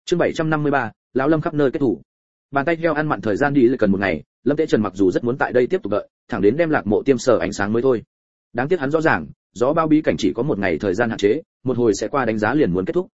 Chương 753, lão Lâm khắp nơi kết thủ. Bàn tay heo ăn mặn thời gian đi là cần một ngày, Lâm Tế Trần mặc dù rất muốn tại đây tiếp tục đợi, thẳng đến đem Lạc Mộ Tiêm sở ánh sáng mới thôi. Đáng tiếc hắn rõ ràng, gió bao bí cảnh chỉ có một ngày thời gian hạn chế, một hồi sẽ qua đánh giá liền muốn kết thúc.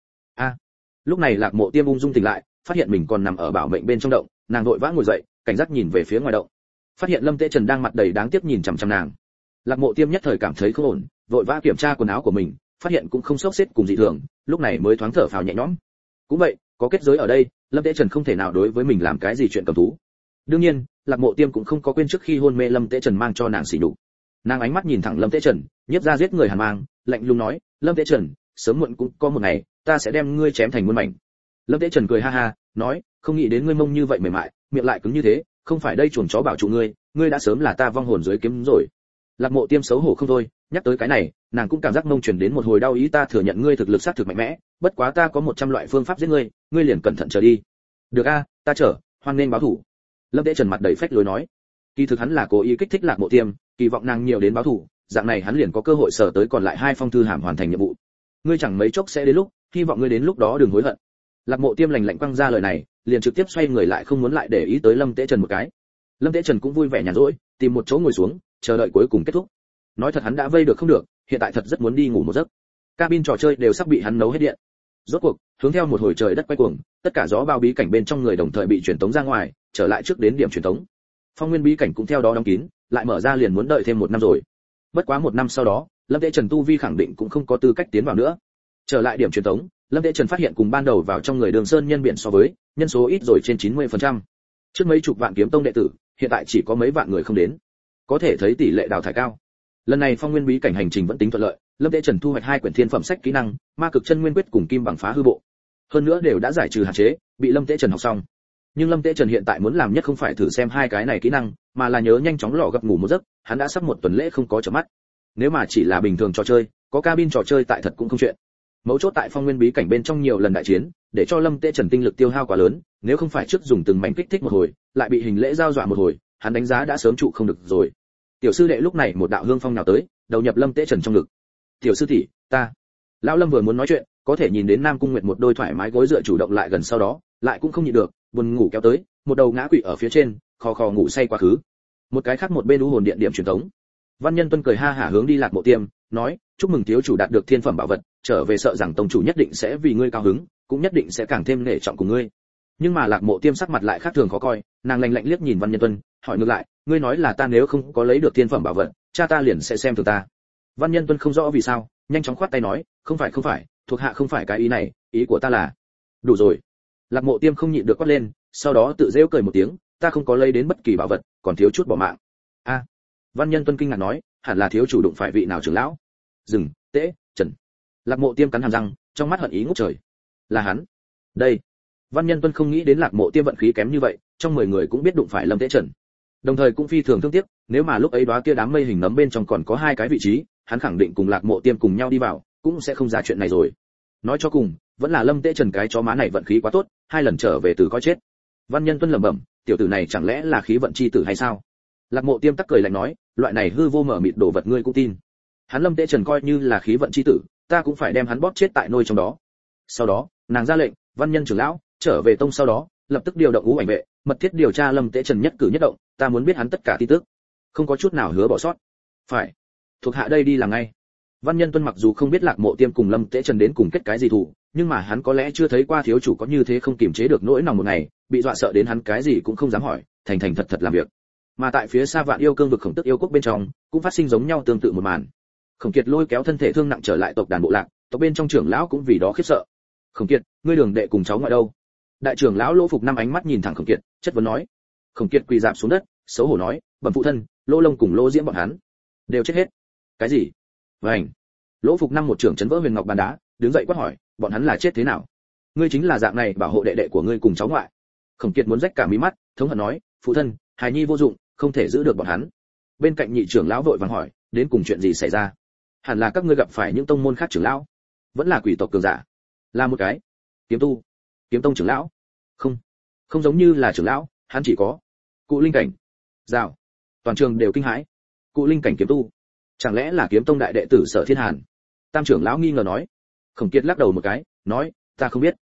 Lúc này Lạc Mộ Tiêm ung dung tỉnh lại, phát hiện mình còn nằm ở bảo mệnh bên trong động, nàng vội vã ngồi dậy, cảnh giác nhìn về phía ngoài động. Phát hiện Lâm Tế Trần đang mặt đầy đáng tiếc nhìn chằm chằm nàng. Lạc Mộ Tiêm nhất thời cảm thấy không ổn, vội vã kiểm tra quần áo của mình, phát hiện cũng không xốc xếp cùng dị thường, lúc này mới thoáng thở phào nhẹ nhõm. Cũng vậy, có kết giới ở đây, Lâm Tế Trần không thể nào đối với mình làm cái gì chuyện cầm thú. Đương nhiên, Lạc Mộ Tiêm cũng không có quên trước khi hôn mê Lâm Tế Trần mang cho nàng sỉ nhục. Nàng ánh mắt nhìn thẳng Lâm Tế Trần, nhiếp ra giết người hàn mang, lạnh lùng nói, Lâm Tế Trần, sớm muộn cũng có một ngày, ta sẽ đem ngươi chém thành muôn mảnh. Lâm Tế Trần cười ha ha, nói, không nghĩ đến ngươi mông như vậy mềm mại, miệng lại cứng như thế, không phải đây chuồn chó bảo trụ ngươi, ngươi đã sớm là ta vong hồn dưới kiếm rồi. Lạc Mộ Tiêm xấu hổ không thôi, nhắc tới cái này, nàng cũng cảm giác mông truyền đến một hồi đau ý. Ta thừa nhận ngươi thực lực sát thực mạnh mẽ, bất quá ta có 100 loại phương pháp giết ngươi, ngươi liền cẩn thận chờ đi. Được a, ta chờ, hoan nên báo thủ. Lâm Tế Trần mặt đầy phách lối nói. Kỳ thực hắn là cố ý kích thích Lạc Mộ Tiêm, kỳ vọng nàng nhiều đến báo thủ, dạng này hắn liền có cơ hội sở tới còn lại 2 phong thư hàm hoàn thành nhiệm vụ. Ngươi chẳng mấy chốc sẽ đến lúc, hy vọng ngươi đến lúc đó đừng hối hận. Lạc Mộ Tiêm lạnh lạnh quăng ra lời này, liền trực tiếp xoay người lại không muốn lại để ý tới Lâm Tế Trần một cái. Lâm Tế Trần cũng vui vẻ nhàn rỗi, tìm một chỗ ngồi xuống, chờ đợi cuối cùng kết thúc. Nói thật hắn đã vây được không được, hiện tại thật rất muốn đi ngủ một giấc. Cabin trò chơi đều sắp bị hắn nấu hết điện. Rốt cuộc, hướng theo một hồi trời đất quay cuồng, tất cả gió bao bí cảnh bên trong người đồng thời bị truyền tống ra ngoài, trở lại trước đến điểm truyền tống. Phong nguyên bí cảnh cũng theo đó đóng kín, lại mở ra liền muốn đợi thêm 1 năm rồi. Bất quá 1 năm sau đó, Lâm Tế Trần tu vi khẳng định cũng không có tư cách tiến vào nữa. Trở lại điểm truyền tống, Lâm Tế Trần phát hiện cùng ban đầu vào trong người Đường Sơn nhân biển so với, nhân số ít rồi trên 90%. Trước mấy chục vạn kiếm tông đệ tử, hiện tại chỉ có mấy vạn người không đến. Có thể thấy tỷ lệ đào thải cao. Lần này phong nguyên bí cảnh hành trình vẫn tính thuận lợi, Lâm Tế Trần thu hoạch 2 quyển thiên phẩm sách kỹ năng, ma cực chân nguyên quyết cùng kim bằng phá hư bộ. Hơn nữa đều đã giải trừ hạn chế, bị Lâm Tế Trần học xong. Nhưng Lâm Tế Trần hiện tại muốn làm nhất không phải thử xem 2 cái này kỹ năng, mà là nhớ nhanh chóng lò gập ngủ một giấc, hắn đã sắp 1 tuần lễ không có chợp mắt. Nếu mà chỉ là bình thường trò chơi, có cabin trò chơi tại thật cũng không chuyện. Mấu chốt tại phong nguyên bí cảnh bên trong nhiều lần đại chiến, để cho Lâm Tế Trần tinh lực tiêu hao quá lớn, nếu không phải trước dùng từng mảnh kích thích một hồi, lại bị hình lễ giao dọa một hồi, hắn đánh giá đã sớm trụ không được rồi. Tiểu sư đệ lúc này một đạo hương phong nào tới, đầu nhập Lâm Tế Trần trong ngực. Tiểu sư tỷ, ta. Lão Lâm vừa muốn nói chuyện, có thể nhìn đến Nam Cung Nguyệt một đôi thoải mái gối dựa chủ động lại gần, sau đó lại cũng không nhịn được, buồn ngủ kéo tới, một đầu ngã quỵ ở phía trên, khò khò ngủ say quá khứ. Một cái khác một bên u hồn điện điểm truyền thống. Văn Nhân Tuân cười ha hả hướng đi Lạc Mộ Tiêm, nói, chúc mừng thiếu chủ đạt được thiên phẩm bảo vật, trở về sợ rằng tông chủ nhất định sẽ vì ngươi cao hứng, cũng nhất định sẽ càng thêm nể trọng cùng ngươi. Nhưng mà Lạc Mộ Tiêm sắc mặt lại khác thường khó coi, nàng lạnh lạnh liếc nhìn Văn Nhân Tuân, hỏi ngược lại, ngươi nói là ta nếu không có lấy được thiên phẩm bảo vật, cha ta liền sẽ xem thường ta. Văn Nhân Tuân không rõ vì sao, nhanh chóng khoát tay nói, không phải, thuộc hạ không phải cái ý này, ý của ta là. Đủ rồi. Lạc Mộ Tiêm không nhịn được quát lên, sau đó tự giễu cười một tiếng, ta không có lấy đến bất kỳ bảo vật, còn thiếu chút bỏ mạng. A. Văn Nhân Tuân kinh ngạc nói, hẳn là thiếu chủ đụng phải vị nào trưởng lão. Dừng, Tế, Trần. Lạc Mộ Tiêm cắn hàm răng, trong mắt hận ý ngút trời. Là hắn. Đây. Văn Nhân Tuân không nghĩ đến Lạc Mộ Tiêm vận khí kém như vậy, trong 10 người cũng biết đụng phải Lâm Tế Trần. Đồng thời cũng phi thường thương tiếc, nếu mà lúc ấy đóa kia đám mây hình nấm bên trong còn có 2 cái vị trí, hắn khẳng định cùng Lạc Mộ Tiêm cùng nhau đi vào, cũng sẽ không ra chuyện này rồi. Nói cho cùng, vẫn là Lâm Tế Trần cái chó má này vận khí quá tốt, 2 lần trở về từ coi chết. Văn Nhân Tuân lẩm bẩm, tiểu tử này chẳng lẽ là khí vận chi tử hay sao? Lạc Mộ Tiêm tắc cười lạnh nói, loại này hư vô mở mịt đồ vật ngươi cũng tin? Hắn Lâm Tế Trần coi như là khí vận chi tử, ta cũng phải đem hắn bóp chết tại nôi trong đó. Sau đó, nàng ra lệnh, Văn Nhân trưởng lão, trở về tông, sau đó, lập tức điều động ngũ ảnh vệ, mật thiết điều tra Lâm Tế Trần nhất cử nhất động, ta muốn biết hắn tất cả tin tức, không có chút nào hứa bỏ sót. Phải, thuộc hạ đây đi làm ngay. Văn Nhân Tuân mặc dù không biết Lạc Mộ Tiêm cùng Lâm Tế Trần đến cùng kết cái gì thù, nhưng mà hắn có lẽ chưa thấy qua thiếu chủ có như thế không kiềm chế được nỗi lòng một ngày, bị dọa sợ đến hắn cái gì cũng không dám hỏi, thành thành thật thật làm việc. Mà tại phía xa Vạn Yêu Cương vực Khổng Tức yêu quốc bên trong, cũng phát sinh giống nhau tương tự một màn. Khổng Kiệt lôi kéo thân thể thương nặng trở lại tộc đàn bộ lạc, tộc bên trong trưởng lão cũng vì đó khiếp sợ. Khổng Kiệt, ngươi đường đệ cùng cháu ngoại đâu? Đại trưởng lão Lỗ Phục Năm ánh mắt nhìn thẳng Khổng Kiệt, chất vấn nói. Khổng Kiệt quỳ rạp xuống đất, xấu hổ nói, bẩm phụ thân, Lỗ Long cùng Lỗ Diễm bọn hắn đều chết hết. Cái gì? Vành. Lỗ Phục Năm một trưởng chấn vỡ huyền ngọc bàn đá, đứng dậy quát hỏi, bọn hắn là chết thế nào? Ngươi chính là dạng này bảo hộ đệ đệ của ngươi cùng cháu ngoại. Khổng Kiệt muốn rách cả mí mắt, thống hận nói, phụ thân, hài nhi vô dụng, không thể giữ được bọn hắn. Bên cạnh nhị trưởng lão vội vàng hỏi, đến cùng chuyện gì xảy ra? Hẳn là các ngươi gặp phải những tông môn khác trưởng lão, vẫn là quỷ tộc cường giả. Là một cái kiếm tu, kiếm tông trưởng lão. Không giống như là trưởng lão, hắn chỉ có cụ linh cảnh. Rào. Toàn trường đều kinh hãi. Cụ linh cảnh kiếm tu, chẳng lẽ là kiếm tông đại đệ tử Sở Thiên Hàn? Tam trưởng lão nghi ngờ nói. Khổng Kiệt lắc đầu một cái, nói, ta không biết.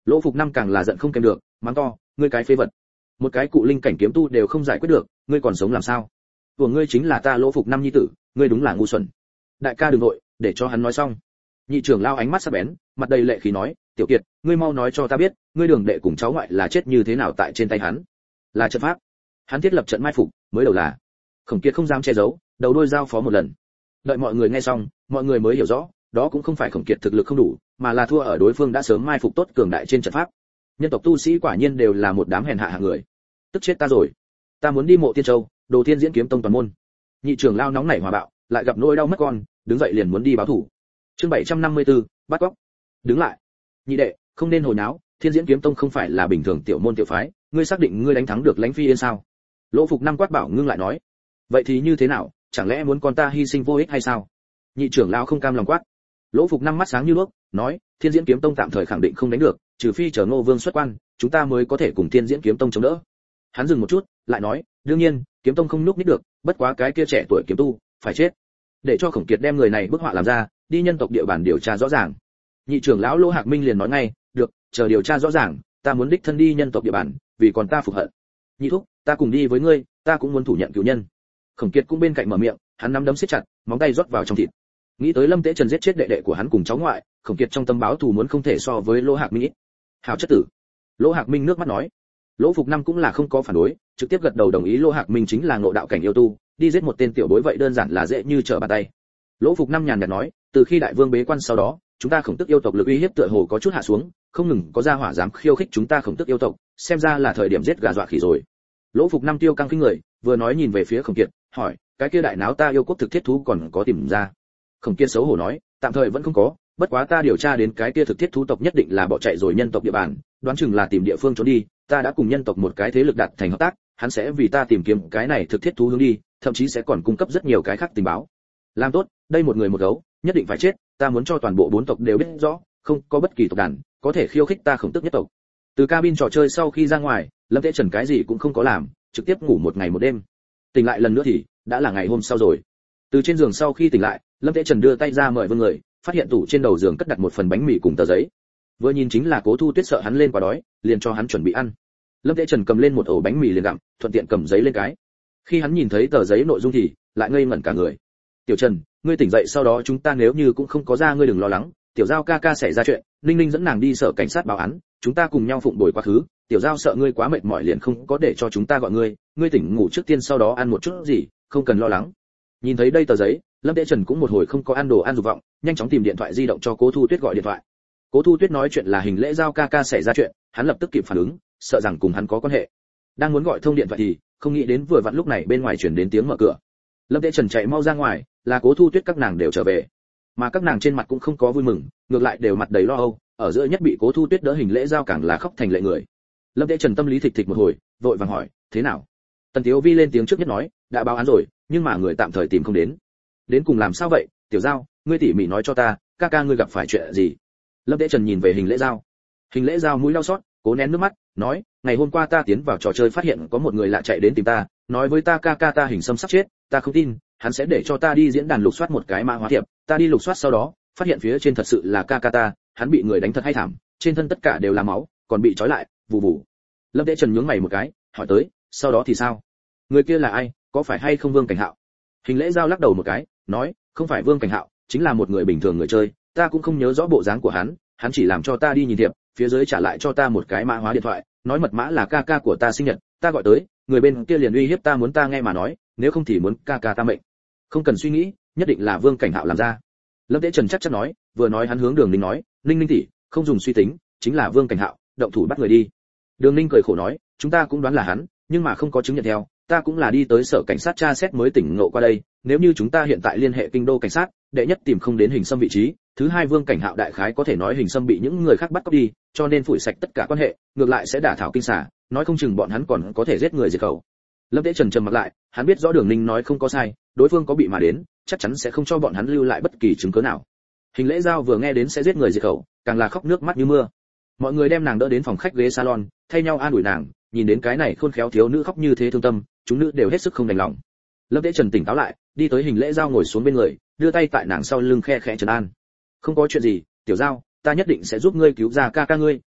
Lỗ Phục Năm càng là giận không kèm được, mắng to, ngươi cái phế vật, một cái cụ linh cảnh kiếm tu đều không giải quyết được, ngươi còn sống làm sao? Của ngươi chính là ta Lỗ Phục Năm nhi tử, ngươi đúng là ngu xuẩn. Đại ca đừng nội, để cho hắn nói xong. Nhị trưởng lao ánh mắt sắc bén, mặt đầy lệ khí nói, tiểu kiệt, ngươi mau nói cho ta biết, ngươi đường đệ cùng cháu ngoại là chết như thế nào tại trên tay hắn? Là trận pháp. Hắn thiết lập trận mai phục, mới đầu là. Khổng Kiệt không dám che giấu, đầu đôi giao phó một lần. Đợi mọi người nghe xong, mọi người mới hiểu rõ, đó cũng không phải Khổng Kiệt thực lực không đủ, mà là thua ở đối phương đã sớm mai phục tốt cường đại trên trận pháp. Nhân tộc tu sĩ quả nhiên đều là một đám hèn hạ hạng người. Tức chết ta rồi. Ta muốn đi Mộ Tiên Châu, Đồ Thiên Diễn Kiếm Tông toàn môn. Nhị trưởng lao nóng nảy hòa bạo, lại gặp nỗi đau mất con, đứng dậy liền muốn đi báo thù. Chương 754, bắt cóc. Đứng lại. Nhị đệ, không nên hồi náo, Thiên Diễn Kiếm Tông không phải là bình thường tiểu môn tiểu phái, ngươi xác định ngươi đánh thắng được Lãnh Phi Yên sao? Lỗ Phục Năm quát bảo ngưng lại nói. Vậy thì như thế nào, chẳng lẽ muốn con ta hy sinh vô ích hay sao? Nhị trưởng lão không cam lòng quát. Lỗ Phục Năm mắt sáng như đuốc, nói, Thiên Diễn Kiếm Tông tạm thời khẳng định không đánh được, trừ phi chờ Ngô Vương xuất quan, chúng ta mới có thể cùng Thiên Diễn Kiếm Tông chống đỡ. Hắn dừng một chút, lại nói, đương nhiên, Kiếm Tông không núp nít được, bất quá cái kia trẻ tuổi kiếm tu, phải chết. Để cho Khổng Kiệt đem người này bức họa làm ra, đi nhân tộc địa bàn điều tra rõ ràng. Nhị trưởng lão Lỗ Hạc Minh liền nói ngay, được, chờ điều tra rõ ràng, ta muốn đích thân đi nhân tộc địa bàn, vì còn ta phục hận. Nhị thúc, ta cùng đi với ngươi, ta cũng muốn thủ nhận cửu nhân. Khổng Kiệt cũng bên cạnh mở miệng, hắn nắm đấm siết chặt, móng tay rót vào trong thịt. Nghĩ tới Lâm Tế Trần giết chết đệ đệ của hắn cùng cháu ngoại, Khổng Kiệt trong tâm báo thù muốn không thể so với Lỗ Hạc Minh ít. Hảo chất tử. Lỗ Hạc Minh nước mắt nói. Lỗ Phục Năm cũng là không có phản đối, trực tiếp gật đầu đồng ý Lỗ Hạc Minh chính là ngộ đạo cảnh yêu tu, đi giết một tên tiểu bối vậy đơn giản là dễ như trở bàn tay. Lỗ Phục Năm nhàn nhạt nói, từ khi đại vương bế quan sau đó, chúng ta Khổng Tức yêu tộc lực uy hiếp tựa hồ có chút hạ xuống, không ngừng có gia hỏa dám khiêu khích chúng ta Khổng Tức yêu tộc, xem ra là thời điểm giết gà dọa khỉ rồi. Lỗ Phục Năm tiêu căng khinh người, vừa nói nhìn về phía Khổng Kiệt, hỏi, cái kia đại náo ta yêu quốc thực thiết thú còn có tìm ra? Khổng Kiệt xấu hổ nói, tạm thời vẫn không có, bất quá ta điều tra đến cái kia thực thiết thú tộc nhất định là bỏ chạy rồi nhân tộc địa bàn, đoán chừng là tìm địa phương trốn đi, ta đã cùng nhân tộc một cái thế lực đạt thành hợp tác, hắn sẽ vì ta tìm kiếm cái này thực thiết thú hướng đi, thậm chí sẽ còn cung cấp rất nhiều cái khác tình báo. Làm tốt, đây một người một gấu, nhất định phải chết, ta muốn cho toàn bộ 4 tộc đều biết rõ, không có bất kỳ tộc đàn có thể khiêu khích ta Khổng Tức nhất tộc. Từ cabin trò chơi sau khi ra ngoài, Lâm Tế Trần cái gì cũng không có làm, trực tiếp ngủ một ngày một đêm. Tỉnh lại lần nữa thì đã là ngày hôm sau rồi. Từ trên giường sau khi tỉnh lại, Lâm Tế Trần đưa tay ra mời Vương người, phát hiện tủ trên đầu giường cất đặt một phần bánh mì cùng tờ giấy. Vừa nhìn chính là Cố Thu Tuyết sợ hắn lên quá đói, liền cho hắn chuẩn bị ăn. Lâm Tế Trần cầm lên một ổ bánh mì liền gặm, thuận tiện cầm giấy lên cái. Khi hắn nhìn thấy tờ giấy nội dung thì lại ngây ngẩn cả người. Tiểu Trần, ngươi tỉnh dậy sau đó chúng ta nếu như cũng không có ra ngươi đừng lo lắng, tiểu giao ca ca xảy ra chuyện, Ninh Ninh dẫn nàng đi sở cảnh sát báo án, chúng ta cùng nhau phụng bồi quá khứ, tiểu giao sợ ngươi quá mệt mỏi liền không có để cho chúng ta gọi ngươi, ngươi tỉnh ngủ trước tiên sau đó ăn một chút gì, không cần lo lắng. Nhìn thấy đây tờ giấy, Lâm Tế Trần cũng một hồi không có ăn đồ ăn dục vọng, nhanh chóng tìm điện thoại di động cho Cố Thu Tuyết gọi điện thoại. Cố Thu Tuyết nói chuyện là Hình Lễ giao ca ca xảy ra chuyện, hắn lập tức kịp phản ứng, sợ rằng cùng hắn có quan hệ. Đang muốn gọi thông điện thoại thì không nghĩ đến vừa vặn lúc này bên ngoài truyền đến tiếng mở cửa. Lâm Tế Trần chạy mau ra ngoài, là Cố Thu Tuyết các nàng đều trở về, mà các nàng trên mặt cũng không có vui mừng, ngược lại đều mặt đầy lo âu, ở giữa nhất bị Cố Thu Tuyết đỡ Hình Lễ giao càng là khóc thành lệ người. Lâm Tế Trần tâm lý thịch thịch một hồi, vội vàng hỏi, thế nào? Tần Tiếu Vi lên tiếng trước nhất nói, đã báo án rồi, nhưng mà người tạm thời tìm không đến. Đến cùng làm sao vậy, tiểu giao, ngươi tỉ mỉ nói cho ta, ca ca ngươi gặp phải chuyện gì? Lâm Tế Trần nhìn về Hình Lễ giao. Hình Lễ giao mũi đau xót, cố nén nước mắt, nói, ngày hôm qua ta tiến vào trò chơi phát hiện có một người lạ chạy đến tìm ta, nói với ta ca ca ta Hình Sâm sắp chết, ta không tin, hắn sẽ để cho ta đi diễn đàn lục soát một cái mã hóa thiệp, ta đi lục soát sau đó, phát hiện phía trên thật sự là ca ca ta, hắn bị người đánh thật hay thảm, trên thân tất cả đều là máu, còn bị trói lại, vù vù. Lâm Tế Trần nhướng mày một cái, hỏi tới, sau đó thì sao? Người kia là ai, có phải hay không Vương Cảnh Hạo? Hình Lễ giao lắc đầu một cái, nói, không phải Vương Cảnh Hạo, chính là một người bình thường người chơi, ta cũng không nhớ rõ bộ dáng của hắn chỉ làm cho ta đi nhìn thiệp, phía dưới trả lại cho ta một cái mã hóa điện thoại, nói mật mã là ca ca của ta sinh nhật, ta gọi tới, người bên kia liền uy hiếp ta muốn ta nghe mà nói, nếu không thì muốn ca ca ta mệnh. Không cần suy nghĩ, nhất định là Vương Cảnh Hạo làm ra. Lâm Tế Trần chắc chắn nói, vừa nói hắn hướng Đường Ninh nói, Ninh Ninh tỷ, không dùng suy tính, chính là Vương Cảnh Hạo, động thủ bắt người đi. Đường Ninh cười khổ nói, chúng ta cũng đoán là hắn, nhưng mà không có chứng nhận theo, ta cũng là đi tới sở cảnh sát tra xét mới tỉnh ngộ qua đây, nếu như chúng ta hiện tại liên hệ kinh đô cảnh sát, đệ nhất tìm không đến Hình Sâm vị trí, thứ hai Vương Cảnh Hạo đại khái có thể nói Hình Sâm bị những người khác bắt cóc đi, cho nên phủi sạch tất cả quan hệ, ngược lại sẽ đả thảo kinh xả, nói không chừng bọn hắn còn có thể giết người diệt khẩu. Lâm Tế Trần trầm mặt lại, hắn biết rõ Đường Ninh nói không có sai, đối phương có bị mà đến, chắc chắn sẽ không cho bọn hắn lưu lại bất kỳ chứng cứ nào. Hình Lễ giao vừa nghe đến sẽ giết người diệt khẩu, càng là khóc nước mắt như mưa. Mọi người đem nàng đỡ đến phòng khách ghế salon, thay nhau an ủi nàng, nhìn đến cái này khôn khéo thiếu nữ khóc như thế thương tâm, chúng nữ đều hết sức không đành lòng. Lâm Tế Trần tỉnh táo lại, đi tới Hình Lễ giao ngồi xuống bên người, đưa tay tại nàng sau lưng khe khẽ trấn an. Không có chuyện gì, tiểu giao, ta nhất định sẽ giúp ngươi cứu ra ca ca ngươi,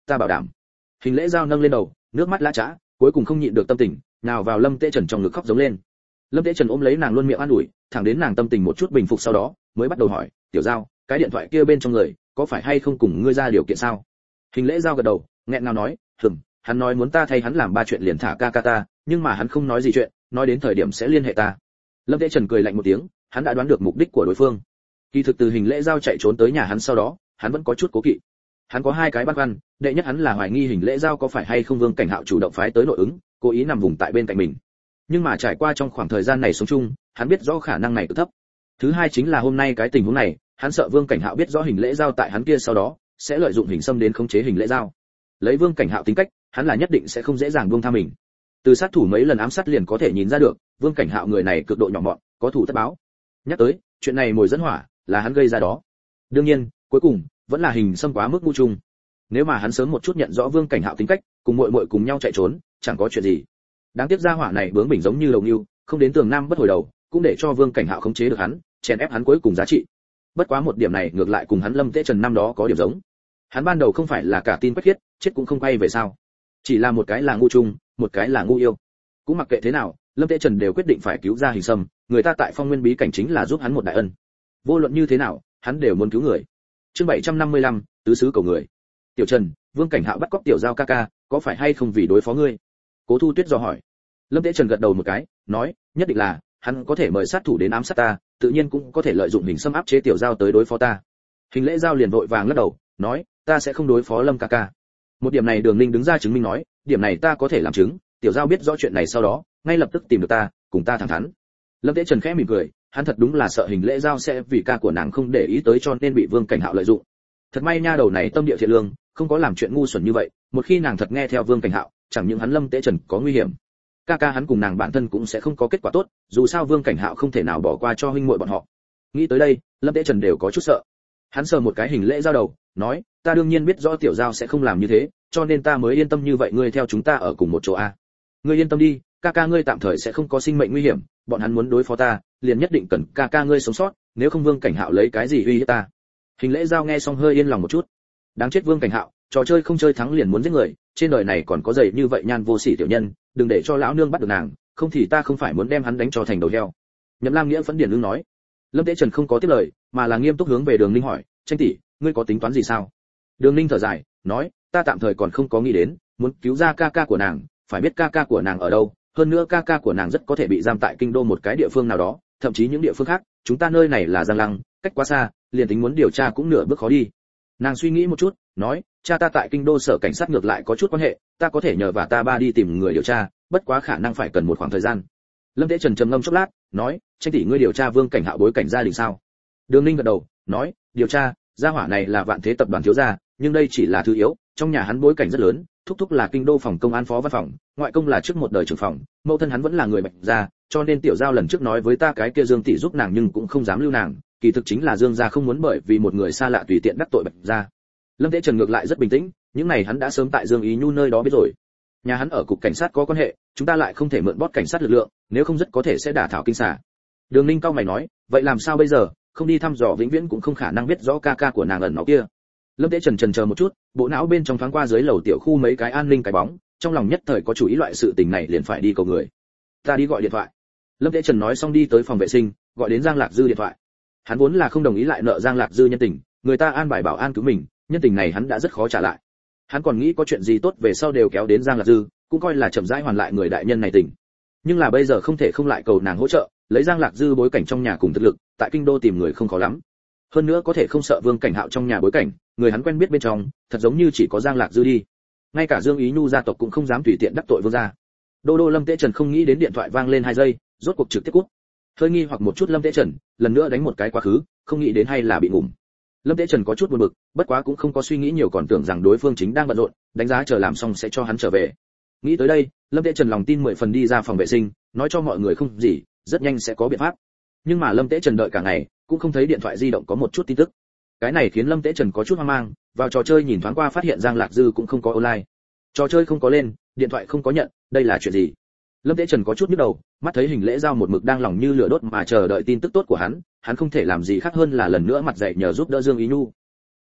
ta bảo đảm. Hình lễ giao nâng lên đầu, nước mắt lã chã, cuối cùng không nhịn được tâm tình, nào vào Lâm Tế Trần trong ngực khóc giống lên. Lâm Tế Trần ôm lấy nàng luôn miệng an ủi, thẳng đến nàng tâm tình một chút bình phục sau đó, mới bắt đầu hỏi, "Tiểu Giao, cái điện thoại kia bên trong người, có phải hay không cùng ngươi ra điều kiện sao?" Hình lễ giao gật đầu, nghẹn ngào nói, hắn nói muốn ta thay hắn làm 3 chuyện liền thả ca ta, nhưng mà hắn không nói gì chuyện, nói đến thời điểm sẽ liên hệ ta." Lâm Tế Trần cười lạnh một tiếng, hắn đã đoán được mục đích của đối phương. Kỳ thực từ Hình lễ giao chạy trốn tới nhà hắn sau đó, hắn vẫn có chút cố kỵ. Hắn có 2 cái băn khoăn, đệ nhất hắn là hoài nghi Hình lễ giao có phải hay không Vương Cảnh Hạo chủ động phái tới nội ứng, cố ý nằm vùng tại bên cạnh mình. Nhưng mà trải qua trong khoảng thời gian này sống chung, hắn biết rõ khả năng này cực thấp. Thứ hai chính là hôm nay cái tình huống này, hắn sợ Vương Cảnh Hạo biết rõ Hình lễ giao tại hắn kia sau đó, sẽ lợi dụng Hình Sâm đến khống chế Hình lễ giao. Lấy Vương Cảnh Hạo tính cách, hắn là nhất định sẽ không dễ dàng buông tha mình. Từ sát thủ mấy lần ám sát liền có thể nhìn ra được, Vương Cảnh Hạo người này cực độ nhỏ mọn, có thủ tất báo. Nhắc tới, chuyện này mồi dẫn hỏa, là hắn gây ra đó. Đương nhiên, cuối cùng vẫn là Hình Sâm quá mức ngu trung. Nếu mà hắn sớm một chút nhận rõ Vương Cảnh Hạo tính cách, cùng muội muội cùng nhau chạy trốn, chẳng có chuyện gì. Đáng tiếc gia hỏa này bướng bỉnh giống như đầu nhưu, không đến tường nam bất hồi đầu, cũng để cho Vương Cảnh Hạo khống chế được hắn, chèn ép hắn cuối cùng giá trị. Bất quá một điểm này ngược lại cùng hắn Lâm Tế Trần năm đó có điểm giống. Hắn ban đầu không phải là cả tin quách khiết, chết cũng không quay về sao? Chỉ là một cái là ngu trung, một cái là ngu yêu. Cũng mặc kệ thế nào, Lâm Tế Trần đều quyết định phải cứu ra Hình Sâm, người ta tại Phong Nguyên bí cảnh chính là giúp hắn một đại ân. Vô luận như thế nào, hắn đều muốn cứu người. Chương 755, tứ xứ cầu người. Tiểu Trần, Vương Cảnh Hạo bắt cóc Tiểu Giao ca, có phải hay không vì đối phó ngươi? Cố Thu Tuyết dò hỏi. Lâm Tế Trần gật đầu một cái, nói, nhất định là, hắn có thể mời sát thủ đến ám sát ta, tự nhiên cũng có thể lợi dụng Hình Sâm áp chế Tiểu Giao tới đối phó ta. Hình lễ giao liền vội vàng lắc đầu, nói, ta sẽ không đối phó Lâm ca. Một điểm này Đường Ninh đứng ra chứng minh nói, điểm này ta có thể làm chứng, Tiểu Giao biết rõ chuyện này sau đó, ngay lập tức tìm được ta, cùng ta thẳng thắn. Lâm Tế Trần khẽ mỉm cười, hắn thật đúng là sợ Hình lễ giao sẽ vì ca của nàng không để ý tới cho nên bị Vương Cảnh Hạo lợi dụng. Thật may nha đầu này tâm địa thiện lương, không có làm chuyện ngu xuẩn như vậy, một khi nàng thật nghe theo Vương Cảnh Hạo, chẳng những hắn Lâm Tế Trần có nguy hiểm, ca hắn cùng nàng bản thân cũng sẽ không có kết quả tốt, dù sao Vương Cảnh Hạo không thể nào bỏ qua cho huynh muội bọn họ. Nghĩ tới đây, Lâm Tế Trần đều có chút sợ. Hắn sờ một cái Hình lễ giao đầu, nói, ta đương nhiên biết rõ Tiểu Giao sẽ không làm như thế, cho nên ta mới yên tâm như vậy, ngươi theo chúng ta ở cùng một chỗ a. Ngươi yên tâm đi, ca ngươi tạm thời sẽ không có sinh mệnh nguy hiểm, bọn hắn muốn đối phó ta, liền nhất định cần ca ngươi sống sót, nếu không Vương Cảnh Hạo lấy cái gì uy hiếp ta. Hình lễ giao nghe xong hơi yên lòng một chút. Đáng chết Vương Cảnh Hạo, trò chơi không chơi thắng liền muốn giết người, trên đời này còn có dày như vậy nhan vô sỉ tiểu nhân, đừng để cho lão nương bắt được nàng, không thì ta không phải muốn đem hắn đánh cho thành đầu heo. Nhậm Lam Nghĩa phẫn điển lương nói. Lâm Tế Trần không có tiếp lời, mà là nghiêm túc hướng về Đường Ninh hỏi, Tranh tỷ, ngươi có tính toán gì sao? Đường Ninh thở dài, nói, ta tạm thời còn không có nghĩ đến, muốn cứu ra ca của nàng, phải biết ca của nàng ở đâu, hơn nữa ca của nàng rất có thể bị giam tại kinh đô một cái địa phương nào đó, thậm chí những địa phương khác, chúng ta nơi này là Giang Lăng, cách quá xa, liền tính muốn điều tra cũng nửa bước khó đi. Nàng suy nghĩ một chút, nói, cha ta tại kinh đô sở cảnh sát ngược lại có chút quan hệ, ta có thể nhờ và ta ba đi tìm người điều tra, bất quá khả năng phải cần một khoảng thời gian. Lâm Tế Trần trầm ngâm chốc lát, nói, Tranh tỷ ngươi điều tra Vương Cảnh Hạo bối cảnh gia đình sao? Đường Ninh gật đầu, nói, điều tra, gia hỏa này là Vạn Thế tập đoàn thiếu gia, nhưng đây chỉ là thứ yếu, trong nhà hắn bối cảnh rất lớn, thúc là kinh đô phòng công an phó văn phòng, ngoại công là trước một đời trưởng phòng, mẫu thân hắn vẫn là người Bạch gia, cho nên Tiểu Giao lần trước nói với ta cái kia Dương tỷ giúp nàng nhưng cũng không dám lưu nàng, kỳ thực chính là Dương gia không muốn bởi vì một người xa lạ tùy tiện đắc tội Bạch gia. Lâm Tế Trần ngược lại rất bình tĩnh, những này hắn đã sớm tại Dương Ý Nhu nơi đó biết rồi. Nhà hắn ở cục cảnh sát có quan hệ, chúng ta lại không thể mượn bót cảnh sát lực lượng, nếu không rất có thể sẽ đả thảo kinh xà. Đường Ninh cao mày nói, vậy làm sao bây giờ, không đi thăm dò vĩnh viễn cũng không khả năng biết rõ ca của nàng ẩn nó kia. Lâm Tế Trần chần chờ một chút, bộ não bên trong thoáng qua dưới lầu tiểu khu mấy cái an ninh cái bóng, trong lòng nhất thời có chủ ý loại sự tình này liền phải đi cầu người. Ta đi gọi điện thoại. Lâm Tế Trần nói xong đi tới phòng vệ sinh, gọi đến Giang Lạc Dư điện thoại. Hắn vốn là không đồng ý lại nợ Giang Lạc Dư nhân tình, người ta an bài bảo an cứu mình, nhân tình này hắn đã rất khó trả lại. Hắn còn nghĩ có chuyện gì tốt về sau đều kéo đến Giang Lạc Dư, cũng coi là chậm rãi hoàn lại người đại nhân này tình. Nhưng là bây giờ không thể không lại cầu nàng hỗ trợ, lấy Giang Lạc Dư bối cảnh trong nhà cùng thực lực, tại kinh đô tìm người không khó lắm. Hơn nữa có thể không sợ Vương Cảnh Hạo trong nhà bối cảnh, người hắn quen biết bên trong, thật giống như chỉ có Giang Lạc Dư đi. Ngay cả Dương Ý Nhu gia tộc cũng không dám tùy tiện đắc tội Vương gia. Đô Lâm Tế Trần không nghĩ đến điện thoại vang lên 2 giây, rốt cuộc trực tiếp cút. Hơi nghi hoặc một chút Lâm Tế Trần, lần nữa đánh một cái quá khứ, không nghĩ đến hay là bị ngủm. Lâm Tế Trần có chút buồn bực, bất quá cũng không có suy nghĩ nhiều, còn tưởng rằng đối phương chính đang bận rộn, đánh giá chờ làm xong sẽ cho hắn trở về. Nghĩ tới đây, Lâm Tế Trần lòng tin 10 phần đi ra phòng vệ sinh, nói cho mọi người không gì, rất nhanh sẽ có biện pháp. Nhưng mà Lâm Tế Trần đợi cả ngày, cũng không thấy điện thoại di động có một chút tin tức. Cái này khiến Lâm Tế Trần có chút hoang mang, vào trò chơi nhìn thoáng qua phát hiện Giang Lạc Dư cũng không có online. Trò chơi không có lên, điện thoại không có nhận, đây là chuyện gì? Lâm Tế Trần có chút nhức đầu, mắt thấy Hình Lễ Giao một mực đang lòng như lửa đốt mà chờ đợi tin tức tốt của hắn không thể làm gì khác hơn là lần nữa mặt dậy nhờ giúp đỡ Dương Ý Nhu.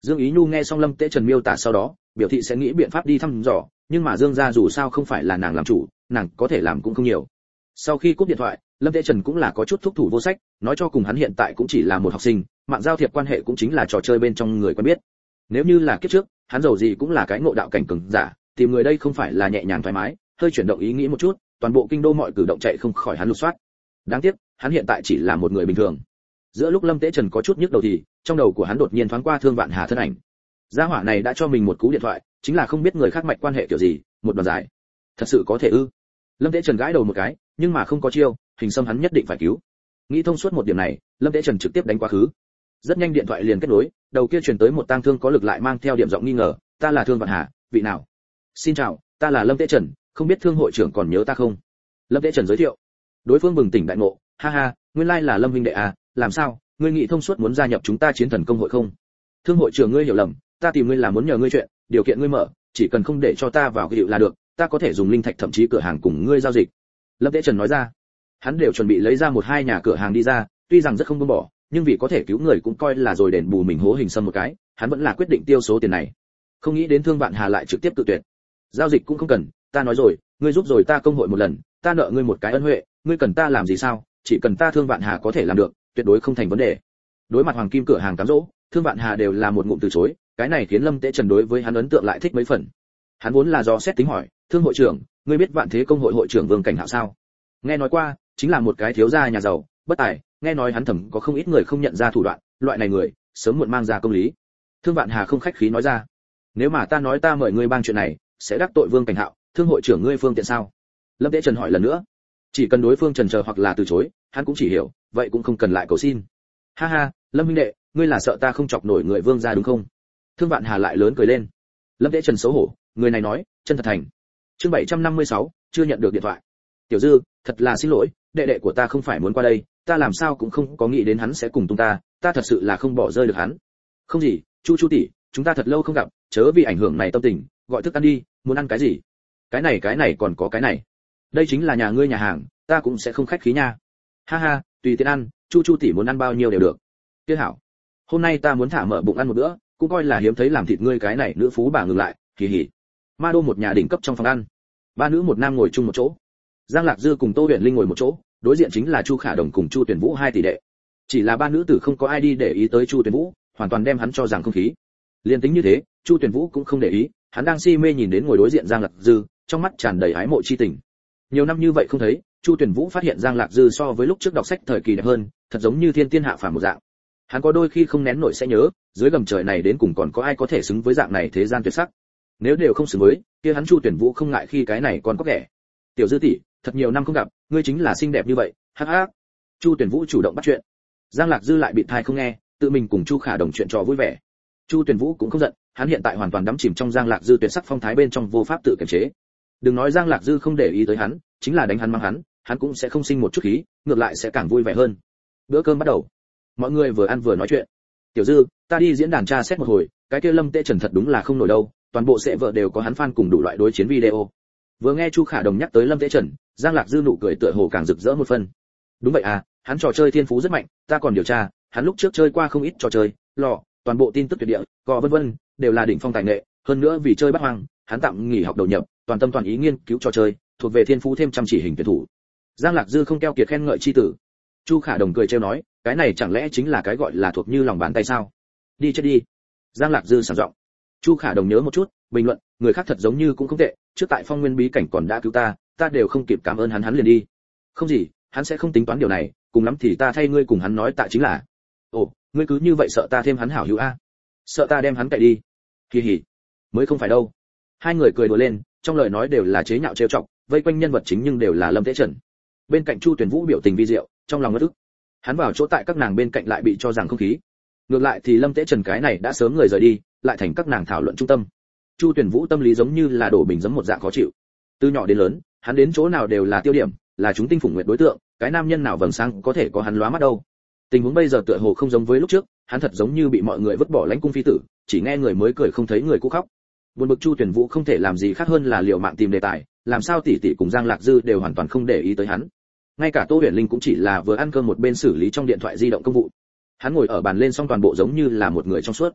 Dương Ý Nhu nghe xong Lâm Tế Trần miêu tả sau đó, biểu thị sẽ nghĩ biện pháp đi thăm dò, nhưng mà Dương gia dù sao không phải là nàng làm chủ, nàng có thể làm cũng không nhiều. Sau khi cúp điện thoại, Lâm Tế Trần cũng là có chút thúc thủ vô sách, nói cho cùng hắn hiện tại cũng chỉ là một học sinh, mạng giao thiệp quan hệ cũng chính là trò chơi bên trong người quen biết. Nếu như là kiếp trước, hắn giàu gì cũng là cái ngộ đạo cảnh cường giả, tìm người đây không phải là nhẹ nhàng thoải mái, hơi chuyển động ý nghĩ một chút, toàn bộ kinh đô mọi cử động chạy không khỏi hắn lục soát. Đáng tiếc, hắn hiện tại chỉ là một người bình thường. Giữa lúc Lâm Tế Trần có chút nhức đầu thì, trong đầu của hắn đột nhiên thoáng qua Thương Vạn Hà thân ảnh. Gia hỏa này đã cho mình một cú điện thoại, chính là không biết người khác mạch quan hệ kiểu gì, một đoạn dài. Thật sự có thể ư? Lâm Tế Trần gãi đầu một cái, nhưng mà không có chiêu, hình xăm hắn nhất định phải cứu. Nghĩ thông suốt một điểm này, Lâm Tế Trần trực tiếp đánh quá khứ. Rất nhanh điện thoại liền kết nối, đầu kia truyền tới một tang thương có lực lại mang theo điểm giọng nghi ngờ, "Ta là Thương Vạn Hà, vị nào?" "Xin chào, ta là Lâm Tế Trần, không biết Thương hội trưởng còn nhớ ta không?" Lâm Tế Trần giới thiệu. Đối phương bừng tỉnh đại ngộ, "Ha ha, nguyên lai là Lâm huynh đệ à, làm sao, ngươi nghĩ thông suốt muốn gia nhập chúng ta Chiến Thần công hội không?" "Thương hội trưởng ngươi hiểu lầm, ta tìm ngươi là muốn nhờ ngươi chuyện, điều kiện ngươi mở, chỉ cần không để cho ta vào cái hiệu là được, ta có thể dùng linh thạch thậm chí cửa hàng cùng ngươi giao dịch." Lâm Tế Trần nói ra. Hắn đều chuẩn bị lấy ra một hai nhà cửa hàng đi ra, tuy rằng rất không buông bỏ, nhưng vì có thể cứu người cũng coi là rồi đền bù mình hố hình xăm một cái, hắn vẫn là quyết định tiêu số tiền này. Không nghĩ đến Thương Vạn Hà lại trực tiếp tự tuyệt. "Giao dịch cũng không cần, ta nói rồi, ngươi giúp rồi ta công hội một lần, ta nợ ngươi một cái ân huệ, ngươi cần ta làm gì sao, chỉ cần ta Thương Vạn Hà có thể làm được, tuyệt đối không thành vấn đề." Đối mặt hoàng kim cửa hàng cám dỗ, Thương Vạn Hà đều là một ngụm từ chối, cái này khiến Lâm Tế Trần đối với hắn ấn tượng lại thích mấy phần. Hắn vốn là do xét tính hỏi, "Thương hội trưởng, ngươi biết Vạn Thế công hội hội trưởng Vương Cảnh Hạo sao?" Nghe nói qua, chính là một cái thiếu gia nhà giàu, bất tài, nghe nói hắn thầm có không ít người không nhận ra thủ đoạn, loại này người, sớm muộn mang ra công lý. Thương Vạn Hà không khách khí nói ra, "Nếu mà ta nói ta mời ngươi bang chuyện này, sẽ đắc tội Vương Cảnh Hạo, Thương hội trưởng ngươi phương tiện sao?" Lâm Tế Trần hỏi lần nữa. Chỉ cần đối phương chần chờ hoặc là từ chối, hắn cũng chỉ hiểu, vậy cũng không cần lại cầu xin. "Ha ha, Lâm huynh đệ, ngươi là sợ ta không chọc nổi người Vương gia đúng không?" Thương Vạn Hà lại lớn cười lên. Lâm Tế Trần xấu hổ, người này nói, chân thật thành. Chương 756, chưa nhận được điện thoại. "Tiểu Dư, thật là xin lỗi, đệ đệ của ta không phải muốn qua đây, ta làm sao cũng không có nghĩ đến hắn sẽ cùng tung ta thật sự là không bỏ rơi được hắn." "Không gì, Chu tỷ, chúng ta thật lâu không gặp, chớ vì ảnh hưởng này tâm tình, gọi thức ăn đi, muốn ăn cái gì?" Cái này còn có cái này. Đây chính là nhà ngươi nhà hàng, ta cũng sẽ không khách khí nha." "Ha ha, tùy tiện ăn, Chu tỷ muốn ăn bao nhiêu đều được." "Tiếc hảo. Hôm nay ta muốn thả mở bụng ăn một bữa, cũng coi là hiếm thấy làm thịt ngươi cái này nữ phú bà ngừng lại." Hì hì. Ma Đô một nhà đỉnh cấp trong phòng ăn. Ba nữ một nam ngồi chung một chỗ. Giang Lạc Dư cùng Tô Huyền Linh ngồi một chỗ, đối diện chính là Chu Khả Đồng cùng Chu Tuyển Vũ hai tỷ đệ. Chỉ là ba nữ tử không có ai đi để ý tới Chu Tuyển Vũ, hoàn toàn đem hắn cho rằng không khí. Liên tính như thế, Chu Tuyển Vũ cũng không để ý, hắn đang si mê nhìn đến ngồi đối diện Giang Lạc Dư, trong mắt tràn đầy ái mộ chi tình. Nhiều năm như vậy không thấy, Chu Tuyển Vũ phát hiện Giang Lạc Dư so với lúc trước đọc sách thời kỳ đẹp hơn, thật giống như thiên tiên hạ phàm một dạng. Hắn có đôi khi không nén nổi sẽ nhớ, dưới gầm trời này đến cùng còn có ai có thể xứng với dạng này thế gian tuyệt sắc. Nếu đều không xứng với, kia hắn Chu Tuyển Vũ không ngại khi cái này còn có kẻ. "Tiểu Dư tỷ, thật nhiều năm không gặp, ngươi chính là xinh đẹp như vậy." Hắc hắc. Chu Tuyển Vũ chủ động bắt chuyện. Giang Lạc Dư lại bị thai không nghe, tự mình cùng Chu Khả Đồng chuyện trò vui vẻ. Chu Tuyển Vũ cũng không giận, hắn hiện tại hoàn toàn đắm chìm trong Giang Lạc Dư tuyệt sắc phong thái bên trong vô pháp tự kiềm chế. Đừng nói Giang Lạc Dư không để ý tới hắn, chính là đánh hắn mang hắn cũng sẽ không sinh một chút khí, ngược lại sẽ càng vui vẻ hơn. Bữa cơm bắt đầu. Mọi người vừa ăn vừa nói chuyện. "Tiểu Dư, ta đi diễn đàn tra xét một hồi, cái kia Lâm Tế Trần thật đúng là không nổi đâu, toàn bộ sẽ vợ đều có hắn fan cùng đủ loại đối chiến video." Vừa nghe Chu Khả Đồng nhắc tới Lâm Tế Trần, Giang Lạc Dư nụ cười tựa hồ càng rực rỡ một phần. "Đúng vậy à, hắn trò chơi thiên phú rất mạnh, ta còn điều tra, hắn lúc trước chơi qua không ít trò chơi, lọ, toàn bộ tin tức tuyệt địa, gò vân vân, đều là đỉnh phong tài nghệ, hơn nữa vì chơi bắt hoang, hắn tạm nghỉ học đầu nhập, toàn tâm toàn ý nghiên cứu trò chơi, thuộc về thiên phú thêm chăm chỉ hình tuyển thủ." Giang Lạc Dư không keo kiệt khen ngợi chi tử. Chu Khả Đồng cười trêu nói, cái này chẳng lẽ chính là cái gọi là thuộc như lòng bàn tay sao? Đi chết đi. Giang Lạc Dư sảng giọng. Chu Khả Đồng nhớ một chút, bình luận, người khác thật giống như cũng không tệ, trước tại Phong Nguyên bí cảnh còn đã cứu ta đều không kịp cảm ơn hắn liền đi. Không gì, hắn sẽ không tính toán điều này, cùng lắm thì ta thay ngươi cùng hắn nói tạ chính là. Ồ, ngươi cứ như vậy sợ ta thêm hắn hảo hữu a? Sợ ta đem hắn cậy đi? Kỳ hỉ, mới không phải đâu. Hai người cười đùa lên, trong lời nói đều là chế nhạo trêu chọc, vây quanh nhân vật chính nhưng đều là Lâm Tế Trần. Bên cạnh Chu Tuyển Vũ biểu tình vi diệu, trong lòng ngất ức. Hắn vào chỗ tại các nàng bên cạnh lại bị cho rằng không khí. Ngược lại thì Lâm Tế Trần cái này đã sớm người rời đi, lại thành các nàng thảo luận trung tâm. Chu Tuyển Vũ tâm lý giống như là đổ bình giấm một dạng khó chịu. Từ nhỏ đến lớn, hắn đến chỗ nào đều là tiêu điểm, là chúng tinh phủng nguyệt đối tượng, cái nam nhân nào vầng sáng có thể có hắn lóa mắt đâu. Tình huống bây giờ tựa hồ không giống với lúc trước, hắn thật giống như bị mọi người vứt bỏ lãnh cung phi tử, chỉ nghe người mới cười không thấy người cũ khóc. Buồn bực Chu Tuyển Vũ không thể làm gì khác hơn là liều mạng tìm đề tài, làm sao tỷ tỷ cùng Giang Lạc Dư đều hoàn toàn không để ý tới hắn. Ngay cả Tô Huyền Linh cũng chỉ là vừa ăn cơm một bên xử lý trong điện thoại di động công vụ. Hắn ngồi ở bàn lên xong toàn bộ giống như là một người trong suốt.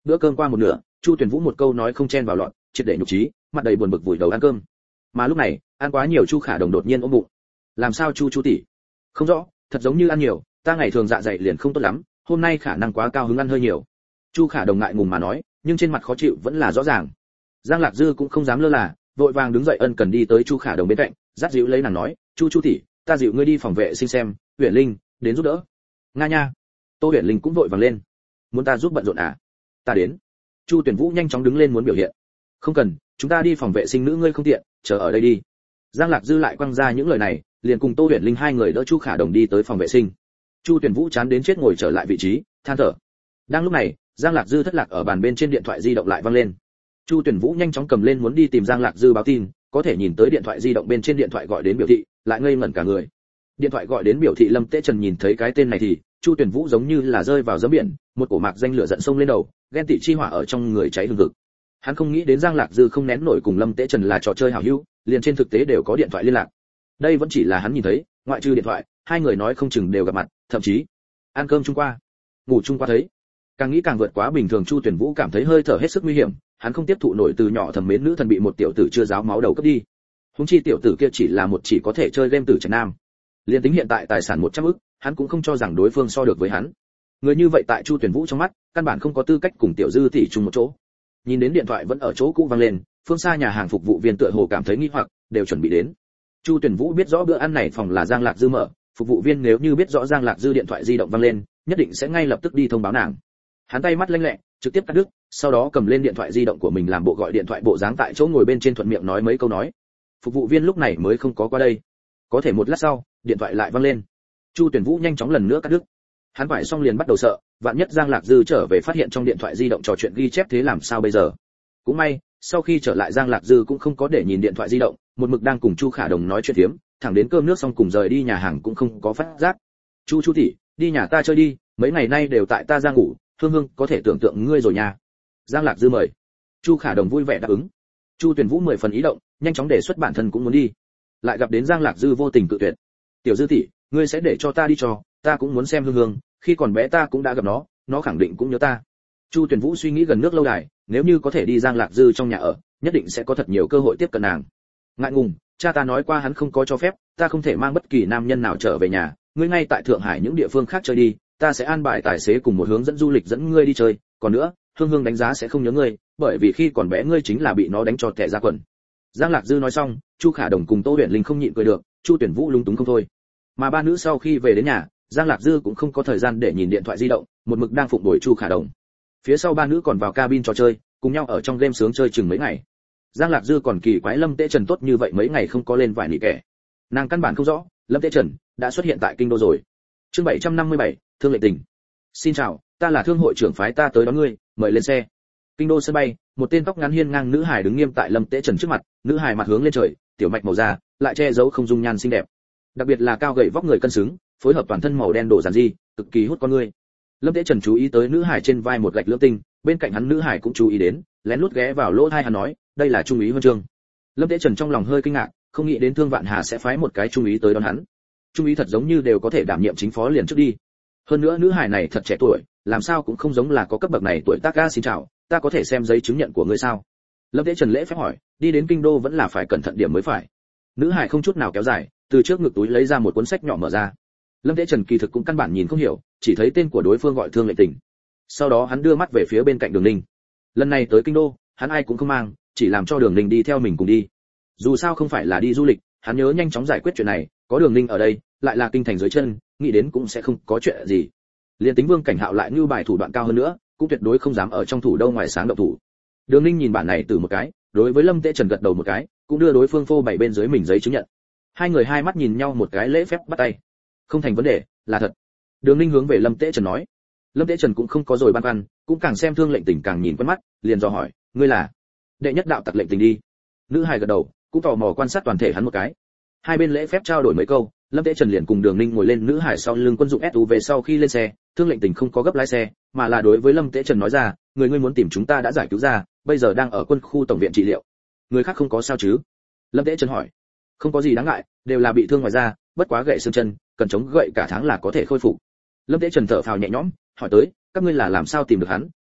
Bữa cơm qua một nửa, Chu Tuyển Vũ một câu nói không chen vào lọt, triệt để nhục trí, mặt đầy buồn bực vùi đầu ăn cơm. Mà lúc này, ăn quá nhiều Chu Khả Đồng đột nhiên ôm bụng. Làm sao Chu tỷ? Không rõ, thật giống như ăn nhiều, ta ngày thường dạ dày liền không tốt lắm, hôm nay khả năng quá cao hứng ăn hơi nhiều. Chu Khả Đồng ngại ngùng mà nói, nhưng trên mặt khó chịu vẫn là rõ ràng. Giang Lạc Dư cũng không dám lơ là, vội vàng đứng dậy ân cần đi tới Chu Khả Đồng bên cạnh, dắt dịu lấy nàng nói, chu tỷ, ta dịu ngươi đi phòng vệ sinh xem, Uyển Linh đến giúp đỡ. Nga nha. Tô Uyển Linh cũng vội vàng lên. Muốn ta giúp bận rộn à? Ta đến. Chu Tuyển Vũ nhanh chóng đứng lên muốn biểu hiện. Không cần, chúng ta đi phòng vệ sinh nữ ngươi không tiện, chờ ở đây đi. Giang Lạc Dư lại quăng ra những lời này, liền cùng Tô Uyển Linh hai người đỡ Chu Khả Đồng đi tới phòng vệ sinh. Chu Tuyển Vũ chán đến chết ngồi trở lại vị trí, than thở. Đang lúc này, Giang Lạc Dư thất lạc ở bàn bên trên điện thoại di động lại vang lên. Chu Tuyển Vũ nhanh chóng cầm lên muốn đi tìm Giang Lạc Dư báo tin, có thể nhìn tới điện thoại di động bên trên điện thoại gọi đến biểu thị, lại ngây ngẩn cả người. Điện thoại gọi đến biểu thị Lâm Tế Trần nhìn thấy cái tên này thì, Chu Tuyển Vũ giống như là rơi vào giấm biển, một cổ mạc danh lửa giận sông lên đầu, ghen tị chi hỏa ở trong người cháy hừng hực. Hắn không nghĩ đến Giang Lạc Dư không nén nổi cùng Lâm Tế Trần là trò chơi hảo hữu, liền trên thực tế đều có điện thoại liên lạc. Đây vẫn chỉ là hắn nhìn thấy, ngoại trừ điện thoại, hai người nói không chừng đều gặp mặt, thậm chí ăn cơm chung qua, ngủ chung qua thấy. Càng nghĩ càng vượt quá bình thường, Chu Tuyển Vũ cảm thấy hơi thở hết sức nguy hiểm, hắn không tiếp thụ nổi từ nhỏ thầm mến nữ thần bị một tiểu tử chưa giáo máu đầu cướp đi. Huống chi tiểu tử kia chỉ là một chỉ có thể chơi game tử trẻ nam. Liên tính hiện tại tài sản 100 ức, hắn cũng không cho rằng đối phương so được với hắn. Người như vậy tại Chu Tuyển Vũ trong mắt, căn bản không có tư cách cùng tiểu dư tỷ chung một chỗ. Nhìn đến điện thoại vẫn ở chỗ cũ vang lên, phương xa nhà hàng phục vụ viên tựa hồ cảm thấy nghi hoặc, đều chuẩn bị đến. Chu Tuyển Vũ biết rõ bữa ăn này phòng là Giang Lạc Dư mở, phục vụ viên nếu như biết rõ Giang Lạc Dư điện thoại di động vang lên, nhất định sẽ ngay lập tức đi thông báo nàng. Hắn tay mắt lanh lẹ, trực tiếp cắt đứt, sau đó cầm lên điện thoại di động của mình làm bộ gọi điện thoại bộ dáng tại chỗ ngồi bên trên thuận miệng nói mấy câu nói. Phục vụ viên lúc này mới không có qua đây. Có thể một lát sau, điện thoại lại vang lên. Chu Tuyển Vũ nhanh chóng lần nữa cắt đứt. Hắn phải xong liền bắt đầu sợ, vạn nhất Giang Lạc Dư trở về phát hiện trong điện thoại di động trò chuyện ghi chép thế làm sao bây giờ. Cũng may, sau khi trở lại Giang Lạc Dư cũng không có để nhìn điện thoại di động, một mực đang cùng Chu Khả Đồng nói chuyện phiếm, thẳng đến cơm nước xong cùng rời đi nhà hàng cũng không có phát giác. Chu tỷ, đi nhà ta chơi đi, mấy ngày nay đều tại ta ra ngủ, Hương Hương có thể tưởng tượng ngươi rồi nha. Giang Lạc Dư mời. Chu Khả Đồng vui vẻ đáp ứng. Chu Tuyển Vũ 10 phần ý động, nhanh chóng đề xuất bản thân cũng muốn đi. Lại gặp đến Giang Lạc Dư vô tình cự tuyệt. Tiểu Dư tỷ, ngươi sẽ để cho ta đi cho, ta cũng muốn xem Hương Hương, khi còn bé ta cũng đã gặp nó khẳng định cũng nhớ ta. Chu Tuyển Vũ suy nghĩ gần nước lâu đài, nếu như có thể đi Giang Lạc Dư trong nhà ở, nhất định sẽ có thật nhiều cơ hội tiếp cận nàng. Ngại ngùng, cha ta nói qua hắn không có cho phép, ta không thể mang bất kỳ nam nhân nào trở về nhà, ngươi ngay tại Thượng Hải những địa phương khác chơi đi, ta sẽ an bài tài xế cùng một hướng dẫn du lịch dẫn ngươi đi chơi, còn nữa, Hương Hương đánh giá sẽ không nhớ ngươi, bởi vì khi còn bé ngươi chính là bị nó đánh cho tè ra quần. Giang Lạc Dư nói xong, Chu Khả Đồng cùng Tô Huyền Linh không nhịn cười được, Chu Tuyển Vũ lúng túng không thôi. Mà ba nữ sau khi về đến nhà, Giang Lạc Dư cũng không có thời gian để nhìn điện thoại di động, một mực đang phụng bồi Chu Khả Đồng. Phía sau ba nữ còn vào cabin trò chơi, cùng nhau ở trong game sướng chơi chừng mấy ngày. Giang Lạc Dư còn kỳ quái Lâm Tế Trần tốt như vậy mấy ngày không có lên vài nị kẻ. Nàng căn bản không rõ, Lâm Tế Trần đã xuất hiện tại kinh đô rồi. Chương 757, Thương Lệ Tình. Xin chào, ta là thương hội trưởng phái ta tới đón ngươi, mời lên xe. Kinh đô sân bay, một tên tóc ngắn hiên ngang nữ hài đứng nghiêm tại Lâm Tế Trần trước mặt, nữ hài mặt hướng lên trời, tiểu mạch màu da, lại che giấu không dung nhan xinh đẹp. Đặc biệt là cao gầy vóc người cân xứng, phối hợp toàn thân màu đen đổ giản dị, cực kỳ hút con người. Lâm Tế Trần chú ý tới nữ hài trên vai một gạch lưỡng tinh, bên cạnh hắn nữ hài cũng chú ý đến, lén lút ghé vào lỗ tai hắn nói, đây là trung úy huân chương. Lâm Tế Trần trong lòng hơi kinh ngạc, không nghĩ đến Thương Vạn Hà sẽ phái một cái trung úy tới đón hắn. Trung úy thật giống như đều có thể đảm nhiệm chính phó liền trước đi. Hơn nữa nữ hài này thật trẻ tuổi, làm sao cũng không giống là có cấp bậc này tuổi tác. Ga xin chào, ta có thể xem giấy chứng nhận của ngươi sao? Lâm Tế Trần lễ phép hỏi, đi đến kinh đô vẫn là phải cẩn thận điểm mới phải. Nữ hài không chút nào kéo dài, từ trước ngực túi lấy ra một cuốn sách nhỏ mở ra. Lâm Tế Trần kỳ thực cũng căn bản nhìn không hiểu, chỉ thấy tên của đối phương gọi Thương Lệ Tình. Sau đó hắn đưa mắt về phía bên cạnh Đường Ninh. Lần này tới kinh đô, hắn ai cũng không mang, chỉ làm cho Đường Ninh đi theo mình cùng đi. Dù sao không phải là đi du lịch, hắn nhớ nhanh chóng giải quyết chuyện này, có Đường Ninh ở đây, lại là kinh thành dưới chân, nghĩ đến cũng sẽ không có chuyện gì. Liên tính Vương Cảnh Hạo lại như bài thủ đoạn cao hơn nữa, cũng tuyệt đối không dám ở trong thủ đâu ngoài sáng động thủ. Đường Ninh nhìn bản này từ một cái, đối với Lâm Tế Trần gật đầu một cái, cũng đưa đối phương phô bày bên dưới mình giấy chứng nhận. Hai người hai mắt nhìn nhau một cái lễ phép bắt tay. Không thành vấn đề, là thật. Đường Ninh hướng về Lâm Tế Trần nói. Lâm Tế Trần cũng không có rồi băn khoăn, cũng càng xem Thương Lệnh Tình càng nhìn quen mắt, liền dò hỏi, ngươi là đệ nhất đạo tặc Lệnh Tình đi. Nữ hài gật đầu, cũng tò mò quan sát toàn thể hắn một cái. Hai bên lễ phép trao đổi mấy câu, Lâm Tế Trần liền cùng Đường Ninh ngồi lên nữ hải sau lưng quân dụng SUV. Sau khi lên xe, Thương Lệnh Tình không có gấp lái xe, mà là đối với Lâm Tế Trần nói ra, người ngươi muốn tìm chúng ta đã giải cứu ra, bây giờ đang ở quân khu tổng viện trị liệu. Người khác không có sao chứ? Lâm Tế Trần hỏi. Không có gì đáng ngại, đều là bị thương ngoài da, bất quá gãy xương chân, cần chống gậy cả tháng là có thể khôi phục. Lâm Tế Trần thở phào nhẹ nhõm, hỏi tới, các ngươi là làm sao tìm được hắn,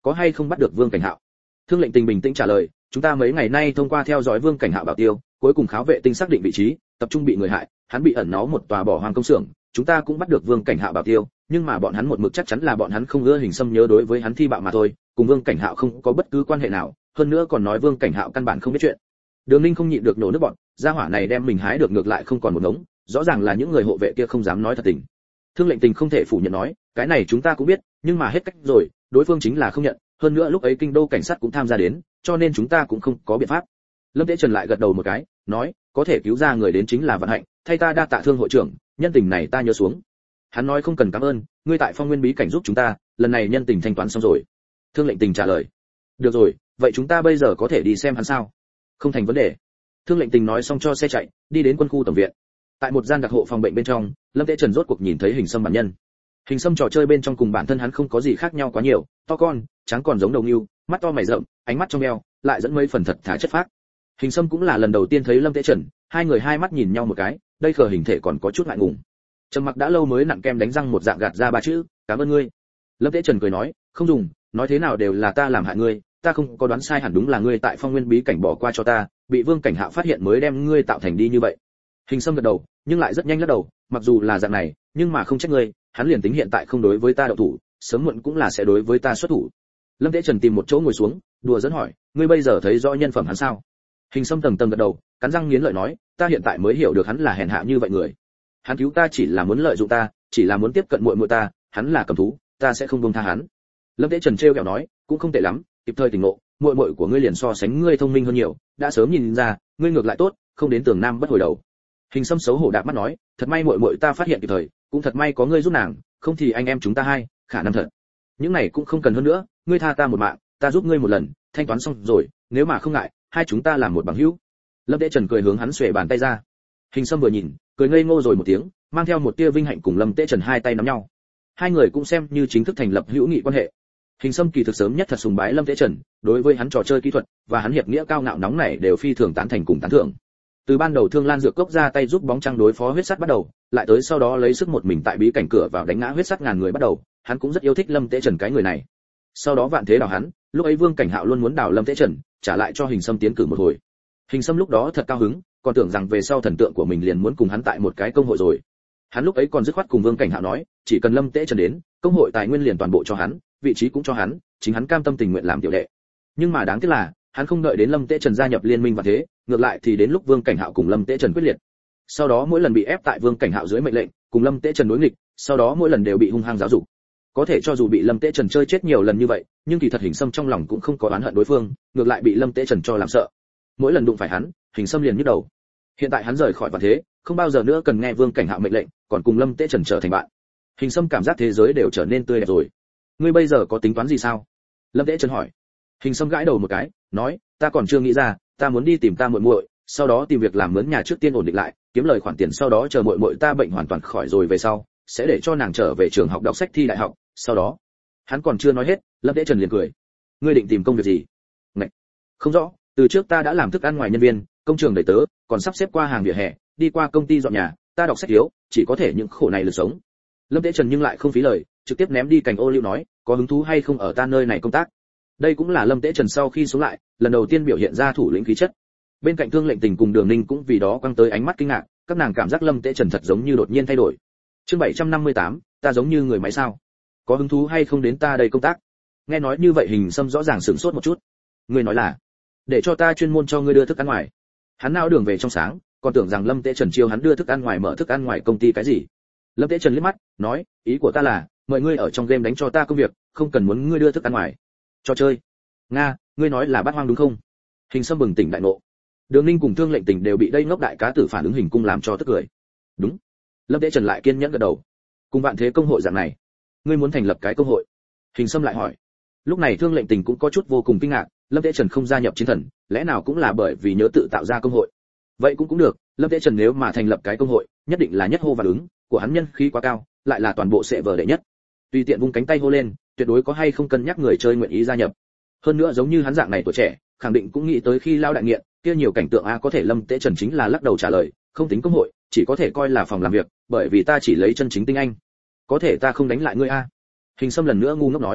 có hay không bắt được Vương Cảnh Hạo? Thương lệnh tình bình tĩnh trả lời, chúng ta mấy ngày nay thông qua theo dõi Vương Cảnh Hạo bảo tiêu, cuối cùng kháo vệ tinh xác định vị trí, tập trung bị người hại, hắn bị ẩn náu một tòa bỏ hoang công xưởng, chúng ta cũng bắt được Vương Cảnh Hạo bảo tiêu, nhưng mà bọn hắn một mực chắc chắn là bọn hắn không ưa Hình Sâm nhớ đối với hắn thi bạo mà thôi, cùng Vương Cảnh Hạo không có bất cứ quan hệ nào, hơn nữa còn nói Vương Cảnh Hạo căn bản không biết chuyện. Đường Ninh không nhịn được nổ nước bọt, gia hỏa này đem mình hái được ngược lại không còn một ngống, rõ ràng là những người hộ vệ kia không dám nói thật tình. Thương lệnh tình không thể phủ nhận nói, cái này chúng ta cũng biết, nhưng mà hết cách rồi, đối phương chính là không nhận, hơn nữa lúc ấy kinh đô cảnh sát cũng tham gia đến, cho nên chúng ta cũng không có biện pháp. Lâm Tế Trần lại gật đầu một cái, nói, có thể cứu ra người đến chính là vận hạnh, thay ta đa tạ Thương hội trưởng, nhân tình này ta nhớ xuống. Hắn nói không cần cảm ơn, ngươi tại Phong Nguyên bí cảnh giúp chúng ta, lần này nhân tình thanh toán xong rồi. Thương lệnh tình trả lời. Được rồi, vậy chúng ta bây giờ có thể đi xem hắn sao? Không thành vấn đề. Thương lệnh tình nói xong cho xe chạy, đi đến quân khu tổng viện. Tại một gian đặc hộ phòng bệnh bên trong, Lâm Tế Trần rốt cuộc nhìn thấy Hình Sâm bản nhân. Hình Sâm trò chơi bên trong cùng bản thân hắn không có gì khác nhau quá nhiều, to con, trắng còn giống đầu nhưu, mắt to mày rậm, ánh mắt trong veo, lại dẫn mấy phần thật thà chất phác. Hình Sâm cũng là lần đầu tiên thấy Lâm Tế Trần, hai người hai mắt nhìn nhau một cái, đây khờ hình thể còn có chút ngại ngùng. Trầm mặc đã lâu mới nặn kem đánh răng một dạng gạt ra ba chữ, cảm ơn ngươi. Lâm Tế Trần cười nói, không dùng, nói thế nào đều là ta làm hại ngươi, ta không có đoán sai hẳn đúng là ngươi tại Phong Nguyên bí cảnh bỏ qua cho ta, bị Vương Cảnh Hạo phát hiện mới đem ngươi tạo thành đi như vậy. Hình Sâm gật đầu, nhưng lại rất nhanh lắc đầu, mặc dù là dạng này, nhưng mà không trách ngươi, hắn liền tính hiện tại không đối với ta động thủ, sớm muộn cũng là sẽ đối với ta xuất thủ. Lâm Tế Trần tìm một chỗ ngồi xuống, đùa dẫn hỏi, ngươi bây giờ thấy rõ nhân phẩm hắn sao? Hình Sâm tầng tầng gật đầu, cắn răng nghiến lợi nói, ta hiện tại mới hiểu được hắn là hèn hạ như vậy người. Hắn cứu ta chỉ là muốn lợi dụng ta, chỉ là muốn tiếp cận muội muội ta, hắn là cầm thú, ta sẽ không buông tha hắn. Lâm Tế Trần trêu ghẹo nói, cũng không tệ lắm, kịp thời tỉnh ngộ, muội muội của ngươi liền so sánh ngươi thông minh hơn nhiều, đã sớm nhìn ra, ngươi ngược lại tốt, không đến tường nam bất hồi đầu. Hình Sâm xấu hổ đạp mắt nói, thật may muội muội ta phát hiện kịp thời, cũng thật may có ngươi giúp nàng, không thì anh em chúng ta hai, khả năng thật. Những này cũng không cần hơn nữa, ngươi tha ta một mạng, ta giúp ngươi một lần, thanh toán xong rồi, nếu mà không ngại, hai chúng ta làm một bằng hữu. Lâm Tế Trần cười hướng hắn xuề bàn tay ra. Hình Sâm vừa nhìn, cười ngây ngô rồi một tiếng, mang theo một tia vinh hạnh cùng Lâm Tế Trần hai tay nắm nhau. Hai người cũng xem như chính thức thành lập hữu nghị quan hệ. Hình Sâm kỳ thực sớm nhất thật sùng bái Lâm Tế Trần, đối với hắn trò chơi kỹ thuật và hắn hiệp nghĩa cao ngạo nóng này đều phi thường tán thành cùng tán thưởng. Từ ban đầu Thương Lan Dược Cốc ra tay giúp bóng trăng đối phó huyết sắt bắt đầu, lại tới sau đó lấy sức một mình tại bí cảnh cửa vào đánh ngã huyết sắt ngàn người bắt đầu, hắn cũng rất yêu thích Lâm Tế Trần cái người này. Sau đó vạn thế đào hắn, lúc ấy Vương Cảnh Hạo luôn muốn đào Lâm Tế Trần, trả lại cho Hình Sâm tiến cử một hồi. Hình Sâm lúc đó thật cao hứng, còn tưởng rằng về sau thần tượng của mình liền muốn cùng hắn tại một cái công hội rồi. Hắn lúc ấy còn dứt khoát cùng Vương Cảnh Hạo nói, chỉ cần Lâm Tế Trần đến, công hội tài nguyên liền toàn bộ cho hắn, vị trí cũng cho hắn, chính hắn cam tâm tình nguyện làm tiểu đệ. Nhưng mà đáng tiếc là, hắn không đợi đến Lâm Tế Trần gia nhập liên minh và thế, ngược lại thì đến lúc Vương Cảnh Hạo cùng Lâm Tế Trần quyết liệt. Sau đó mỗi lần bị ép tại Vương Cảnh Hạo dưới mệnh lệnh, cùng Lâm Tế Trần đối nghịch, sau đó mỗi lần đều bị hung hăng giáo dục. Có thể cho dù bị Lâm Tế Trần chơi chết nhiều lần như vậy, nhưng kỳ thật Hình Sâm trong lòng cũng không có oán hận đối phương, ngược lại bị Lâm Tế Trần cho làm sợ. Mỗi lần đụng phải hắn, Hình Sâm liền nhức đầu. Hiện tại hắn rời khỏi vạn thế, không bao giờ nữa cần nghe Vương Cảnh Hạo mệnh lệnh, còn cùng Lâm Tế Trần trở thành bạn. Hình Sâm cảm giác thế giới đều trở nên tươi đẹp rồi. Ngươi bây giờ có tính toán gì sao? Lâm Tế Trần hỏi. Hình Sâm gãi đầu một cái, nói, ta còn chưa nghĩ ra, ta muốn đi tìm ta muội muội, sau đó tìm việc làm mướn nhà trước tiên ổn định lại, kiếm lời khoản tiền sau đó chờ muội muội ta bệnh hoàn toàn khỏi rồi về sau, sẽ để cho nàng trở về trường học đọc sách thi đại học, sau đó. Hắn còn chưa nói hết, Lâm Tế Trần liền cười. Ngươi định tìm công việc gì? Ngạch. Không rõ, từ trước ta đã làm thức ăn ngoài nhân viên, công trường đầy tớ, còn sắp xếp qua hàng vỉa hè, đi qua công ty dọn nhà, ta đọc sách thiếu, chỉ có thể những khổ này lực sống. Lâm Tế Trần nhưng lại không phí lời, trực tiếp ném đi cành ô liu nói, có hứng thú hay không ở ta nơi này công tác. Đây cũng là Lâm Tế Trần sau khi xuống lại, lần đầu tiên biểu hiện ra thủ lĩnh khí chất. Bên cạnh Thương Lệnh Tình cùng Đường Ninh cũng vì đó quăng tới ánh mắt kinh ngạc, các nàng cảm giác Lâm Tế Trần thật giống như đột nhiên thay đổi. Chương 758, ta giống như người máy sao? Có hứng thú hay không đến ta đây công tác? Nghe nói như vậy Hình Sâm rõ ràng sửng sốt một chút. Ngươi nói là, để cho ta chuyên môn cho ngươi đưa thức ăn ngoài. Hắn não đường về trong sáng, còn tưởng rằng Lâm Tế Trần chiêu hắn đưa thức ăn ngoài mở thức ăn ngoài công ty cái gì. Lâm Tế Trần liếc mắt, nói, ý của ta là, mời ngươi ở trong game đánh cho ta công việc, không cần muốn ngươi đưa thức ăn ngoài. Cho chơi. Nga, ngươi nói là Bát Hoang đúng không? Hình Sâm bừng tỉnh đại ngộ. Đường Ninh cùng Thương Lệnh Tình đều bị đây ngốc đại cá tử phản ứng hình cung làm cho tức cười. Đúng. Lâm Tế Trần lại kiên nhẫn gật đầu. Cùng vạn thế công hội dạng này, ngươi muốn thành lập cái công hội? Hình Sâm lại hỏi. Lúc này Thương Lệnh Tình cũng có chút vô cùng kinh ngạc, Lâm Tế Trần không gia nhập chiến thần, lẽ nào cũng là bởi vì nhớ tự tạo ra công hội? Vậy cũng được, Lâm Tế Trần nếu mà thành lập cái công hội, nhất định là nhất hô và ứng, của hắn nhân khí quá cao, lại là toàn bộ sẽ vở đệ nhất. Tùy tiện vung cánh tay hô lên, tuyệt đối có hay không cân nhắc người chơi nguyện ý gia nhập. Hơn nữa giống như hắn dạng này tuổi trẻ, khẳng định cũng nghĩ tới khi lao đại nghiện, kia nhiều cảnh tượng a có thể Lâm Tế Trần chính là lắc đầu trả lời, không tính công hội, chỉ có thể coi là phòng làm việc, bởi vì ta chỉ lấy chân chính tinh anh. Có thể ta không đánh lại ngươi a. Hình Sâm lần nữa ngu ngốc nói.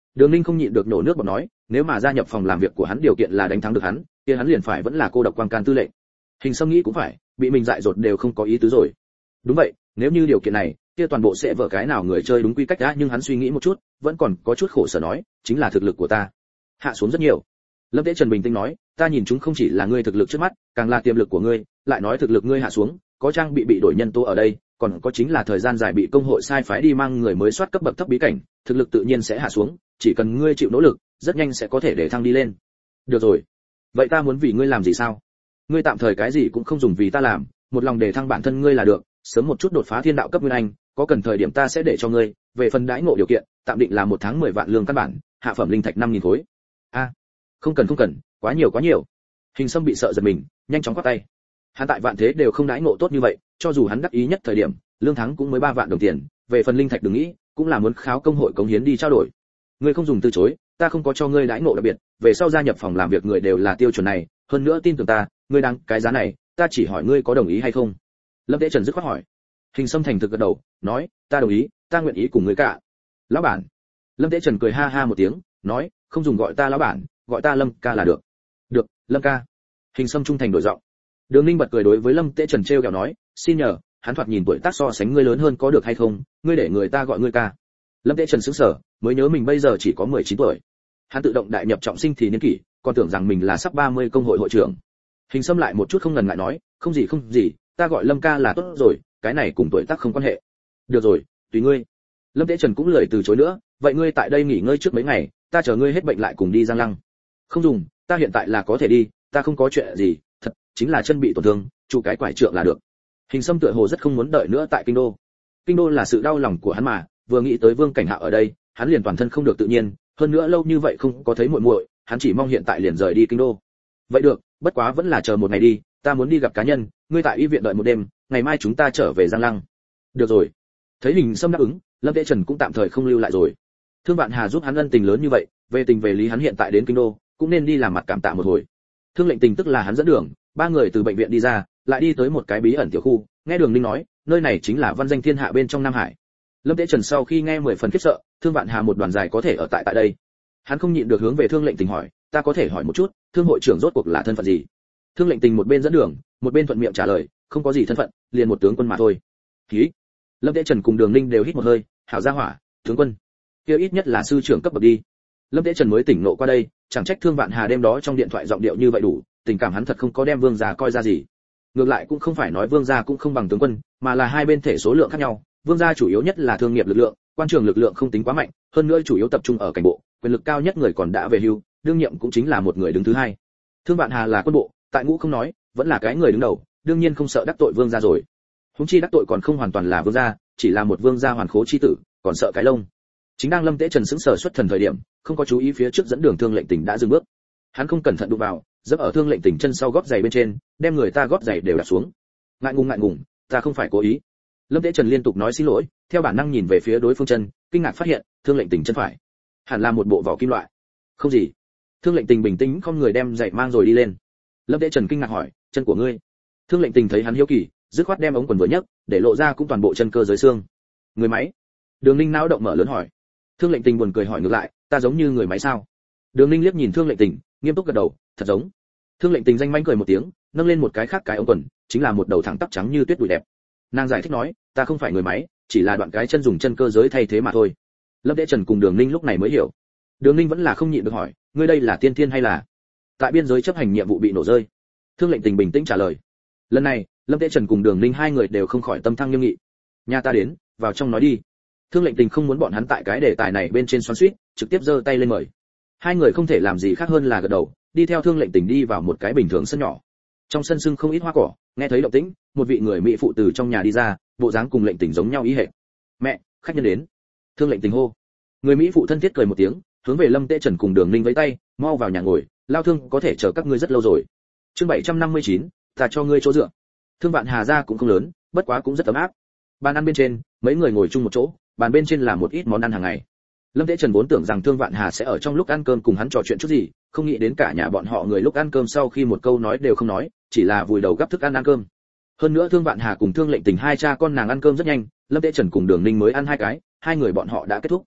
Đường Ninh không nhịn được nổ nước bọt nói, nếu mà gia nhập phòng làm việc của hắn điều kiện là đánh thắng được hắn, kia hắn liền phải vẫn là cô độc quang can tư lệnh. Hình Sâm nghĩ cũng phải, bị mình dại dột đều không có ý tứ rồi. Đúng vậy, nếu như điều kiện này, kia toàn bộ sẽ vợ cái nào người chơi đúng quy cách đã, nhưng hắn suy nghĩ một chút, vẫn còn có chút khổ sở nói, chính là thực lực của ta hạ xuống rất nhiều. Lâm Tế Trần bình tĩnh nói, ta nhìn chúng không chỉ là ngươi thực lực trước mắt, càng là tiềm lực của ngươi, lại nói thực lực ngươi hạ xuống, có trang bị đổi nhân tố ở đây, còn có chính là thời gian dài bị công hội sai phái đi mang người mới soát cấp bậc thấp bí cảnh, thực lực tự nhiên sẽ hạ xuống, chỉ cần ngươi chịu nỗ lực, rất nhanh sẽ có thể để thăng đi lên. Được rồi, vậy ta muốn vì ngươi làm gì sao? Ngươi tạm thời cái gì cũng không dùng vì ta làm, một lòng để thăng bản thân ngươi là được, sớm một chút đột phá thiên đạo cấp nguyên anh, có cần thời điểm ta sẽ để cho ngươi, về phần đãi ngộ điều kiện, tạm định là 1 tháng 10 vạn lương căn bản, hạ phẩm linh thạch 5000 khối. A, không cần, quá nhiều. Hình Sâm bị sợ giật mình, nhanh chóng quát tay. Hắn tại vạn thế đều không đãi ngộ tốt như vậy, cho dù hắn đắc ý nhất thời điểm, lương tháng cũng mới 3 vạn đồng tiền, về phần linh thạch đừng nghĩ, cũng là muốn kháo công hội cống hiến đi trao đổi. Ngươi không dùng từ chối, ta không có cho ngươi đãi ngộ đặc biệt, về sau gia nhập phòng làm việc người đều là tiêu chuẩn này, hơn nữa tin tưởng ta, ngươi đáng cái giá này, ta chỉ hỏi ngươi có đồng ý hay không. Lâm Tế Trần dứt khoát hỏi. Hình Sâm thành thực gật đầu, nói, ta đồng ý, ta nguyện ý cùng ngươi cả. Lão bản. Lâm Tế Trần cười ha ha một tiếng, nói, không dùng gọi ta lão bản, gọi ta Lâm ca là được. Được, Lâm ca. Hình Sâm trung thành đổi giọng. Đường Ninh bật cười đối với Lâm Tế Trần trêu ghẹo nói, xin nhờ, hắn thoạt nhìn tuổi tác so sánh ngươi lớn hơn có được hay không, ngươi để người ta gọi ngươi ca. Lâm Tế Trần sững sờ, mới nhớ mình bây giờ chỉ có 19 tuổi. Hắn tự động đại nhập trọng sinh thì niên kỷ, còn tưởng rằng mình là sắp 30 công hội hội trưởng. Hình Sâm lại một chút không ngần ngại nói, không gì, ta gọi Lâm ca là tốt rồi, cái này cùng tuổi tác không quan hệ. Được rồi, tùy ngươi. Lâm Tế Trần cũng lười từ chối nữa, vậy ngươi tại đây nghỉ ngơi trước mấy ngày, ta chờ ngươi hết bệnh lại cùng đi Giang Lăng. Không dùng, ta hiện tại là có thể đi, ta không có chuyện gì, thật, chính là chân bị tổn thương, trụ cái quải trượng là được. Hình Sâm tựa hồ rất không muốn đợi nữa tại kinh đô. Kinh đô là sự đau lòng của hắn mà, vừa nghĩ tới Vương Cảnh Hạo ở đây, hắn liền toàn thân không được tự nhiên, hơn nữa lâu như vậy không có thấy muội muội, hắn chỉ mong hiện tại liền rời đi kinh đô. Vậy được, bất quá vẫn là chờ một ngày đi, ta muốn đi gặp cá nhân, ngươi tại y viện đợi một đêm, ngày mai chúng ta trở về Giang Lăng. Được rồi. Thấy Hình Sâm đáp ứng, Lâm Tế Trần cũng tạm thời không lưu lại rồi. Thương Vạn Hà giúp hắn ân tình lớn như vậy, về tình về lý hắn hiện tại đến kinh đô, cũng nên đi làm mặt cảm tạ một hồi. Thương Lệnh Tình tức là hắn dẫn đường, 3 người từ bệnh viện đi ra, lại đi tới một cái bí ẩn tiểu khu, nghe Đường Ninh nói, nơi này chính là văn danh thiên hạ bên trong Nam Hải. Lâm Tế Trần sau khi nghe 10 phần khiếp sợ, Thương Vạn Hà một đoàn dài có thể ở tại đây. Hắn không nhịn được hướng về Thương Lệnh Tình hỏi, ta có thể hỏi một chút, Thương hội trưởng rốt cuộc là thân phận gì? Thương Lệnh Tình một bên dẫn đường, một bên thuận miệng trả lời, không có gì thân phận, liền một tướng quân mà thôi. Hí. Lâm Tế Trần cùng Đường Ninh đều hít một hơi, hảo gia hỏa, tướng quân, kia ít nhất là sư trưởng cấp bậc đi. Lâm Tế Trần mới tỉnh nộ qua đây, chẳng trách Thương Vạn Hà đêm đó trong điện thoại giọng điệu như vậy đủ, tình cảm hắn thật không có đem Vương gia coi ra gì. Ngược lại cũng không phải nói Vương gia cũng không bằng tướng quân, mà là hai bên thể số lượng khác nhau, Vương gia chủ yếu nhất là thương nghiệp lực lượng, quan trường lực lượng không tính quá mạnh, hơn nữa chủ yếu tập trung ở cảnh bộ, quyền lực cao nhất người còn đã về hưu, đương nhiệm cũng chính là một người đứng thứ hai. Thương Vạn Hà là quân bộ, tại ngũ không nói, vẫn là cái người đứng đầu, đương nhiên không sợ đắc tội Vương gia rồi. Huống chi đắc tội còn không hoàn toàn là Vương gia, chỉ là một Vương gia hoàn khố chi tử, còn sợ cái lông. Chính đang Lâm Tế Trần sững sờ xuất thần thời điểm, không có chú ý phía trước dẫn đường Thương Lệnh Tình đã dừng bước. Hắn không cẩn thận đụng vào, dẫm ở Thương Lệnh Tình chân sau gót giày bên trên, đem người ta gót giày đều đặt xuống. Ngại ngùng, ta không phải cố ý. Lâm Tế Trần liên tục nói xin lỗi, theo bản năng nhìn về phía đối phương chân, kinh ngạc phát hiện, Thương Lệnh Tình chân phải, hẳn là một bộ vỏ kim loại. Không gì. Thương Lệnh Tình bình tĩnh không người đem giày mang rồi đi lên. Lâm Tế Trần kinh ngạc hỏi, chân của ngươi? Thương Lệnh Tình thấy hắn hiếu kỳ, dứt khoát đem ống quần vừa nhấc, để lộ ra cũng toàn bộ chân cơ dưới xương. Người máy? Đường Ninh náo động mở lớn hỏi. Thương Lệnh Tình buồn cười hỏi ngược lại, ta giống như người máy sao? Đường Ninh liếc nhìn Thương Lệnh Tình, nghiêm túc gật đầu, thật giống. Thương Lệnh Tình danh manh cười một tiếng, nâng lên một cái khác cái ống quần, chính là một đầu thẳng tắp trắng như tuyết đùi đẹp. Nàng giải thích nói, ta không phải người máy, chỉ là đoạn cái chân dùng chân cơ giới thay thế mà thôi. Lâm Tế Trần cùng Đường Ninh lúc này mới hiểu. Đường Ninh vẫn là không nhịn được hỏi, ngươi đây là tiên thiên hay là tại biên giới chấp hành nhiệm vụ bị nổ rơi? Thương Lệnh Tình bình tĩnh trả lời. Lần này, Lâm Tế Trần cùng Đường Ninh hai người đều không khỏi tâm thăng nghiêm nghị. Nhà ta đến, vào trong nói đi. Thương Lệnh Tình không muốn bọn hắn tại cái đề tài này bên trên xoắn xuýt, trực tiếp giơ tay lên mời. Hai người không thể làm gì khác hơn là gật đầu, đi theo Thương Lệnh Tình đi vào một cái bình thường sân nhỏ. Trong sân sưng không ít hoa cỏ, nghe thấy động tĩnh, một vị người mỹ phụ từ trong nhà đi ra, bộ dáng cùng Lệnh Tình giống nhau ý hệt. Mẹ, khách nhân đến. Thương Lệnh Tình hô. Người mỹ phụ thân thiết cười một tiếng, hướng về Lâm Tế Trần cùng Đường Ninh vẫy tay, mau vào nhà ngồi, lao Thương có thể chờ các ngươi rất lâu rồi. Chương 759, ta cho ngươi chỗ dựa. Thương Vạn Hà gia cũng không lớn, bất quá cũng rất ấm áp. Bàn ăn bên trên, mấy người ngồi chung một chỗ, bàn bên trên là một ít món ăn hàng ngày. Lâm Tế Trần vốn tưởng rằng Thương Vạn Hà sẽ ở trong lúc ăn cơm cùng hắn trò chuyện chút gì, không nghĩ đến cả nhà bọn họ người lúc ăn cơm sau khi một câu nói đều không nói, chỉ là vùi đầu gắp thức ăn cơm. Hơn nữa Thương Vạn Hà cùng Thương Lệnh Tình hai cha con nàng ăn cơm rất nhanh, Lâm Tế Trần cùng Đường Ninh mới ăn hai cái, hai người bọn họ đã kết thúc.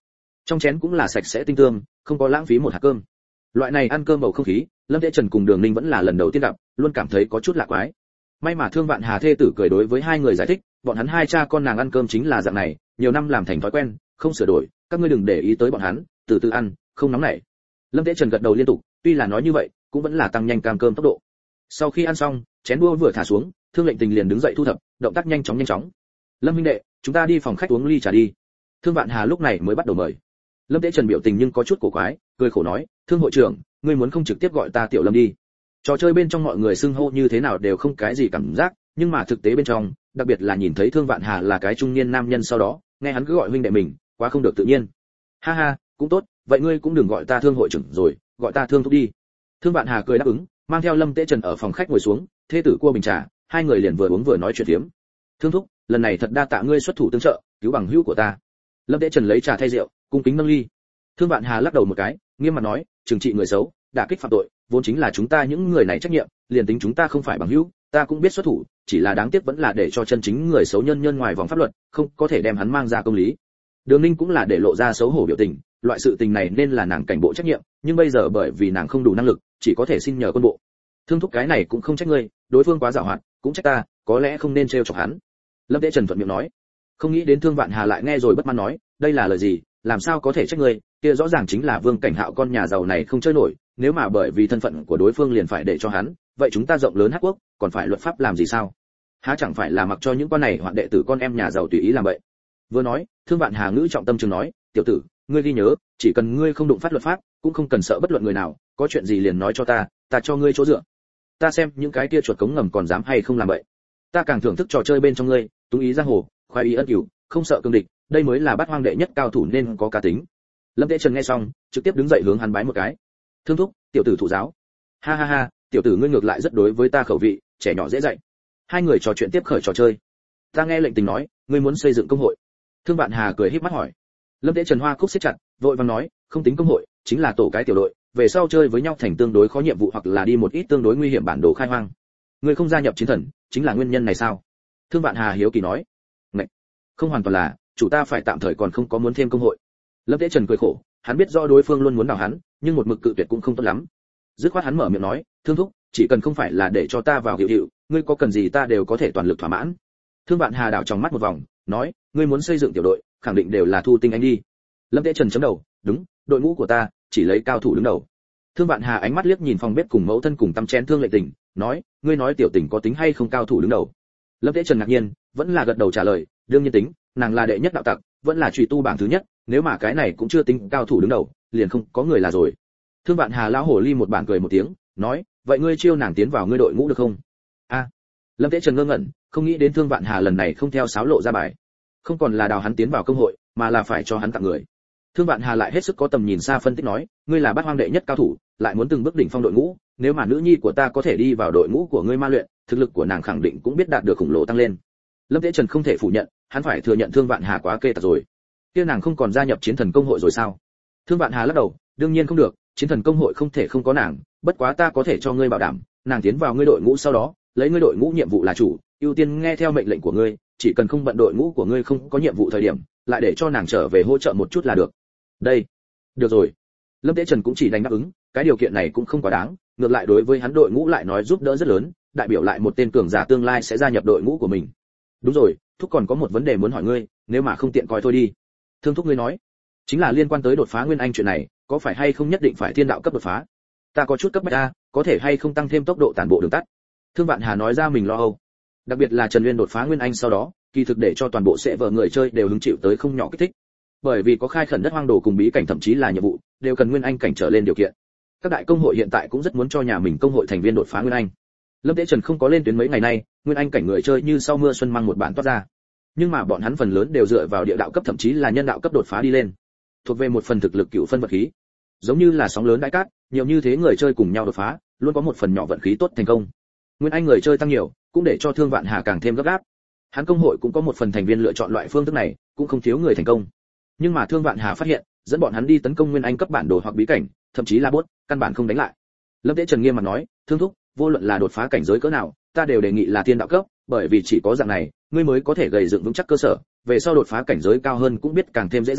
trong chén cũng là sạch sẽ tinh tươm, không có lãng phí một hạt cơm. Loại này ăn cơm bầu không khí, Lâm Tế Trần cùng Đường Ninh vẫn là lần đầu tiên gặp, luôn cảm thấy có chút lạ quái. May mà Thương Vạn Hà thê tử cười đối với hai người giải thích, bọn hắn hai cha con nàng ăn cơm chính là dạng này, nhiều năm làm thành thói quen, không sửa đổi, các ngươi đừng để ý tới bọn hắn, từ từ ăn, không nóng nảy. Lâm Tế Trần gật đầu liên tục, tuy là nói như vậy, cũng vẫn là tăng nhanh cam cơm tốc độ. Sau khi ăn xong, chén đũa vừa thả xuống, Thương Lệnh Tình liền đứng dậy thu thập, động tác nhanh chóng. Lâm huynh đệ, chúng ta đi phòng khách uống ly trà đi. Thương Vạn Hà lúc này mới bắt đầu mời. Lâm Tế Trần biểu tình nhưng có chút cổ quái, cười khổ nói, Thương hội trưởng, ngươi muốn không trực tiếp gọi ta Tiểu Lâm đi. Trò chơi bên trong mọi người xưng hô như thế nào đều không cái gì cảm giác, nhưng mà thực tế bên trong, đặc biệt là nhìn thấy Thương Vạn Hà là cái trung niên nam nhân sau đó, nghe hắn cứ gọi huynh đệ mình, quá không được tự nhiên. Ha ha, cũng tốt, vậy ngươi cũng đừng gọi ta Thương hội trưởng rồi, gọi ta Thương thúc đi. Thương Vạn Hà cười đáp ứng, mang theo Lâm Tế Trần ở phòng khách ngồi xuống, thê tử cua bình trà, hai người liền vừa uống vừa nói chuyện phiếm. Thương thúc, lần này thật đa tạ ngươi xuất thủ tương trợ, cứu bằng hữu của ta. Lâm Tế Trần lấy trà thay rượu, cung kính nâng ly. Thương Vạn Hà lắc đầu một cái, nghiêm mặt nói, trừng trị người xấu, đả kích phạm tội, vốn chính là chúng ta những người này trách nhiệm, liền tính chúng ta không phải bằng hữu, ta cũng biết xuất thủ, chỉ là đáng tiếc vẫn là để cho chân chính người xấu nhân ngoài vòng pháp luật, không có thể đem hắn mang ra công lý. Đường Ninh cũng là để lộ ra xấu hổ biểu tình, loại sự tình này nên là nàng cảnh bộ trách nhiệm, nhưng bây giờ bởi vì nàng không đủ năng lực, chỉ có thể xin nhờ quân bộ. Thương thúc cái này cũng không trách ngươi, đối phương quá giàu hoạt, cũng trách ta, có lẽ không nên trêu chọc hắn. Lâm Tế Trần thuận miệng nói. Không nghĩ đến Thương Vạn Hà lại nghe rồi bất mãn nói, đây là lời gì, làm sao có thể trách ngươi, kia rõ ràng chính là Vương Cảnh Hạo con nhà giàu này không chơi nổi, nếu mà bởi vì thân phận của đối phương liền phải để cho hắn, vậy chúng ta rộng lớn Hắc Quốc, còn phải luật pháp làm gì sao? Há chẳng phải là mặc cho những con này hoạn đệ tử con em nhà giàu tùy ý làm vậy. Vừa nói, Thương Vạn Hà ngữ trọng tâm trường nói, tiểu tử, ngươi ghi nhớ, chỉ cần ngươi không đụng phát luật pháp, cũng không cần sợ bất luận người nào, có chuyện gì liền nói cho ta cho ngươi chỗ dựa. Ta xem những cái kia chuột cống ngầm còn dám hay không làm vậy. Ta càng thưởng thức trò chơi bên trong ngươi, tú ý giang hồ, khoái ý ân cửu, không sợ cương địch, đây mới là bát hoang đệ nhất cao thủ nên có cá tính. Lâm Tế Trần nghe xong, trực tiếp đứng dậy hướng hắn bái một cái. Thương thúc, tiểu tử thụ giáo. Ha ha ha, tiểu tử ngươi ngược lại rất đối với ta khẩu vị, trẻ nhỏ dễ dạy. Hai người trò chuyện tiếp khởi trò chơi. Ta nghe lệnh tình nói, ngươi muốn xây dựng công hội. Thương Vạn Hà cười híp mắt hỏi. Lâm Tế Trần hoa cúc siết chặt, vội vàng nói, không tính công hội, chính là tổ cái tiểu đội, về sau chơi với nhau thành tương đối khó nhiệm vụ hoặc là đi một ít tương đối nguy hiểm bản đồ khai hoang. Ngươi không gia nhập chiến thần, chính là nguyên nhân này sao? Thương Vạn Hà hiếu kỳ nói. Ngậy, không hoàn toàn là, chủ ta phải tạm thời còn không có muốn thêm công hội. Lâm Tế Trần cười khổ, hắn biết rõ đối phương luôn muốn đào hắn, nhưng một mực cự tuyệt cũng không tốt lắm. Dứt khoát hắn mở miệng nói, Thương thúc, chỉ cần không phải là để cho ta vào hiệu, ngươi có cần gì ta đều có thể toàn lực thỏa mãn. Thương Vạn Hà đảo trong mắt một vòng, nói, ngươi muốn xây dựng tiểu đội, khẳng định đều là thu tinh anh đi. Lâm Tế Trần chấm đầu, đúng, đội ngũ của ta chỉ lấy cao thủ đứng đầu. Thương Vạn Hà ánh mắt liếc nhìn phòng bếp cùng mẫu thân cùng tăm chén Thương Lệ Tình, nói, ngươi nói tiểu tình có tính hay không cao thủ đứng đầu. Lâm Tế Trần ngạc nhiên, vẫn là gật đầu trả lời, đương nhiên tính, nàng là đệ nhất đạo tặc, vẫn là trùy tu bảng thứ nhất, nếu mà cái này cũng chưa tính cao thủ đứng đầu, liền không có người là rồi. Thương Vạn Hà lão hổ ly một bản cười một tiếng, nói, vậy ngươi chiêu nàng tiến vào ngươi đội ngũ được không? A. Lâm Tế Trần ngơ ngẩn, không nghĩ đến Thương Vạn Hà lần này không theo sáo lộ ra bài, không còn là đào hắn tiến vào công hội, mà là phải cho hắn tặng người. Thương Vạn Hà lại hết sức có tầm nhìn xa phân tích nói, ngươi là bát hoang đệ nhất cao thủ, lại muốn từng bước đỉnh phong đội ngũ, nếu mà nữ nhi của ta có thể đi vào đội ngũ của ngươi ma luyện, thực lực của nàng khẳng định cũng biết đạt được khủng lồ tăng lên. Lâm Tế Trần không thể phủ nhận, hắn phải thừa nhận Thương Vạn Hà quá kê tật rồi. Kia nàng không còn gia nhập chiến thần công hội rồi sao? Thương Vạn Hà lắc đầu, đương nhiên không được, chiến thần công hội không thể không có nàng, bất quá ta có thể cho ngươi bảo đảm, nàng tiến vào ngươi đội ngũ sau đó, lấy ngươi đội ngũ nhiệm vụ là chủ, ưu tiên nghe theo mệnh lệnh của ngươi, chỉ cần không bận đội ngũ của ngươi không có nhiệm vụ thời điểm, lại để cho nàng trở về hỗ trợ một chút là được. Đây, được rồi. Lâm Tế Trần cũng chỉ đành đáp ứng, cái điều kiện này cũng không quá đáng, ngược lại đối với hắn đội ngũ lại nói giúp đỡ rất lớn, đại biểu lại một tên cường giả tương lai sẽ gia nhập đội ngũ của mình. Đúng rồi, thúc còn có một vấn đề muốn hỏi ngươi, nếu mà không tiện coi thôi đi. Thương thúc ngươi nói, chính là liên quan tới đột phá nguyên anh chuyện này, có phải hay không nhất định phải thiên đạo cấp đột phá? Ta có chút cấp bách a, có thể hay không tăng thêm tốc độ tản bộ đường tắt? Thương Vạn Hà nói ra mình lo âu. Đặc biệt là Trần Nguyên đột phá nguyên anh sau đó, kỳ thực để cho toàn bộ sẽ vợ người chơi đều hứng chịu tới không nhỏ kích thích. Bởi vì có khai khẩn đất hoang đồ cùng bí cảnh thậm chí là nhiệm vụ, đều cần nguyên anh cảnh trở lên điều kiện. Các đại công hội hiện tại cũng rất muốn cho nhà mình công hội thành viên đột phá nguyên anh. Lâm Tế Trần không có lên tuyến mấy ngày nay, nguyên anh cảnh người chơi như sau mưa xuân mang một bản toát ra. Nhưng mà bọn hắn phần lớn đều dựa vào địa đạo cấp thậm chí là nhân đạo cấp đột phá đi lên. Thuộc về một phần thực lực cựu phân vật khí. Giống như là sóng lớn đại cát, nhiều như thế người chơi cùng nhau đột phá, luôn có một phần nhỏ vận khí tốt thành công. Nguyên anh người chơi tăng nhiều, cũng để cho Thương Vạn Hà càng thêm gấp gáp. Hắn công hội cũng có một phần thành viên lựa chọn loại phương thức này, cũng không thiếu người thành công. Nhưng mà Thương Vạn Hà phát hiện, dẫn bọn hắn đi tấn công nguyên anh cấp bản đồ hoặc bí cảnh, thậm chí là bot, căn bản không đánh lại. Lâm Tế Trần nghiêm mặt nói, Thương thúc, vô luận là đột phá cảnh giới cỡ nào, ta đều đề nghị là thiên đạo cấp, bởi vì chỉ có dạng này, ngươi mới có thể gây dựng vững chắc cơ sở, về sau đột phá cảnh giới cao hơn cũng biết càng thêm dễ dàng,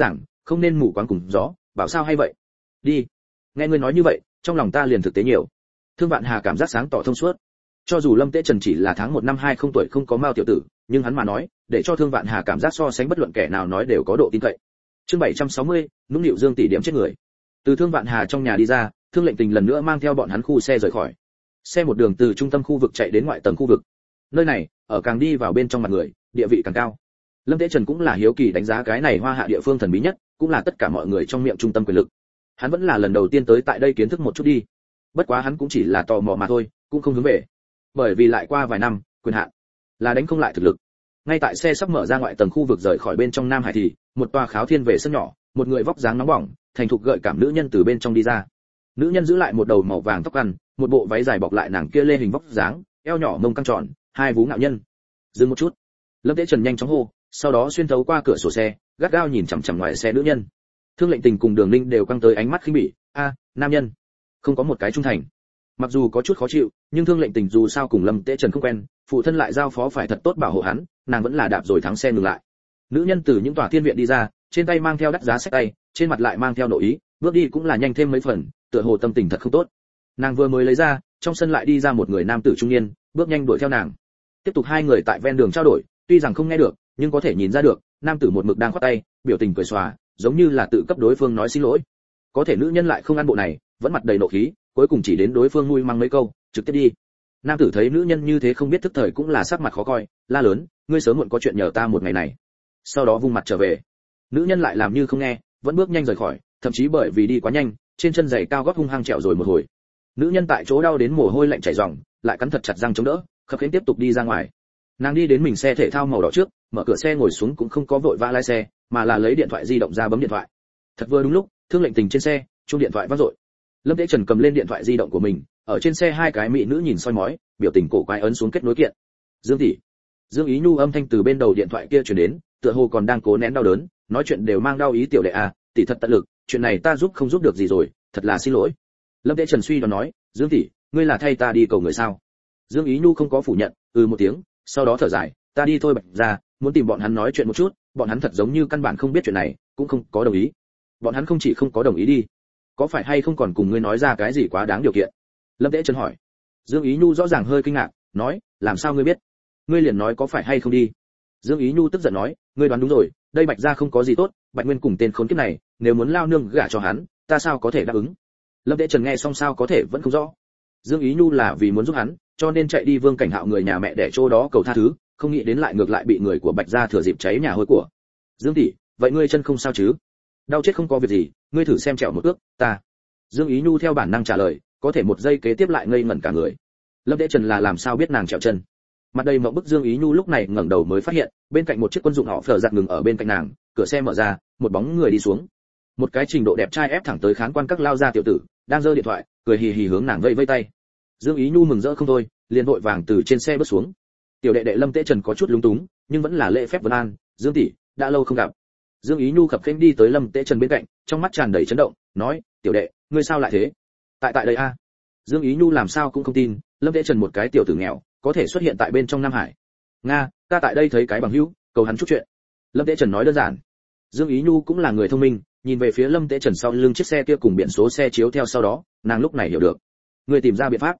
không nên mù quáng cùng gió, bảo sao hay vậy? Đi. Nghe ngươi nói như vậy, trong lòng ta liền thực tế nhiều. Thương Vạn Hà cảm giác sáng tỏ thông suốt. Cho dù Lâm Tế Trần chỉ là tháng 1 năm 20 tuổi không có mao tiểu tử, nhưng hắn mà nói, để cho Thương Vạn Hà cảm giác so sánh bất luận kẻ nào nói đều có độ tin cậy. Chương 760, nũng nịu Dương tỷ điểm chết người. Từ Thương Vạn Hà trong nhà đi ra, Thương Lệnh Tình lần nữa mang theo bọn hắn khu xe rời khỏi. Xe một đường từ trung tâm khu vực chạy đến ngoại tầng khu vực. Nơi này, ở càng đi vào bên trong mặt người, địa vị càng cao. Lâm Tế Trần cũng là hiếu kỳ đánh giá cái này Hoa Hạ địa phương thần bí nhất, cũng là tất cả mọi người trong miệng trung tâm quyền lực. Hắn vẫn là lần đầu tiên tới tại đây kiến thức một chút đi. Bất quá hắn cũng chỉ là tò mò mà thôi, cũng không hướng về. Bởi vì lại qua vài năm, quyền hạn là đánh không lại thực lực. Ngay tại xe sắp mở ra ngoại tầng khu vực rời khỏi bên trong Nam Hải thì, một tòa kháo thiên về sân nhỏ, một người vóc dáng nóng bỏng, thành thục gợi cảm nữ nhân từ bên trong đi ra. Nữ nhân giữ lại một đầu màu vàng tóc ăn, một bộ váy dài bọc lại nàng kia lê hình vóc dáng, eo nhỏ mông căng tròn, hai vú ngạo nhân. Dừng một chút. Lâm Tế Trần nhanh chóng hô, sau đó xuyên thấu qua cửa sổ xe, gắt gao nhìn chằm chằm ngoài xe nữ nhân. Thương Lệnh Tình cùng Đường Linh đều căng tới ánh mắt khinh bỉ, nam nhân, không có một cái trung thành. Mặc dù có chút khó chịu, nhưng Thương Lệnh Tình dù sao cùng Lâm Tế Trần không quen, phụ thân lại giao phó phải thật tốt bảo hộ hắn, nàng vẫn là đạp rồi thắng xe ngừng lại. Nữ nhân từ những tòa thiên viện đi ra, trên tay mang theo đắt giá sách tay, trên mặt lại mang theo nội ý, bước đi cũng là nhanh thêm mấy phần, tựa hồ tâm tình thật không tốt. Nàng vừa mới lấy ra, trong sân lại đi ra một người nam tử trung niên, bước nhanh đuổi theo nàng. Tiếp tục hai người tại ven đường trao đổi, tuy rằng không nghe được, nhưng có thể nhìn ra được, nam tử một mực đang khoát tay, biểu tình cười xòa, giống như là tự cấp đối phương nói xin lỗi. Có thể nữ nhân lại không ăn bộ này, vẫn mặt đầy nộ khí, cuối cùng chỉ đến đối phương nuôi mang mấy câu, trực tiếp đi. Nam tử thấy nữ nhân như thế không biết thức thời cũng là sắc mặt khó coi, la lớn, ngươi sớm muộn có chuyện nhờ ta một ngày này. Sau đó vung mặt trở về. Nữ nhân lại làm như không nghe, vẫn bước nhanh rời khỏi, thậm chí bởi vì đi quá nhanh, trên chân giày cao gót hung hăng trẹo rồi một hồi. Nữ nhân tại chỗ đau đến mồ hôi lạnh chảy ròng, lại cắn thật chặt răng chống đỡ, khập khiễng tiếp tục đi ra ngoài. Nàng đi đến mình xe thể thao màu đỏ trước, mở cửa xe ngồi xuống cũng không có vội vã lái xe, mà là lấy điện thoại di động ra bấm điện thoại. Thật vừa đúng lúc, Thương Lệnh Tình trên xe, chuông điện thoại vang dội. Lâm Tế Trần cầm lên điện thoại di động của mình, ở trên xe hai cái mỹ nữ nhìn soi mói, biểu tình cổ quái ấn xuống kết nối kiện. Dương tỷ. Dương Ý Nhu âm thanh từ bên đầu điện thoại kia truyền đến, tựa hồ còn đang cố nén đau đớn, nói chuyện đều mang đau ý, tiểu đệ à, tỷ thật tận lực, chuyện này ta giúp không giúp được gì rồi, thật là xin lỗi. Lâm Tế Trần suy đoán nói, Dương tỷ, ngươi là thay ta đi cầu người sao? Dương Ý Nhu không có phủ nhận, một tiếng, sau đó thở dài, ta đi thôi Bạch ra, muốn tìm bọn hắn nói chuyện một chút, bọn hắn thật giống như căn bản không biết chuyện này, cũng không có đồng ý. Bọn hắn không chỉ không có đồng ý đi, có phải hay không còn cùng ngươi nói ra cái gì quá đáng điều kiện? Lâm Tế Trần hỏi. Dương Ý Nhu rõ ràng hơi kinh ngạc, nói, làm sao ngươi biết? Ngươi liền nói có phải hay không đi. Dương Ý Nhu tức giận nói, ngươi đoán đúng rồi, đây Bạch gia không có gì tốt, Bạch Nguyên cùng tên khốn kiếp này, nếu muốn lao nương gả cho hắn, ta sao có thể đáp ứng? Lâm Tế Trần nghe xong sao có thể vẫn không rõ. Dương Ý Nhu là vì muốn giúp hắn, cho nên chạy đi Vương Cảnh Hạo người nhà mẹ để chỗ đó cầu tha thứ, không nghĩ đến lại ngược lại bị người của Bạch gia thừa dịp cháy nhà hôi của. Dương tỷ, vậy ngươi chân không sao chứ? Đau chết không có việc gì, ngươi thử xem trèo một ước, ta. Dương Ý Nhu theo bản năng trả lời, có thể một giây kế tiếp lại ngây ngẩn cả người. Lâm Tế Trần là làm sao biết nàng trèo chân? Mặt đầy mộng bức Dương Ý Nhu lúc này ngẩng đầu mới phát hiện, bên cạnh một chiếc quân dụng họ phở giặt ngừng ở bên cạnh nàng, cửa xe mở ra, một bóng người đi xuống. Một cái trình độ đẹp trai ép thẳng tới khán quan các lao ra tiểu tử, đang giơ điện thoại, cười hì hì hướng nàng vẫy vẫy tay. Dương Ý Nhu mừng rỡ không thôi, liền vội vàng từ trên xe bước xuống. Tiểu đệ đệ Lâm Tế Trần có chút lúng túng, nhưng vẫn là lễ phép vân an, Dương tỷ, đã lâu không gặp. Dương Ý Nhu khập khiễng đi tới Lâm Tế Trần bên cạnh, trong mắt tràn đầy chấn động, nói, tiểu đệ, ngươi sao lại thế? Tại đây a. Dương Ý Nhu làm sao cũng không tin, Lâm Tế Trần một cái tiểu tử nghèo, có thể xuất hiện tại bên trong Nam Hải. Nga, ta tại đây thấy cái bằng hữu, cầu hắn chút chuyện. Lâm Tế Trần nói đơn giản. Dương Ý Nhu cũng là người thông minh, nhìn về phía Lâm Tế Trần sau lưng chiếc xe kia cùng biển số xe chiếu theo sau đó, nàng lúc này hiểu được. Người tìm ra biện pháp.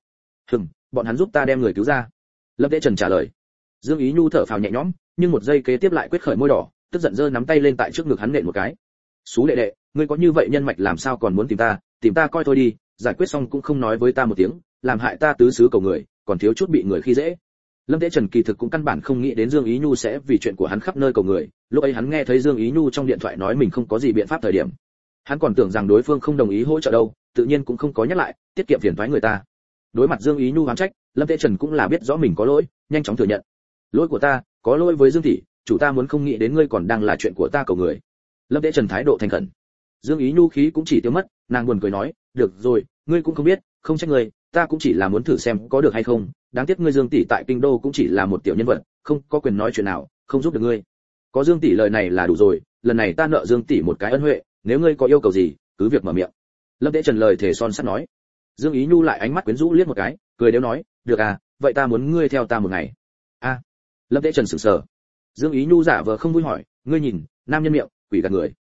Bọn hắn giúp ta đem người cứu ra. Lâm Tế Trần trả lời. Dương Ý Nhu thở phào nhẹ nhõm, nhưng một giây kế tiếp lại quyết khởi môi đỏ, tức giận giơ nắm tay lên tại trước ngực hắn nện một cái. Xú đệ đệ, ngươi có như vậy nhân mạch làm sao còn muốn tìm ta coi thôi đi, giải quyết xong cũng không nói với ta một tiếng, làm hại ta tứ xứ cầu người, còn thiếu chút bị người khi dễ. Lâm Tế Trần kỳ thực cũng căn bản không nghĩ đến Dương Ý Nhu sẽ vì chuyện của hắn khắp nơi cầu người, lúc ấy hắn nghe thấy Dương Ý Nhu trong điện thoại nói mình không có gì biện pháp thời điểm, hắn còn tưởng rằng đối phương không đồng ý hỗ trợ đâu, tự nhiên cũng không có nhắc lại, tiết kiệm phiền toái người ta. Đối mặt Dương Ý Nhu oán trách, Lâm Tế Trần cũng là biết rõ mình có lỗi, nhanh chóng thừa nhận. Lỗi của ta, có lỗi với Dương tỷ, chủ ta muốn không nghĩ đến ngươi còn đang là chuyện của ta cầu người. Lâm Tế Trần thái độ thành khẩn. Dương Ý Nhu khí cũng chỉ tiêu mất, nàng buồn cười nói, được rồi, ngươi cũng không biết, không trách ngươi, ta cũng chỉ là muốn thử xem có được hay không, đáng tiếc ngươi Dương tỷ tại kinh đô cũng chỉ là một tiểu nhân vật, không có quyền nói chuyện nào, không giúp được ngươi. Có Dương tỷ lời này là đủ rồi, lần này ta nợ Dương tỷ một cái ân huệ, nếu ngươi có yêu cầu gì, cứ việc mở miệng. Lâm Tế Trần lời thề son sắt nói. Dương Ý Nhu lại ánh mắt quyến rũ liếc một cái, cười đếu nói, được à, vậy ta muốn ngươi theo ta một ngày. A. Lâm Tế Trần sửng sờ. Dương Ý Nhu giả vờ không vui hỏi, ngươi nhìn, nam nhân miệng, quỷ gạt người.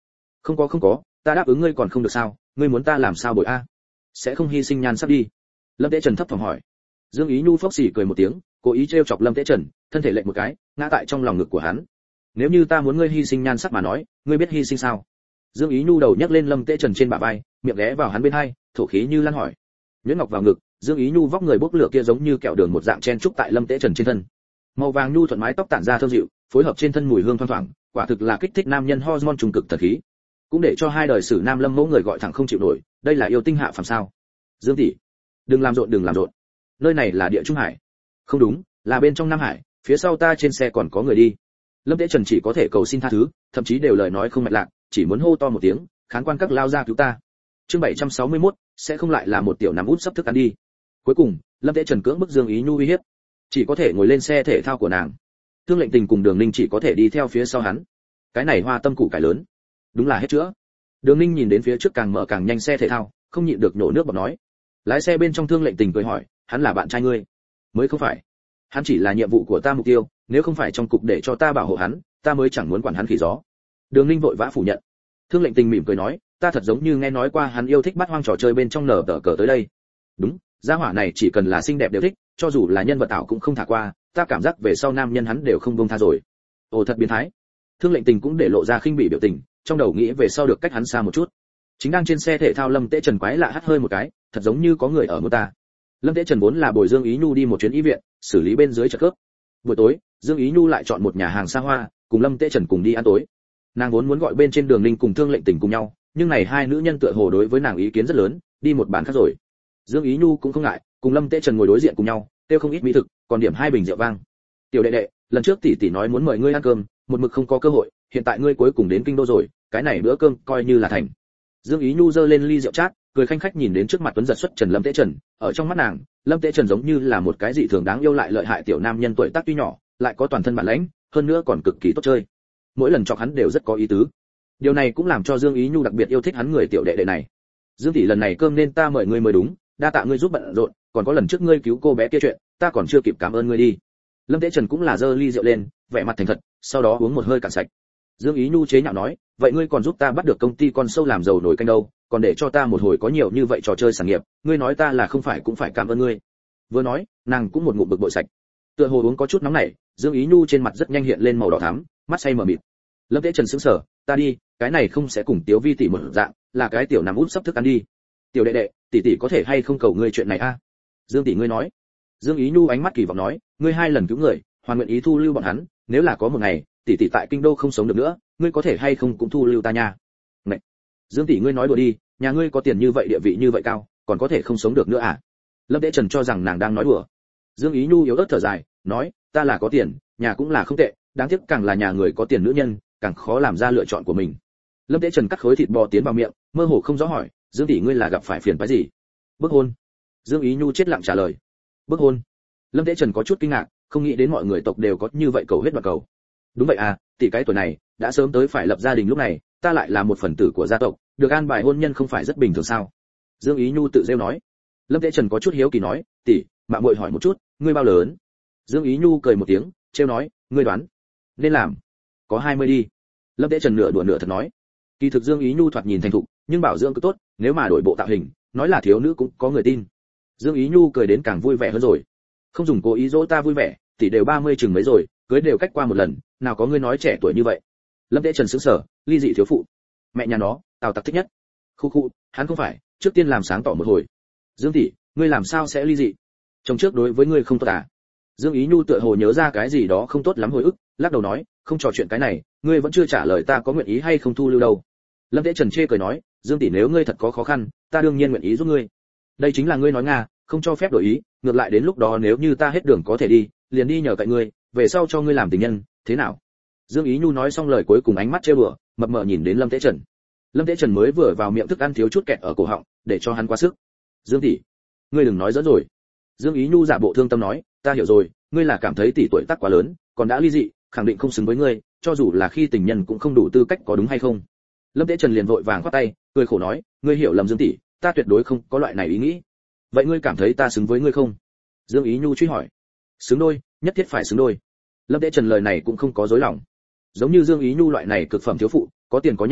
Không có, ta đáp ứng ngươi còn không được sao, ngươi muốn ta làm sao bội a? Sẽ không hy sinh nhan sắc đi. Lâm Tế Trần thấp thỏm hỏi. Dương Ý Nhu phốc xỉ cười một tiếng, cố ý trêu chọc Lâm Tế Trần, thân thể lệch một cái, ngã tại trong lòng ngực của hắn. Nếu như ta muốn ngươi hy sinh nhan sắc mà nói, ngươi biết hy sinh sao? Dương Ý Nhu đầu nhấc lên Lâm Tế Trần trên bả vai, miệng ghé vào hắn bên hai, thổ khí như lan hỏi. Nhuyễn ngọc vào ngực, Dương Ý Nhu vóc người bốc lửa kia giống như kẹo đường một dạng chen trúc tại Lâm Tế Trần trên thân. Màu vàng nhu thuận mái tóc tản ra thơm dịu, phối hợp trên thân mùi hương thoang thoảng, quả thực là kích thích nam nhân hormone trùng cực thần khí. Cũng để cho hai đời sử nam lâm mẫu người gọi thẳng không chịu nổi, đây là yêu tinh hạ phàm sao? Dương tỷ, đừng làm rộn. Nơi này là địa trung hải. Không đúng, là bên trong nam hải, phía sau ta trên xe còn có người đi. Lâm Tế Trần chỉ có thể cầu xin tha thứ, thậm chí đều lời nói không mạch lạc, chỉ muốn hô to một tiếng, khán quan các lao ra cứu ta. Chương 761, sẽ không lại là một tiểu nằm út sắp thức ăn đi. Cuối cùng, Lâm Tế Trần cưỡng bức Dương Ý Nhu uy hiếp, chỉ có thể ngồi lên xe thể thao của nàng. Thương Lệnh Tình cùng Đường Ninh chỉ có thể đi theo phía sau hắn. Cái này hoa tâm củ cải lớn, đúng là hết chữa. Đường Ninh nhìn đến phía trước càng mở càng nhanh xe thể thao, không nhịn được nhổ nước bọt nói. Lái xe bên trong Thương Lệnh Tình cười hỏi, hắn là bạn trai ngươi? Mới không phải. Hắn chỉ là nhiệm vụ của ta mục tiêu, nếu không phải trong cục để cho ta bảo hộ hắn, ta mới chẳng muốn quản hắn khỉ gió. Đường Ninh vội vã phủ nhận. Thương Lệnh Tình mỉm cười nói, ta thật giống như nghe nói qua hắn yêu thích bắt hoang trò chơi bên trong nở tờ cờ tới đây. Đúng, gia hỏa này chỉ cần là xinh đẹp đều thích, cho dù là nhân vật ảo cũng không thả qua, ta cảm giác về sau nam nhân hắn đều không buông tha rồi. Ồ thật biến thái. Thương Lệnh Tình cũng để lộ ra khinh bỉ biểu tình, trong đầu nghĩ về sau được cách hắn xa một chút. Chính đang trên xe thể thao Lâm Tế Trần quái lạ hắt hơi một cái, thật giống như có người ở mô ta. Lâm Tế Trần vốn là bồi Dương Ý Nhu đi một chuyến y viện, xử lý bên dưới chật cướp. Buổi tối, Dương Ý Nhu lại chọn một nhà hàng xa hoa, cùng Lâm Tế Trần cùng đi ăn tối. Nàng vốn muốn gọi bên trên Đường Ninh cùng Thương Lệnh Tình cùng nhau, nhưng này hai nữ nhân tựa hồ đối với nàng ý kiến rất lớn, đi một bàn khác rồi. Dương Ý Nhu cũng không ngại, cùng Lâm Tế Trần ngồi đối diện cùng nhau, tiêu không ít mỹ thực, còn điểm hai bình rượu vang. Tiểu đệ đệ, lần trước tỷ tỷ nói muốn mời ngươi ăn cơm, một mực không có cơ hội, hiện tại ngươi cuối cùng đến kinh đô rồi, cái này bữa cơm coi như là thành. Dương Ý Nhu giơ lên ly rượu chát, cười khanh khách nhìn đến trước mặt tuấn giật xuất trần Lâm Tế Trần, ở trong mắt nàng, Lâm Tế Trần giống như là một cái dị thường đáng yêu lại lợi hại tiểu nam nhân tuổi tác tuy nhỏ, lại có toàn thân bản lãnh, hơn nữa còn cực kỳ tốt chơi. Mỗi lần chọc hắn đều rất có ý tứ. Điều này cũng làm cho Dương Ý Nhu đặc biệt yêu thích hắn người tiểu đệ đệ này. Dương tỷ lần này cơm nên ta mời ngươi mới đúng, đa tạ ngươi giúp bận rộn, còn có lần trước ngươi cứu cô bé kia chuyện, ta còn chưa kịp cảm ơn ngươi đi. Lâm Tế Trần cũng là giơ ly rượu lên, vẻ mặt thành thật, sau đó uống một hơi cạn sạch. Dương Ý Nhu chế nhạo nói, vậy ngươi còn giúp ta bắt được công ty con sâu làm giàu nổi canh đâu, còn để cho ta một hồi có nhiều như vậy trò chơi sản nghiệp, ngươi nói ta là không phải cũng phải cảm ơn ngươi. Vừa nói, nàng cũng một ngụm bực bội sạch. Tựa hồ uống có chút nóng nảy, Dương Ý Nhu trên mặt rất nhanh hiện lên màu đỏ thắm, mắt say mờ mịt. Lâm Tế Trần sững sờ, ta đi, cái này không sẽ cùng Tiếu Vi tỷ một dạng, là cái tiểu nằm út sắp thức ăn đi. Tiểu đệ đệ, tỷ tỷ có thể hay không cầu ngươi chuyện này a? Dương tỷ ngươi nói. Dương Ý Nhu ánh mắt kỳ vọng nói, ngươi hai lần cứu người, hoàn nguyện ý thu lưu bọn hắn, nếu là có một ngày, tỷ tỷ tại kinh đô không sống được nữa, ngươi có thể hay không cũng thu lưu ta nha. Này, Dương tỷ ngươi nói đùa đi, nhà ngươi có tiền như vậy địa vị như vậy cao, còn có thể không sống được nữa à? Lâm Tế Trần cho rằng nàng đang nói đùa. Dương Ý Nhu yếu ớt thở dài, nói, ta là có tiền, nhà cũng là không tệ, đáng tiếc càng là nhà người có tiền nữ nhân, càng khó làm ra lựa chọn của mình. Lâm Tế Trần cắt khối thịt bò tiến vào miệng, mơ hồ không rõ hỏi, Dương tỷ ngươi là gặp phải phiền phức gì? Bức hôn. Dương Ý Nhu chết lặng trả lời. Bức hôn. Lâm Tế Trần có chút kinh ngạc, không nghĩ đến mọi người tộc đều có như vậy cầu huyết và cầu. Đúng vậy à, tỷ cái tuổi này, đã sớm tới phải lập gia đình lúc này, ta lại là một phần tử của gia tộc, được an bài hôn nhân không phải rất bình thường sao? Dương Ý Nhu tự rêu nói. Lâm Tế Trần có chút hiếu kỳ nói, tỷ, mạng muội hỏi một chút, ngươi bao lớn? Dương Ý Nhu cười một tiếng, trêu nói, ngươi đoán. Nên làm. Có 20 đi. Lâm Tế Trần nửa đùa nửa thật nói. Kỳ thực Dương Ý Nhu thoạt nhìn thành thục, nhưng bảo dưỡng cứ tốt, nếu mà đổi bộ tạo hình, nói là thiếu nữ cũng có người tin. Dương Ý Nhu cười đến càng vui vẻ hơn rồi. Không dùng cố ý dỗ ta vui vẻ, tỷ đều 30 chừng mấy rồi, cưới đều cách qua một lần, nào có ngươi nói trẻ tuổi như vậy. Lâm Tế Trần sững sờ, ly dị thiếu phụ. Mẹ nhà nó, Tào Tặc thích nhất. Khu khu, hắn không phải, trước tiên làm sáng tỏ một hồi. Dương tỷ, ngươi làm sao sẽ ly dị? Chồng trước đối với ngươi không tốt à? Dương Ý Nhu tựa hồ nhớ ra cái gì đó không tốt lắm hồi ức, lắc đầu nói, không trò chuyện cái này, ngươi vẫn chưa trả lời ta có nguyện ý hay không thu lưu đâu. Lâm Tế Trần chê cười nói, Dương tỷ nếu ngươi thật có khó khăn, ta đương nhiên nguyện ý giúp ngươi. Đây chính là ngươi nói nga, không cho phép đổi ý, ngược lại đến lúc đó nếu như ta hết đường có thể đi, liền đi nhờ cậy ngươi, về sau cho ngươi làm tình nhân, thế nào? Dương Ý Nhu nói xong lời cuối cùng ánh mắt trêu đùa, mập mờ nhìn đến Lâm Tế Trần. Lâm Tế Trần mới vừa vào miệng thức ăn thiếu chút kẹt ở cổ họng, để cho hắn quá sức. Dương tỷ, ngươi đừng nói giỡn rồi. Dương Ý Nhu giả bộ thương tâm nói, ta hiểu rồi, ngươi là cảm thấy tỷ tuổi tác quá lớn, còn đã ly dị, khẳng định không xứng với ngươi, cho dù là khi tình nhân cũng không đủ tư cách có đúng hay không? Lâm Tế Trần liền vội vàng khoát tay, cười khổ nói, ngươi hiểu lầm Dương tỷ, ta tuyệt đối không có loại này ý nghĩ. Vậy ngươi cảm thấy ta xứng với ngươi không? Dương Ý Nhu truy hỏi. Xứng đôi, nhất thiết phải xứng đôi. Lâm Tế Trần lời này cũng không có dối lòng. Giống như Dương Ý Nhu loại này cực phẩm thiếu phụ, có tiền có nhan,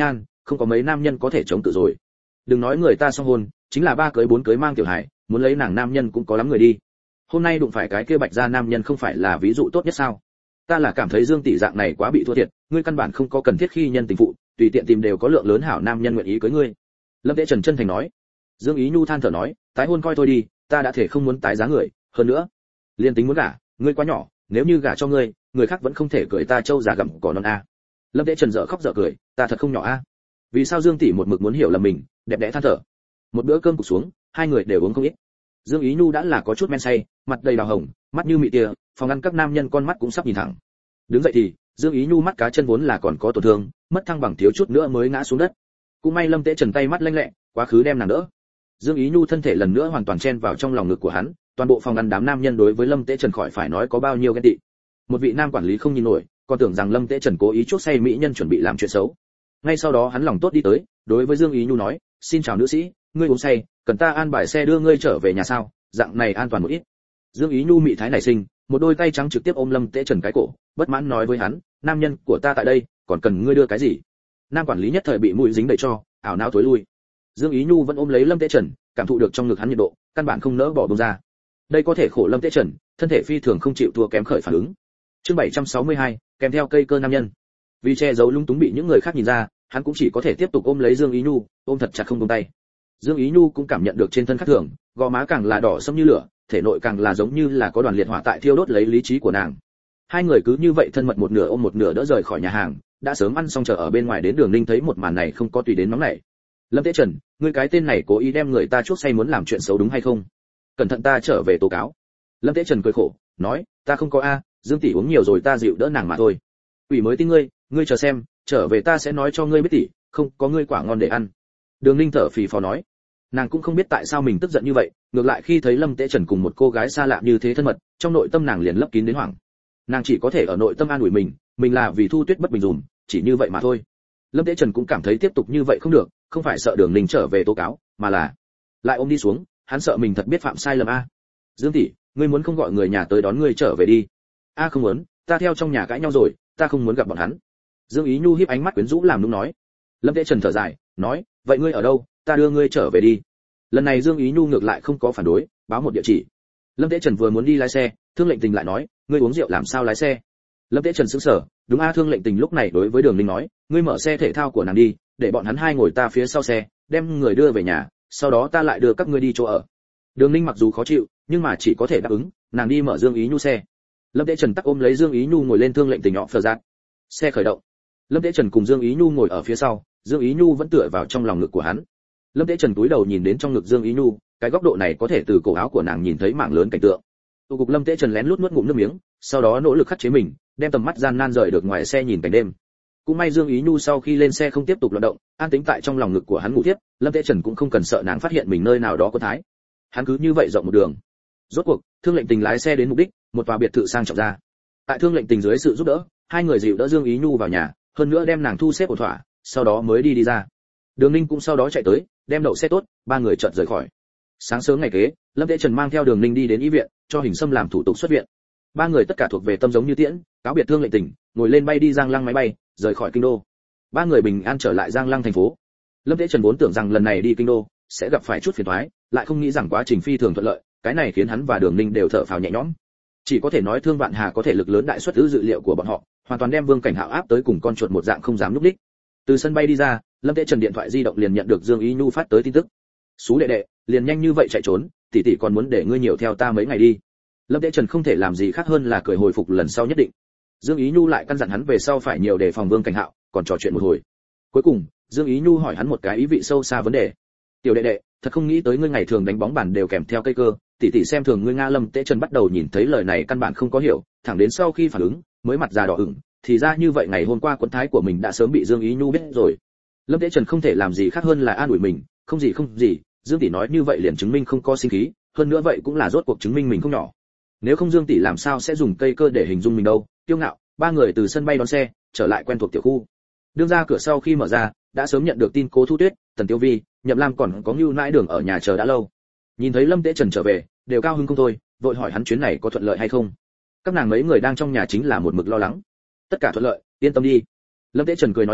không có mấy nam nhân có thể chống cự rồi. Đừng nói người ta song hôn, chính là 3 cưới 4 cưới mang tiểu hải, muốn lấy nàng nam nhân cũng có lắm người đi. Hôm nay đụng phải cái kia Bạch gia nam nhân không phải là ví dụ tốt nhất sao? Ta là cảm thấy Dương tỷ dạng này quá bị thua thiệt, ngươi căn bản không có cần thiết khi nhân tình phụ, tùy tiện tìm đều có lượng lớn hảo nam nhân nguyện ý cưới ngươi. Lâm Tế Trần chân thành nói. Dương Ý Nhu than thở nói, tái hôn coi thôi đi, ta đã thể không muốn tái giá người, hơn nữa, liên tính muốn gả, ngươi quá nhỏ, nếu như gả cho ngươi, người khác vẫn không thể cười ta trâu già gặm cỏ non a. Lâm Tế Trần dở khóc dở cười, ta thật không nhỏ a. Vì sao Dương tỷ một mực muốn hiểu là mình, đẹp đẽ than thở. Một bữa cơm cục xuống, hai người đều uống không ít. Dương Ý Nhu đã là có chút men say, mặt đầy đào hồng, mắt như mị tia, phòng ăn các nam nhân con mắt cũng sắp nhìn thẳng. Đứng dậy thì, Dương Ý Nhu mắt cá chân vốn là còn có tổn thương, mất thăng bằng thiếu chút nữa mới ngã xuống đất. Cũng may Lâm Tế Trần tay mắt lanh lẹ, quá khứ đem nàng đỡ. Dương Ý Nhu thân thể lần nữa hoàn toàn chen vào trong lòng ngực của hắn, toàn bộ phòng ăn đám nam nhân đối với Lâm Tế Trần khỏi phải nói có bao nhiêu ghen tị. Một vị nam quản lý không nhìn nổi, còn tưởng rằng Lâm Tế Trần cố ý chuốc say mỹ nhân chuẩn bị làm chuyện xấu. Ngay sau đó hắn lòng tốt đi tới, đối với Dương Ý Nhu nói, xin chào nữ sĩ, ngươi uống say, cần ta an bài xe đưa ngươi trở về nhà sao? Dạng này an toàn một ít. Dương Ý Nhu mị thái nảy sinh, một đôi tay trắng trực tiếp ôm Lâm Tế Trần cái cổ, bất mãn nói với hắn, nam nhân của ta tại đây, còn cần ngươi đưa cái gì? Nam quản lý nhất thời bị mũi dính đầy cho, ảo não tối lui. Dương Ý Nhu vẫn ôm lấy Lâm Tế Trần, cảm thụ được trong ngực hắn nhiệt độ, căn bản không nỡ bỏ buông ra. Đây có thể khổ Lâm Tế Trần, thân thể phi thường không chịu thua kém khởi phản ứng. Chương 762, kèm theo cây cơ nam nhân. Vì che giấu lung túng bị những người khác nhìn ra, hắn cũng chỉ có thể tiếp tục ôm lấy Dương Ý Nhu, ôm thật chặt không buông tay. Dương Ý Nhu cũng cảm nhận được trên thân khác thường, gò má càng là đỏ sẫm như lửa, thể nội càng là giống như là có đoàn liệt hỏa tại thiêu đốt lấy lý trí của nàng. Hai người cứ như vậy thân mật một nửa ôm một nửa đỡ rời khỏi nhà hàng, đã sớm ăn xong chờ ở bên ngoài đến Đường Ninh thấy một màn này không có tùy đến nóng nảy. Lâm Tế Trần, ngươi cái tên này cố ý đem người ta chuốc say muốn làm chuyện xấu đúng hay không? Cẩn thận ta trở về tố cáo. Lâm Tế Trần cười khổ, nói, ta không có a, Dương tỷ uống nhiều rồi ta dịu đỡ nàng mà thôi. Ủy mới tin ngươi, ngươi chờ xem, trở về ta sẽ nói cho ngươi biết tỷ, không có ngươi quả ngon để ăn. Đường Ninh thở phì phò nói, nàng cũng không biết tại sao mình tức giận như vậy, ngược lại khi thấy Lâm Tế Trần cùng một cô gái xa lạ như thế thân mật, trong nội tâm nàng liền lấp kín đến hoảng. Nàng chỉ có thể ở nội tâm an ủi mình là vì Thu Tuyết bất bình dùm, chỉ như vậy mà thôi. Lâm Tế Trần cũng cảm thấy tiếp tục như vậy không được, không phải sợ Đường Ninh trở về tố cáo, mà là lại ôm đi xuống, hắn sợ mình thật biết phạm sai lầm a. Dương tỷ, ngươi muốn không gọi người nhà tới đón ngươi trở về đi. A không muốn, ta theo trong nhà cãi nhau rồi, ta không muốn gặp bọn hắn. Dương Ý Nhu híp ánh mắt quyến rũ làm nũng nói. Lâm Tế Trần thở dài, nói, vậy ngươi ở đâu, ta đưa ngươi trở về đi. Lần này Dương Ý Nhu ngược lại không có phản đối, báo một địa chỉ. Lâm Tế Trần vừa muốn đi lái xe, Thương Lệnh Tình lại nói, ngươi uống rượu làm sao lái xe? Lâm Tế Trần sững sờ, đúng a. Thương Lệnh Tình lúc này đối với Đường Ninh nói, ngươi mở xe thể thao của nàng đi, để bọn hắn hai ngồi ta phía sau xe, đem người đưa về nhà, sau đó ta lại đưa các ngươi đi chỗ ở. Đường Ninh mặc dù khó chịu, nhưng mà chỉ có thể đáp ứng, nàng đi mở Dương Ý Nhu xe. Lâm Tế Trần tắc ôm lấy Dương Ý Nhu ngồi lên Thương Lệnh Tình nhỏ phờ giác. Xe khởi động. Lâm Tế Trần cùng Dương Ý Nhu ngồi ở phía sau, Dương Ý Nhu vẫn tựa vào trong lòng ngực của hắn. Lâm Tế Trần cúi đầu nhìn đến trong ngực Dương Ý Nhu, cái góc độ này có thể từ cổ áo của nàng nhìn thấy mảng lớn cảnh tượng. Tụ cục Lâm Tế Trần lén lút nuốt ngụm nước miếng, sau đó nỗ lực khắc chế mình, đem tầm mắt gian nan rời được ngoài xe nhìn cảnh đêm. Cũng may Dương Ý Nhu sau khi lên xe không tiếp tục loạn động, an tĩnh tại trong lòng ngực của hắn ngủ tiếp, Lâm Tế Trần cũng không cần sợ nàng phát hiện mình nơi nào đó có thái. Hắn cứ như vậy rộng một đường. Rốt cuộc, Thương Lệnh Tình lái xe đến mục đích, một tòa biệt thự sang trọng ra. Tại Thương Lệnh Tình dưới sự giúp đỡ, hai người dìu đỡ Dương Ý Nhu vào nhà, hơn nữa đem nàng thu xếp ổn thỏa, sau đó mới đi ra. Đường Ninh cũng sau đó chạy tới, đem đậu xe tốt, ba người chợt rời khỏi. Sáng sớm ngày kế, Lâm Tế Trần mang theo Đường Ninh đi đến y viện, cho Hình Sâm làm thủ tục xuất viện. Ba người tất cả thuộc về tâm giống như tiễn, cáo biệt Thương Lệnh Tình, ngồi lên bay đi Giang Lăng máy bay, rời khỏi kinh đô. Ba người bình an trở lại Giang Lăng thành phố. Lâm Tế Trần vốn tưởng rằng lần này đi kinh đô sẽ gặp phải chút phiền toái, lại không nghĩ rằng quá trình phi thường thuận lợi, cái này khiến hắn và Đường Ninh đều thở phào nhẹ nhõm. Chỉ có thể nói Thương Vạn Hà có thể lực lớn đại suất dữ liệu của bọn họ, hoàn toàn đem Vương Cảnh Hạo áp tới cùng con chuột một dạng không dám núp đích. Từ sân bay đi ra, Lâm Tế Trần điện thoại di động liền nhận được Dương Ý Nhu phát tới tin tức. "Sú đệ đệ, liền nhanh như vậy chạy trốn, tỷ tỷ còn muốn để ngươi nhiều theo ta mấy ngày đi." Lâm Tế Trần không thể làm gì khác hơn là cười hồi phục lần sau nhất định. Dương Ý Nhu lại căn dặn hắn về sau phải nhiều đề phòng Vương Cảnh Hạo, còn trò chuyện một hồi. Cuối cùng, Dương Ý Nhu hỏi hắn một cái ý vị sâu xa vấn đề. "Tiểu đệ đệ, thật không nghĩ tới ngươi ngày thường đánh bóng bàn đều kèm theo cây cơ, tỷ tỷ xem thường ngươi nga." Lâm Tế Trần bắt đầu nhìn thấy lời này căn bản không có hiểu, thẳng đến sau khi phản ứng, mới mặt già đỏ ửng, thì ra như vậy ngày hôm qua quấn thái của mình đã sớm bị Dương Ý Nhu biết rồi. Lâm Tế Trần không thể làm gì khác hơn là an ủi mình, không gì, Dương tỷ nói như vậy liền chứng minh không có sinh khí, hơn nữa vậy cũng là rốt cuộc chứng minh mình không nhỏ. Nếu không Dương tỷ làm sao sẽ dùng cây cơ để hình dung mình đâu. Kiêu ngạo, ba người từ sân bay đón xe, trở lại quen thuộc tiểu khu. Đương ra cửa sau khi mở ra, đã sớm nhận được tin Cố Thu Tuyết, Tần Tiêu Vi, Nhậm Lam còn có Nưu Nãi Đường ở nhà chờ đã lâu. Nhìn thấy Lâm Tế Trần trở về, đều cao hứng không thôi, vội hỏi hắn chuyến này có thuận lợi hay không. Các nàng mấy người đang trong nhà chính là một mực lo lắng. Tất cả thuận lợi, yên tâm đi. Lâm Tế Trần cười nói xong,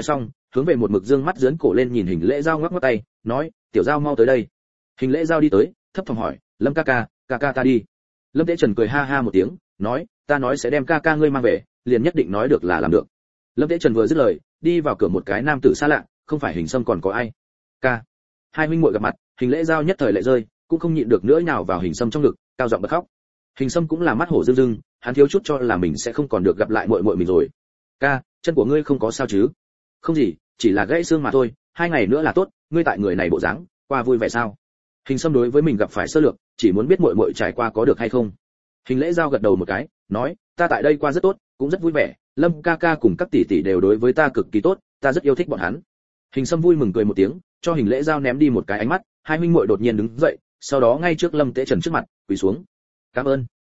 hướng về một mực dương mắt dướn cổ lên nhìn Hình Lễ Giao ngoắc ngoắc tay, nói, "Tiểu Giao mau tới đây." Hình Lễ Giao đi tới, thấp thỏm hỏi, "Lâm ca ca ta đi." Lâm Tế Trần cười ha ha một tiếng, nói, "Ta nói sẽ đem ca ca ngươi mang về, liền nhất định nói được là làm được." Lâm Tế Trần vừa dứt lời, đi vào cửa một cái nam tử xa lạ, không phải Hình Sâm còn có ai. Ca. Hai huynh muội gặp mặt, Hình Lễ Giao nhất thời lệ rơi, cũng không nhịn được nữa nhào vào Hình Sâm trong ngực, cao giọng bật khóc. Hình Sâm cũng là mắt hổ rưng rưng, hắn thiếu chút cho là mình sẽ không còn được gặp lại muội muội mình rồi. "Ca, chân của ngươi không có sao chứ?" "Không gì, chỉ là gãy xương mà thôi, 2 ngày nữa là tốt, ngươi tại người này bộ dáng, qua vui vẻ sao?" Hình Sâm đối với mình gặp phải sơ lược, chỉ muốn biết muội muội trải qua có được hay không. Hình Lễ Giao gật đầu một cái, nói, "Ta tại đây qua rất tốt, cũng rất vui vẻ, Lâm ca ca cùng các tỷ tỷ đều đối với ta cực kỳ tốt, ta rất yêu thích bọn hắn." Hình Sâm vui mừng cười một tiếng, cho Hình Lễ Giao ném đi một cái ánh mắt, hai huynh muội đột nhiên đứng dậy, sau đó ngay trước Lâm Tế Trần trước mặt, quỳ xuống. Cảm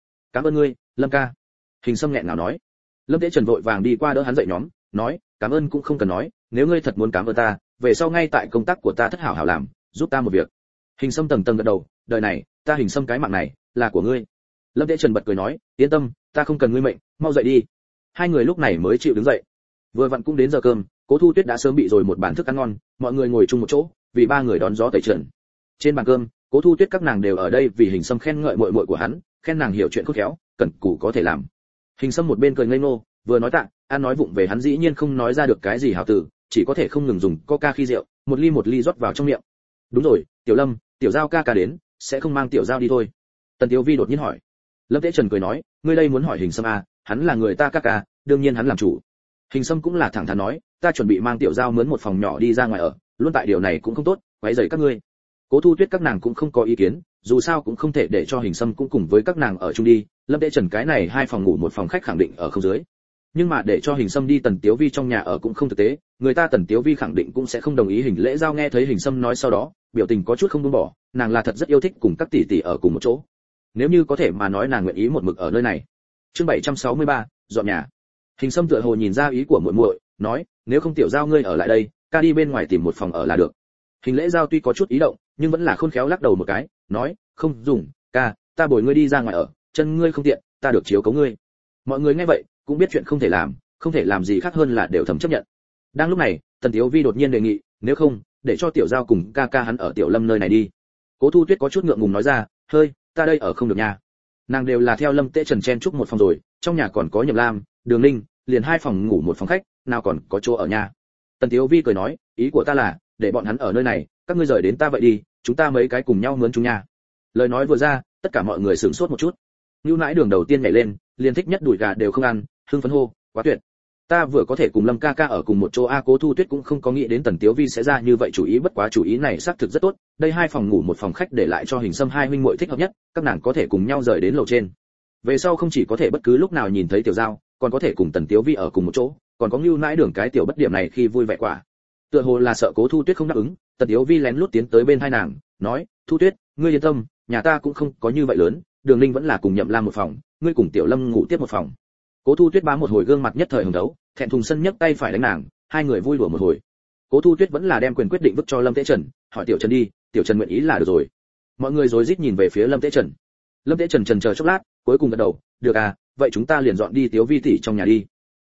ơn ngươi, Lâm ca." Hình Sâm nghẹn ngào nói. Lâm Tế Trần vội vàng đi qua đỡ hắn dậy nhóm, nói, "Cảm ơn cũng không cần nói, nếu ngươi thật muốn cảm ơn ta, về sau ngay tại công tác của ta thất hảo hảo làm, giúp ta một việc." Hình Sâm tầng tầng gật đầu, "Đời này, ta Hình Sâm cái mạng này là của ngươi." Lâm Tế Trần bật cười nói, "Yên tâm, ta không cần ngươi mệnh, mau dậy đi." Hai người lúc này mới chịu đứng dậy. Vừa vặn cũng đến giờ cơm, Cố Thu Tuyết đã sớm bị rồi một bàn thức ăn ngon, mọi người ngồi chung một chỗ, vì ba người đón gió tẩy trần. Trên bàn cơm, Cố Thu Tuyết các nàng đều ở đây vì Hình Sâm khen ngợi muội muội của hắn, khen nàng hiểu chuyện khôn khéo, cẩn cù có thể làm. Hình Sâm một bên cười ngây ngô, vừa nói tạ, ăn nói vụng về hắn dĩ nhiên không nói ra được cái gì hảo từ, chỉ có thể không ngừng dùng coca khi rượu, một ly rót vào trong miệng. "Đúng rồi, Tiểu Lâm, Tiểu Giao ca đến, sẽ không mang Tiểu Giao đi thôi?" Tần Tiếu Vi đột nhiên hỏi. Lâm Tế Trần cười nói, "Ngươi đây muốn hỏi Hình Sâm à, hắn là người ta ca, đương nhiên hắn làm chủ." Hình Sâm cũng là thẳng thắn nói, "Ta chuẩn bị mang Tiểu Giao mướn một phòng nhỏ đi ra ngoài ở, luôn tại điều này cũng không tốt, quấy rầy các ngươi." Cố Thu Tuyết các nàng cũng không có ý kiến, dù sao cũng không thể để cho Hình Sâm cũng cùng với các nàng ở chung đi, Lâm Tế Trần cái này 2 phòng ngủ 1 phòng khách khẳng định ở không dưới. Nhưng mà để cho Hình Sâm đi Tần Tiếu Vi trong nhà ở cũng không thực tế, người ta Tần Tiếu Vi khẳng định cũng sẽ không đồng ý. Hình Lễ Giao nghe thấy Hình Sâm nói sau đó, biểu tình có chút không buông bỏ, nàng là thật rất yêu thích cùng các tỷ tỷ ở cùng một chỗ. Nếu như có thể mà nói nàng nguyện ý một mực ở nơi này. Chương 763, dọn nhà. Hình Sâm tựa hồ nhìn ra ý của muội muội, nói, "Nếu không Tiểu Giao ngươi ở lại đây, ca đi bên ngoài tìm một phòng ở là được." Hình Lễ Giao tuy có chút ý động, nhưng vẫn là khôn khéo lắc đầu một cái, nói, "Không dùng, ca, ta bồi ngươi đi ra ngoài ở, chân ngươi không tiện, ta được chiếu cố ngươi." Mọi người nghe vậy, cũng biết chuyện không thể làm gì khác hơn là đều thầm chấp nhận. Đang lúc này, Tần Tiếu Vi đột nhiên đề nghị, "Nếu không, để cho Tiểu Giao cùng ca ca hắn ở Tiểu Lâm nơi này đi." Cố Thu Tuyết có chút ngượng ngùng nói ra, "Hơi, ta đây ở không được nha." Nàng đều là theo Lâm Tế Trần chen chúc một phòng rồi, trong nhà còn có Nhậm Lam, Đường Ninh, liền 2 phòng ngủ 1 phòng khách, nào còn có chỗ ở nhà. Tần Tiếu Vi cười nói, "Ý của ta là, để bọn hắn ở nơi này, các ngươi rời đến ta vậy đi, chúng ta mấy cái cùng nhau mướn chung nhà." Lời nói vừa ra, tất cả mọi người sửng sốt một chút. Nưu Nãi Đường đầu tiên nhảy lên, liền thích nhất đùi gà đều không ăn, hưng phấn hô, "Quá tuyệt! Ta vừa có thể cùng Lâm ca ca ở cùng một chỗ." Cố Thu Tuyết cũng không có nghĩ đến Tần Tiếu Vi sẽ ra như vậy chủ ý, bất quá chủ ý này xác thực rất tốt, đây 2 phòng ngủ 1 phòng khách để lại cho Hình Sâm hai huynh muội thích hợp nhất, các nàng có thể cùng nhau rời đến lầu trên. Về sau không chỉ có thể bất cứ lúc nào nhìn thấy Tiểu Giao, còn có thể cùng Tần Tiếu Vi ở cùng một chỗ, còn có Nưu Nãi Đường cái tiểu bất điểm này khi vui vẻ quả. Tựa hồ là sợ Cố Thu Tuyết không đáp ứng, Tần Tiếu Vi lén lút tiến tới bên hai nàng, nói, "Thu Tuyết, ngươi yên tâm, nhà ta cũng không có như vậy lớn, Đường Ninh vẫn là cùng Nhậm Lam một phòng, ngươi cùng Tiểu Lâm ngủ tiếp một phòng." Cố Thu Tuyết bám một hồi gương mặt nhất thời hồng đấu, thẹn thùng sân nhấc tay phải đánh nàng, hai người vui đùa một hồi. Cố Thu Tuyết vẫn là đem quyền quyết định vứt cho Lâm Tế Trần, hỏi Tiểu Trần đi, Tiểu Trần nguyện ý là được rồi. Mọi người rối rít nhìn về phía Lâm Tế Trần. Lâm Tế Trần chần chờ chốc lát, cuối cùng gật đầu, "Được à, vậy chúng ta liền dọn đi Tiếu Vi tỷ trong nhà đi."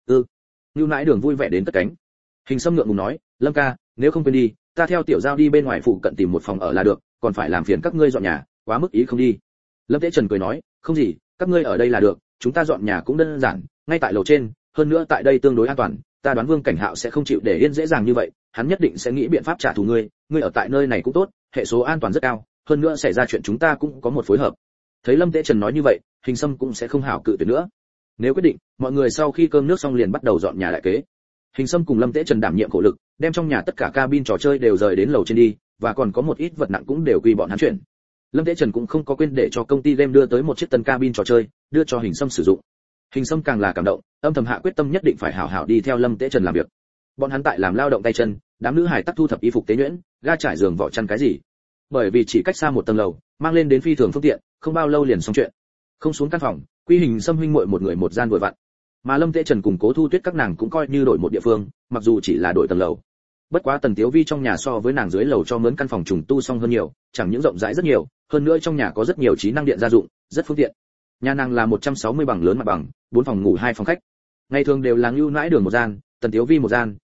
Nưu Nãi Đường vui vẻ đến cất cánh. Hình Sâm ngượng ngùng nói, "Lâm ca, nếu không quên đi, ta theo Tiểu Giao đi bên ngoài phụ cận tìm một phòng ở là được, còn phải làm phiền các ngươi dọn nhà, quá mức ý không đi." Lâm Tế Trần cười nói, "Không gì, các ngươi ở đây là được, chúng ta dọn nhà cũng đơn giản, ngay tại lầu trên, hơn nữa tại đây tương đối an toàn, ta đoán Vương Cảnh Hạo sẽ không chịu để yên dễ dàng như vậy, hắn nhất định sẽ nghĩ biện pháp trả thù ngươi, ngươi ở tại nơi này cũng tốt, hệ số an toàn rất cao, hơn nữa xảy ra chuyện chúng ta cũng có một phối hợp." Thấy Lâm Tế Trần nói như vậy, Hình Sâm cũng sẽ không hảo cự tuyệt nữa. Nếu quyết định, mọi người sau khi cơm nước xong liền bắt đầu dọn nhà lại kế. Hình Sâm cùng Lâm Tế Trần đảm nhiệm khổ lực, đem trong nhà tất cả cabin trò chơi đều rời đến lầu trên đi, và còn có một ít vật nặng cũng đều quy bọn hắn chuyển. Lâm Tế Trần cũng không có quên để cho công ty game đưa tới một chiếc tân cabin trò chơi, đưa cho Hình Sâm sử dụng. Hình Sâm càng là cảm động, âm thầm hạ quyết tâm nhất định phải hảo hảo đi theo Lâm Tế Trần làm việc. Bọn hắn tại làm lao động tay chân, đám nữ hài tắc thu thập y phục tế nhuyễn, ga trải giường vỏ chăn cái gì. Bởi vì chỉ cách xa một tầng lầu, mang lên đến phi thường phương tiện, không bao lâu liền xong chuyện. Không xuống căn phòng, quy Hình Sâm huynh muội một người một gian vừa vặn. Mà Lâm Tế Trần cùng Cố Thu Tuyết các nàng cũng coi như đổi một địa phương, mặc dù chỉ là đổi tầng lầu. Bất quá Tần Tiếu Vi trong nhà so với nàng dưới lầu cho mướn căn phòng trùng tu xong hơn nhiều, chẳng những rộng rãi rất nhiều, hơn nữa trong nhà có rất nhiều trí năng điện gia dụng, rất phương tiện. Nhà nàng là 160 bằng lớn mặt bằng, 4 phòng ngủ 2 phòng khách. Ngày thường đều là Nưu Nãi Đường một gian, Tần Tiếu Vi một gian,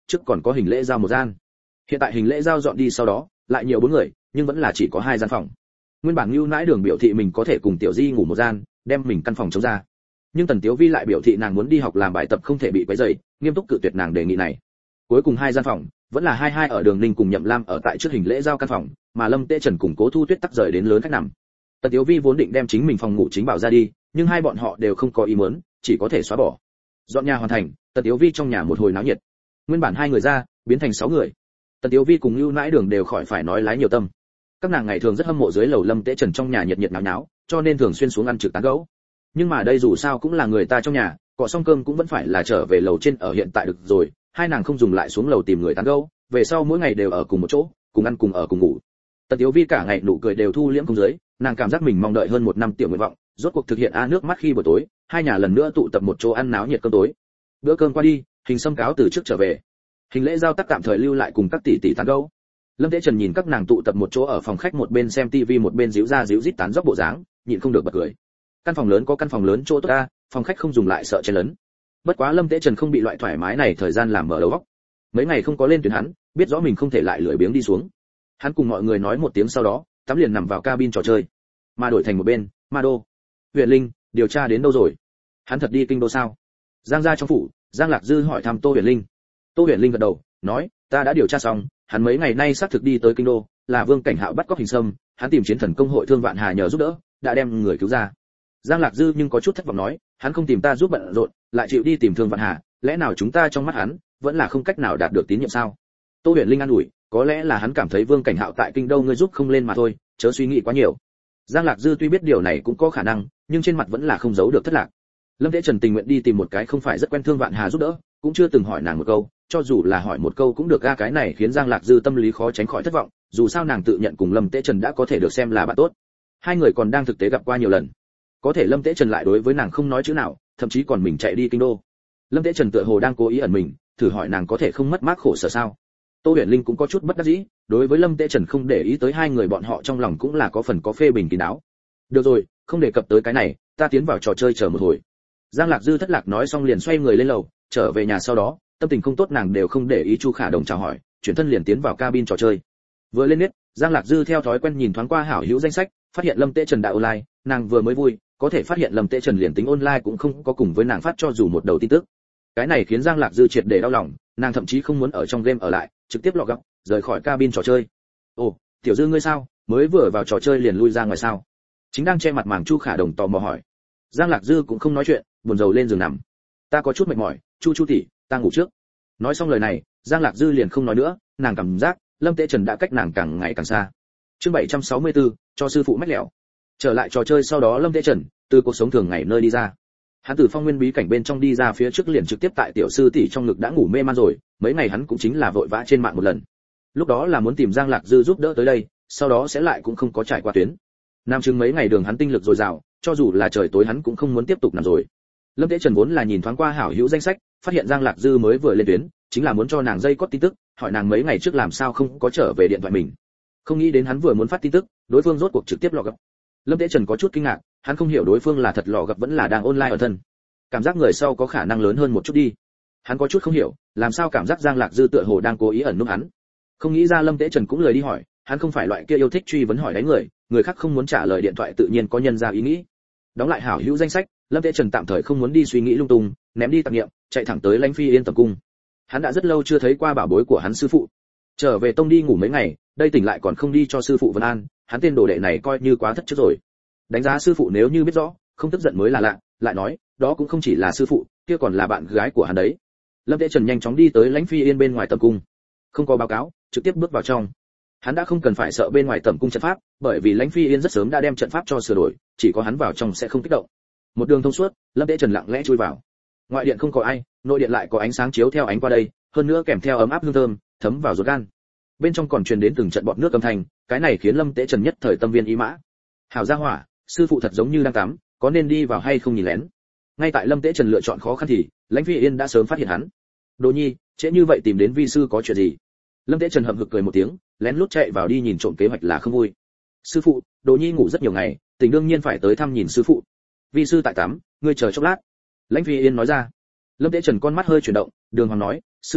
trước còn có hình lễ giao một gian. Hiện tại hình lễ giao dọn đi sau đó, lại nhiều 4 người, nhưng vẫn là chỉ có 2 gian phòng. Nguyên bản Nưu Nãi Đường biểu thị mình có thể cùng Tiểu Di ngủ một gian, đem mình căn phòng chống ra. Nhưng Tần Tiếu Vi lại biểu thị nàng muốn đi học làm bài tập không thể bị quấy rầy, nghiêm túc cự tuyệt nàng đề nghị này. Cuối cùng 2 gian phòng, vẫn là hai ở Đường Ninh cùng Nhậm Lam ở tại trước hình lễ giao căn phòng, mà Lâm Tế Trần cùng Cố Thu Tuyết tắc rời đến lớn khách nằm. Tần Tiếu Vi vốn định đem chính mình phòng ngủ chính bảo ra đi, nhưng hai bọn họ đều không có ý muốn, chỉ có thể xóa bỏ. Dọn nhà hoàn thành, Tần Tiếu Vi trong nhà một hồi náo nhiệt. Nguyên bản 2 người ra, biến thành 6 người. Tần Tiếu Vi cùng Nưu Nãi Đường đều khỏi phải nói lái nhiều tâm. Các nàng ngày thường rất hâm mộ dưới lầu Lâm Tế Trần trong nhà nhiệt nhiệt náo náo, cho nên thường xuyên xuống ăn trực tán gẫu. Nhưng mà đây dù sao cũng là người ta trong nhà, cọ xong cơm cũng vẫn phải là trở về lầu trên ở hiện tại được rồi, hai nàng không dùng lại xuống lầu tìm người tán gẫu, về sau mỗi ngày đều ở cùng một chỗ, cùng ăn cùng ở cùng ngủ. Tần Tiếu Vi cả ngày nụ cười đều thu liễm không dưới, nàng cảm giác mình mong đợi hơn 1 năm tiểu nguyện vọng, rốt cuộc thực hiện nước mắt khi buổi tối, hai nhà lần nữa tụ tập một chỗ ăn náo nhiệt cơm tối. Bữa cơm qua đi, Hình Sâm cáo từ trước trở về. Hình lễ giao tắc tạm thời lưu lại cùng các tỷ tỷ tán gẫu. Lâm Tế Trần nhìn các nàng tụ tập một chỗ ở phòng khách, một bên xem tivi một bên díu ra díu dít tán dóc bộ dáng, nhịn không được bật cười. Căn phòng lớn có căn phòng lớn chỗ tốt ta, phòng khách không dùng lại sợ chen lấn. Bất quá Lâm Tế Trần không bị loại thoải mái này thời gian làm mở đầu óc. Mấy ngày không có lên tuyến hắn, biết rõ mình không thể lại lười biếng đi xuống. Hắn cùng mọi người nói một tiếng sau đó, tắm liền nằm vào cabin trò chơi. Mà đổi thành một bên, Ma Đô. Huyền Linh, điều tra đến đâu rồi? Hắn thật đi kinh đô sao? Giang gia trong phủ, Giang Lạc Dư hỏi thăm Tô Huyền Linh. Tô Huyền Linh gật đầu, nói, ta đã điều tra xong, hắn mấy ngày nay xác thực đi tới kinh đô, là Vương Cảnh Hạo bắt cóc Hình Sâm, hắn tìm Chiến Thần công hội Thương Vạn Hà nhờ giúp đỡ, đã đem người cứu ra. Giang Lạc Dư nhưng có chút thất vọng nói, hắn không tìm ta giúp bận rộn, lại chịu đi tìm Thương Vạn Hà, lẽ nào chúng ta trong mắt hắn vẫn là không cách nào đạt được tín nhiệm sao? Tô Huyền Linh an ủi, có lẽ là hắn cảm thấy Vương Cảnh Hạo tại kinh đô ngươi giúp không lên mà thôi, chớ suy nghĩ quá nhiều. Giang Lạc Dư tuy biết điều này cũng có khả năng, nhưng trên mặt vẫn là không giấu được thất lạc. Lâm Tế Trần tình nguyện đi tìm một cái không phải rất quen Thương Vạn Hà giúp đỡ, cũng chưa từng hỏi nàng một câu, cho dù là hỏi một câu cũng được ga, cái này khiến Giang Lạc Dư tâm lý khó tránh khỏi thất vọng, dù sao nàng tự nhận cùng Lâm Tế Trần đã có thể được xem là bạn tốt. Hai người còn đang thực tế gặp qua nhiều lần. Có thể Lâm Tế Trần lại đối với nàng không nói chữ nào, thậm chí còn mình chạy đi kinh đô. Lâm Tế Trần tựa hồ đang cố ý ẩn mình, thử hỏi nàng có thể không mất mát khổ sở sao? Tô Huyền Linh cũng có chút bất đắc dĩ, đối với Lâm Tế Trần không để ý tới hai người bọn họ trong lòng cũng là có phần có phê bình kín đáo. Được rồi, không đề cập tới cái này, ta tiến vào trò chơi chờ một hồi. Giang Lạc Dư thất lạc nói xong liền xoay người lên lầu, trở về nhà sau đó, tâm tình không tốt nàng đều không để ý Chu Khả Đồng chào hỏi, chuyển thân liền tiến vào cabin trò chơi. Vừa lên net, Giang Lạc Dư theo thói quen nhìn thoáng qua hảo hữu danh sách, phát hiện Lâm Tế Trần đã online, nàng vừa mới vui, có thể phát hiện Lâm Tế Trần liền tính online cũng không có cùng với nàng phát cho dù một đầu tin tức. Cái này khiến Giang Lạc Dư triệt để đau lòng, nàng thậm chí không muốn ở trong game ở lại, trực tiếp log out, rời khỏi cabin trò chơi. Ồ, Tiểu Dư ngươi sao, mới vừa vào trò chơi liền lui ra ngoài sao? Chính đang che mặt màng Chu Khả Đồng tò mò hỏi. Giang Lạc Dư cũng không nói chuyện, buồn rầu lên giường nằm. Ta có chút mệt mỏi, Chu tỷ, ta ngủ trước. Nói xong lời này, Giang Lạc Dư liền không nói nữa, nàng cảm giác Lâm Tế Trần đã cách nàng càng ngày càng xa. Chương 764, cho sư phụ mách lẻo. Trở lại trò chơi sau đó Lâm Tế Trần từ cuộc sống thường ngày nơi đi ra. Hắn từ phong nguyên bí cảnh bên trong đi ra phía trước liền trực tiếp tại tiểu sư tỷ trong ngực đã ngủ mê man rồi, mấy ngày hắn cũng chính là vội vã trên mạng một lần. Lúc đó là muốn tìm Giang Lạc Dư giúp đỡ tới đây, sau đó sẽ lại cũng không có trải qua tuyến. Nam chừng mấy ngày đường hắn tinh lực dồi dào, cho dù là trời tối hắn cũng không muốn tiếp tục nằm rồi. Lâm Tế Trần vốn là nhìn thoáng qua hảo hữu danh sách, phát hiện Giang Lạc Dư mới vừa lên tuyến, chính là muốn cho nàng dây cót tin tức, hỏi nàng mấy ngày trước làm sao không có trở về điện thoại mình. Không nghĩ đến hắn vừa muốn phát tin tức, đối phương rốt cuộc trực tiếp lọ gặp. Lâm Tế Trần có chút kinh ngạc, hắn không hiểu đối phương là thật lọ gặp vẫn là đang online ở thân. Cảm giác người sau có khả năng lớn hơn một chút đi. Hắn có chút không hiểu, làm sao cảm giác Giang Lạc Dư tựa hồ đang cố ý ẩn núp hắn. Không nghĩ ra Lâm Tế Trần cũng lời đi hỏi, hắn không phải loại kia yêu thích truy vấn hỏi đánh người, người khác không muốn trả lời điện thoại tự nhiên có nhân ra ý nghĩ. Đóng lại hảo hữu danh sách, Lâm Tế Trần tạm thời không muốn đi suy nghĩ lung tung, ném đi tạp niệm, chạy thẳng tới Lãnh Phi Yên tầm cung. Hắn đã rất lâu chưa thấy qua bảo bối của hắn sư phụ. Trở về tông đi ngủ mấy ngày, đây tỉnh lại còn không đi cho sư phụ vấn an, hắn tên đồ đệ này coi như quá thất trước rồi. Đánh giá sư phụ nếu như biết rõ, không tức giận mới là lạ, lại nói, đó cũng không chỉ là sư phụ, kia còn là bạn gái của hắn đấy. Lâm Tế Trần nhanh chóng đi tới Lãnh Phi Yên bên ngoài tầm cung. Không có báo cáo, trực tiếp bước vào trong. Hắn đã không cần phải sợ bên ngoài tầm cung trận pháp, bởi vì Lãnh Phi Yên rất sớm đã đem trận pháp cho sửa đổi, chỉ có hắn vào trong sẽ không kích động. Một đường thông suốt, Lâm Tế Trần lặng lẽ chui vào. Ngoại điện không có ai, nội điện lại có ánh sáng chiếu theo ánh qua đây, hơn nữa kèm theo ấm áp hương thơm, thấm vào ruột gan. Bên trong còn truyền đến từng trận bọt nước âm thanh, cái này khiến Lâm Tế Trần nhất thời tâm viên ý mã. Hảo gia hỏa, sư phụ thật giống như đang tắm, có nên đi vào hay không nhìn lén. Ngay tại Lâm Tế Trần lựa chọn khó khăn thì, Lãnh Phi Yên đã sớm phát hiện hắn. Đồ Nhi, trễ như vậy tìm đến vi sư có chuyện gì? Lâm Tế Trần hậm hực cười một tiếng, lén lút chạy vào đi nhìn trộm kế hoạch là không vui. Sư phụ, Đồ Nhi ngủ rất nhiều ngày, tình đương nhiên phải tới thăm nhìn sư phụ. Vi sư tại tắm, ngươi chờ chốc lát. Lãnh Phi Yên nói ra. Lâm Tế Trần con mắt hơi chuyển động, đường hoàng nói, sư phụ,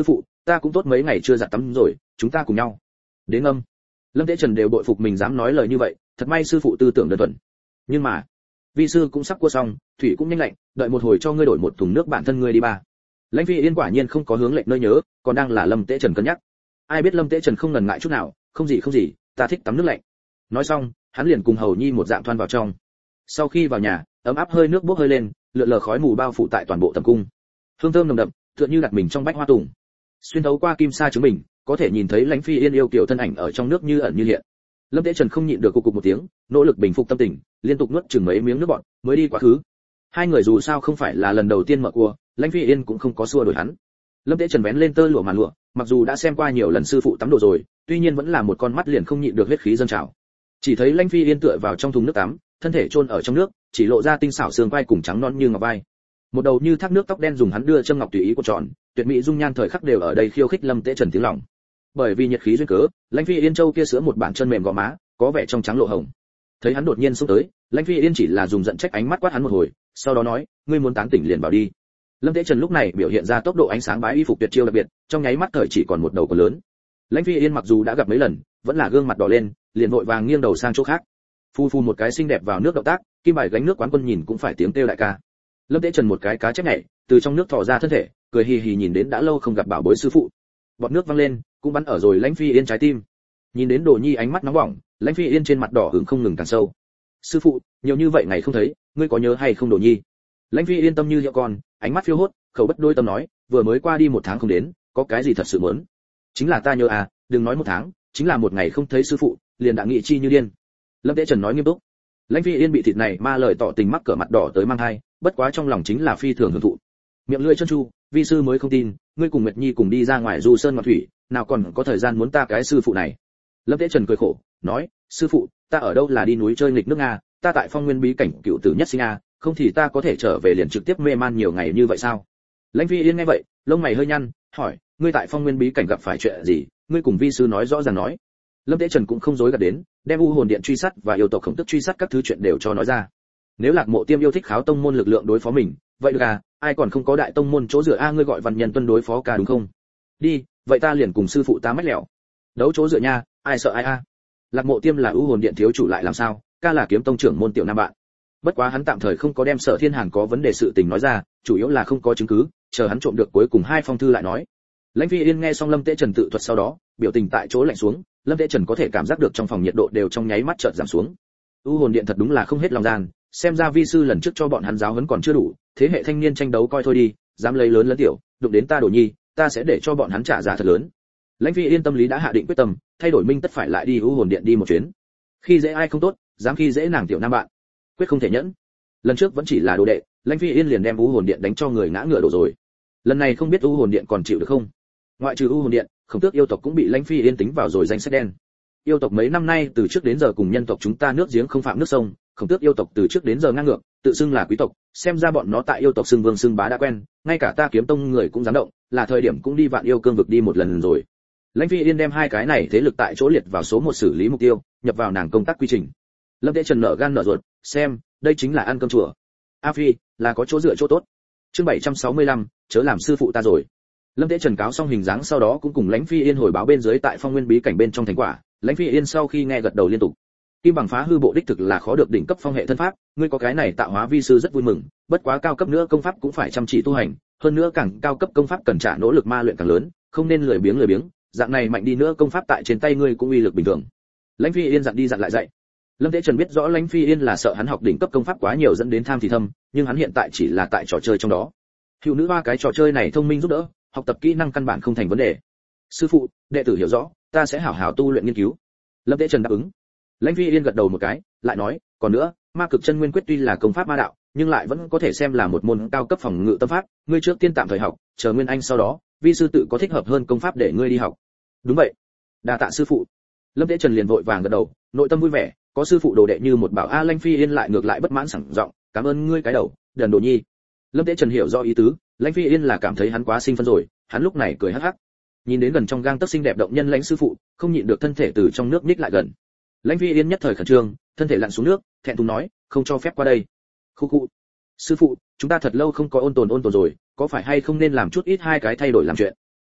ta cũng tốt mấy ngày chưa giặt tắm rồi, chúng ta cùng nhau đến ngâm. Lâm Tế Trần đều bội phục mình dám nói lời như vậy, thật may sư phụ tư tưởng đơn thuần. Nhưng mà vi sư cũng sắp cua xong, thủy cũng nhanh lạnh, đợi một hồi cho ngươi đổi một thùng nước bản thân ngươi đi ba. Lãnh Phi Yên quả nhiên không có hướng lệnh nơi nhớ, còn đang là Lâm Tế Trần cân nhắc. Ai biết Lâm Tế Trần không ngần ngại chút nào, không gì, ta thích tắm nước lạnh. Nói xong, hắn liền cùng hầu nhi một dạng thoăn vào trong. Sau khi vào nhà, ấm áp hơi nước bốc hơi lên, lượn lờ khói mù bao phủ tại toàn bộ tầm cung. Hương thơm nồng đậm, tựa như đặt mình trong bách hoa tùng. Xuyên thấu qua kim sa chứng bình, có thể nhìn thấy Lãnh Phi Yên yêu kiều thân ảnh ở trong nước như ẩn như hiện. Lâm Tế Trần không nhịn được cục một tiếng, nỗ lực bình phục tâm tình, liên tục nuốt chừng mấy miếng nước bọt, mới đi quá khứ. Hai người dù sao không phải là lần đầu tiên mở cua, Lãnh Phi Yên cũng không có xua đuổi hắn. Lâm Tế Trần vén lên tơ lụa màn lụa, mặc dù đã xem qua nhiều lần sư phụ tắm đồ rồi, tuy nhiên vẫn là một con mắt liền không nhịn được huyết khí dâng trào. Chỉ thấy Lãnh Phi Yên tựa vào trong thùng nước tắm, thân thể chôn ở trong nước, chỉ lộ ra tinh xảo xương vai cùng trắng non như ngọc vai. Một đầu như thác nước tóc đen dùng hắn đưa châm ngọc tùy ý của tròn, tuyệt mỹ dung nhan thời khắc đều ở đây khiêu khích Lâm Tế Trần tiếng lòng. Bởi vì nhiệt khí duyên cớ, Lãnh Phi Yên châu kia sữa một bàn chân mềm gò má, có vẻ trong trắng lộ hồng. Thấy hắn đột nhiên xông tới, Lãnh Phi Yên chỉ là dùng giận trách ánh mắt quát hắn một hồi, sau đó nói, ngươi muốn tán tỉnh liền vào đi. Lâm Tế Trần lúc này biểu hiện ra tốc độ ánh sáng bái y phục tuyệt chiêu đặc biệt, trong nháy mắt thời chỉ còn một đầu còn lớn. Lãnh Phi Yên mặc dù đã gặp mấy lần, vẫn là gương mặt đỏ lên, liền vội vàng nghiêng đầu sang chỗ khác. Phu phu một cái xinh đẹp vào nước động tác, kim bài gánh nước quán quân nhìn cũng phải tiếng kêu đại ca. Lâm Tế Trần một cái cá chép nhảy, từ trong nước thò ra thân thể, cười hì hì nhìn đến đã lâu không gặp bảo bối sư phụ. Bọt nước văng lên, cũng bắn ở rồi Lãnh Phi Yên trái tim. Nhìn đến Đồ Nhi ánh mắt nóng bỏng, Lãnh Phi Yên trên mặt đỏ ửng không ngừng càng sâu. Sư phụ, nhiều như vậy ngày không thấy, ngươi có nhớ hay không Đồ Nhi? Lãnh Phi Yên tâm như hiệu con, ánh mắt phiêu hốt, khẩu bất đôi tâm nói, vừa mới qua đi một tháng không đến, có cái gì thật sự muốn? Chính là ta nhớ à, đừng nói một tháng, chính là một ngày không thấy sư phụ, liền đã nghị chi như điên. Lâm Tế Trần nói nghiêm túc. Lãnh Phi Yên bị thịt này ma lời tỏ tình mắc cỡ mặt đỏ tới mang hai, bất quá trong lòng chính là phi thường hưởng thụ. Miệng lưỡi chân chu, vi sư mới không tin, ngươi cùng Nguyệt Nhi cùng đi ra ngoài du sơn ngoạn thủy, nào còn có thời gian muốn ta cái sư phụ này. Lâm Tế Trần cười khổ, nói, sư phụ, ta ở đâu là đi núi chơi nghịch nước nga, ta tại Phong Nguyên bí cảnh cựu tử nhất sinh a, không thì ta có thể trở về liền trực tiếp mê man nhiều ngày như vậy sao? Lãnh Phi Yên nghe vậy, lông mày hơi nhăn, hỏi, ngươi tại Phong Nguyên bí cảnh gặp phải chuyện gì, ngươi cùng vi sư nói rõ ràng nói. Lâm Tế Trần cũng không dối gạt đến, đem u hồn điện truy sát và yêu tộc khổng tức truy sát các thứ chuyện đều cho nói ra. Nếu Lạc Mộ Tiêm yêu thích kháo tông môn lực lượng đối phó mình, vậy được à, ai còn không có đại tông môn chỗ dựa a, ngươi gọi Văn Nhân Tuân đối phó ca đúng không? Đi, vậy ta liền cùng sư phụ ta mách lẻo. Đấu chỗ dựa nha, ai sợ ai a. Lạc Mộ Tiêm là u hồn điện thiếu chủ lại làm sao, ca là kiếm tông trưởng môn tiểu nam bạn. Bất quá hắn tạm thời không có đem Sở Thiên Hàn có vấn đề sự tình nói ra, chủ yếu là không có chứng cứ, chờ hắn trộm được cuối cùng hai phong thư lại nói. Lãnh Phi Yên nghe xong Lâm Tế Trần tự thuật sau đó, biểu tình tại chỗ lạnh xuống, Lâm Tế Trần có thể cảm giác được trong phòng nhiệt độ đều trong nháy mắt chợt giảm xuống. U hồn điện thật đúng là không hết lòng gian, xem ra vi sư lần trước cho bọn hắn giáo huấn còn chưa đủ, thế hệ thanh niên tranh đấu coi thôi đi, dám lấy lớn lớn tiểu, đụng đến ta Đồ Nhi, ta sẽ để cho bọn hắn trả giá thật lớn. Lãnh Phi Yên tâm lý đã hạ định quyết tâm, thay đổi minh tất phải lại đi U hồn điện đi một chuyến. Khi dễ ai không tốt, dám khi dễ nàng tiểu nam bạn, quyết không thể nhẫn. Lần trước vẫn chỉ là đồ đệ, Lãnh Phi Yên liền đem U hồn điện đánh cho người ngã ngựa đổ rồi. Lần này không biết U hồn điện còn chịu được không? Ngoại trừ U hồn điện, Khổng Tước yêu tộc cũng bị Lãnh Phi Yên tính vào rồi danh sách đen. Yêu tộc mấy năm nay từ trước đến giờ cùng nhân tộc chúng ta nước giếng không phạm nước sông, Khổng Tước yêu tộc từ trước đến giờ ngang ngược, tự xưng là quý tộc, xem ra bọn nó tại yêu tộc xưng vương xưng bá đã quen, ngay cả ta Kiếm Tông người cũng dám động, là thời điểm cũng đi Vạn Yêu Cương vực đi một lần rồi. Lãnh Phi Yên đem hai cái này thế lực tại chỗ liệt vào số một xử lý mục tiêu, nhập vào nàng công tác quy trình. Lâm Tế Trần nở gan nở ruột, xem, đây chính là ăn cơm chùa. A Phi, là có chỗ dựa chỗ tốt. Chương 765, chớ làm sư phụ ta rồi. Lâm Tế Trần cáo xong hình dáng sau đó cũng cùng Lãnh Phi Yên hồi báo bên dưới tại Phong Nguyên bí cảnh bên trong thành quả. Lãnh Phi Yên sau khi nghe gật đầu liên tục. Kim bằng phá hư bộ đích thực là khó được đỉnh cấp phong hệ thân pháp, ngươi có cái này tạo hóa vi sư rất vui mừng, bất quá cao cấp nữa công pháp cũng phải chăm chỉ tu hành, hơn nữa càng cao cấp công pháp cần trả nỗ lực ma luyện càng lớn, không nên lười biếng, dạng này mạnh đi nữa công pháp tại trên tay ngươi cũng uy lực bình thường. Lãnh Phi Yên dặn đi dặn lại dạy. Lâm Tế Trần biết rõ Lãnh Phi Yên là sợ hắn học đỉnh cấp công pháp quá nhiều dẫn đến tham thì thâm, nhưng hắn hiện tại chỉ là tại trò chơi trong đó. Hữu nữ ba cái trò chơi này thông minh giúp đỡ, học tập kỹ năng căn bản không thành vấn đề. Sư phụ, đệ tử hiểu rõ, ta sẽ hảo hảo tu luyện nghiên cứu. Lâm Tế Trần đáp ứng. Lãnh Phi Yên gật đầu một cái, lại nói, còn nữa, Ma Cực Chân Nguyên Quyết tuy là công pháp ma đạo, nhưng lại vẫn có thể xem là một môn cao cấp phòng ngự tâm pháp, ngươi trước tiên tạm thời học, chờ Nguyên Anh sau đó, vi sư tự có thích hợp hơn công pháp để ngươi đi học. Đúng vậy. Đa tạ sư phụ. Lâm Tế Trần liền vội vàng gật đầu, nội tâm vui vẻ, có sư phụ đồ đệ như một bảo a. Lãnh Phi Yên lại ngược lại bất mãn sảng giọng, cảm ơn ngươi cái đầu, Đần Đồ Nhi. Lâm Tế Trần hiểu rõ ý tứ, Lãnh Phi Yên là cảm thấy hắn quá sinh phân rồi, hắn lúc này cười hắc hắc. Nhìn đến gần trong gang tấc xinh đẹp động nhân Lãnh sư phụ, không nhịn được thân thể từ trong nước nhích lại gần. Lãnh Phi Yên nhất thời khẩn trương, thân thể lặn xuống nước, thẹn thùng nói, không cho phép qua đây. Khu khu. Sư phụ, chúng ta thật lâu không có ôn tồn rồi, có phải hay không nên làm chút ít hai cái thay đổi làm chuyện.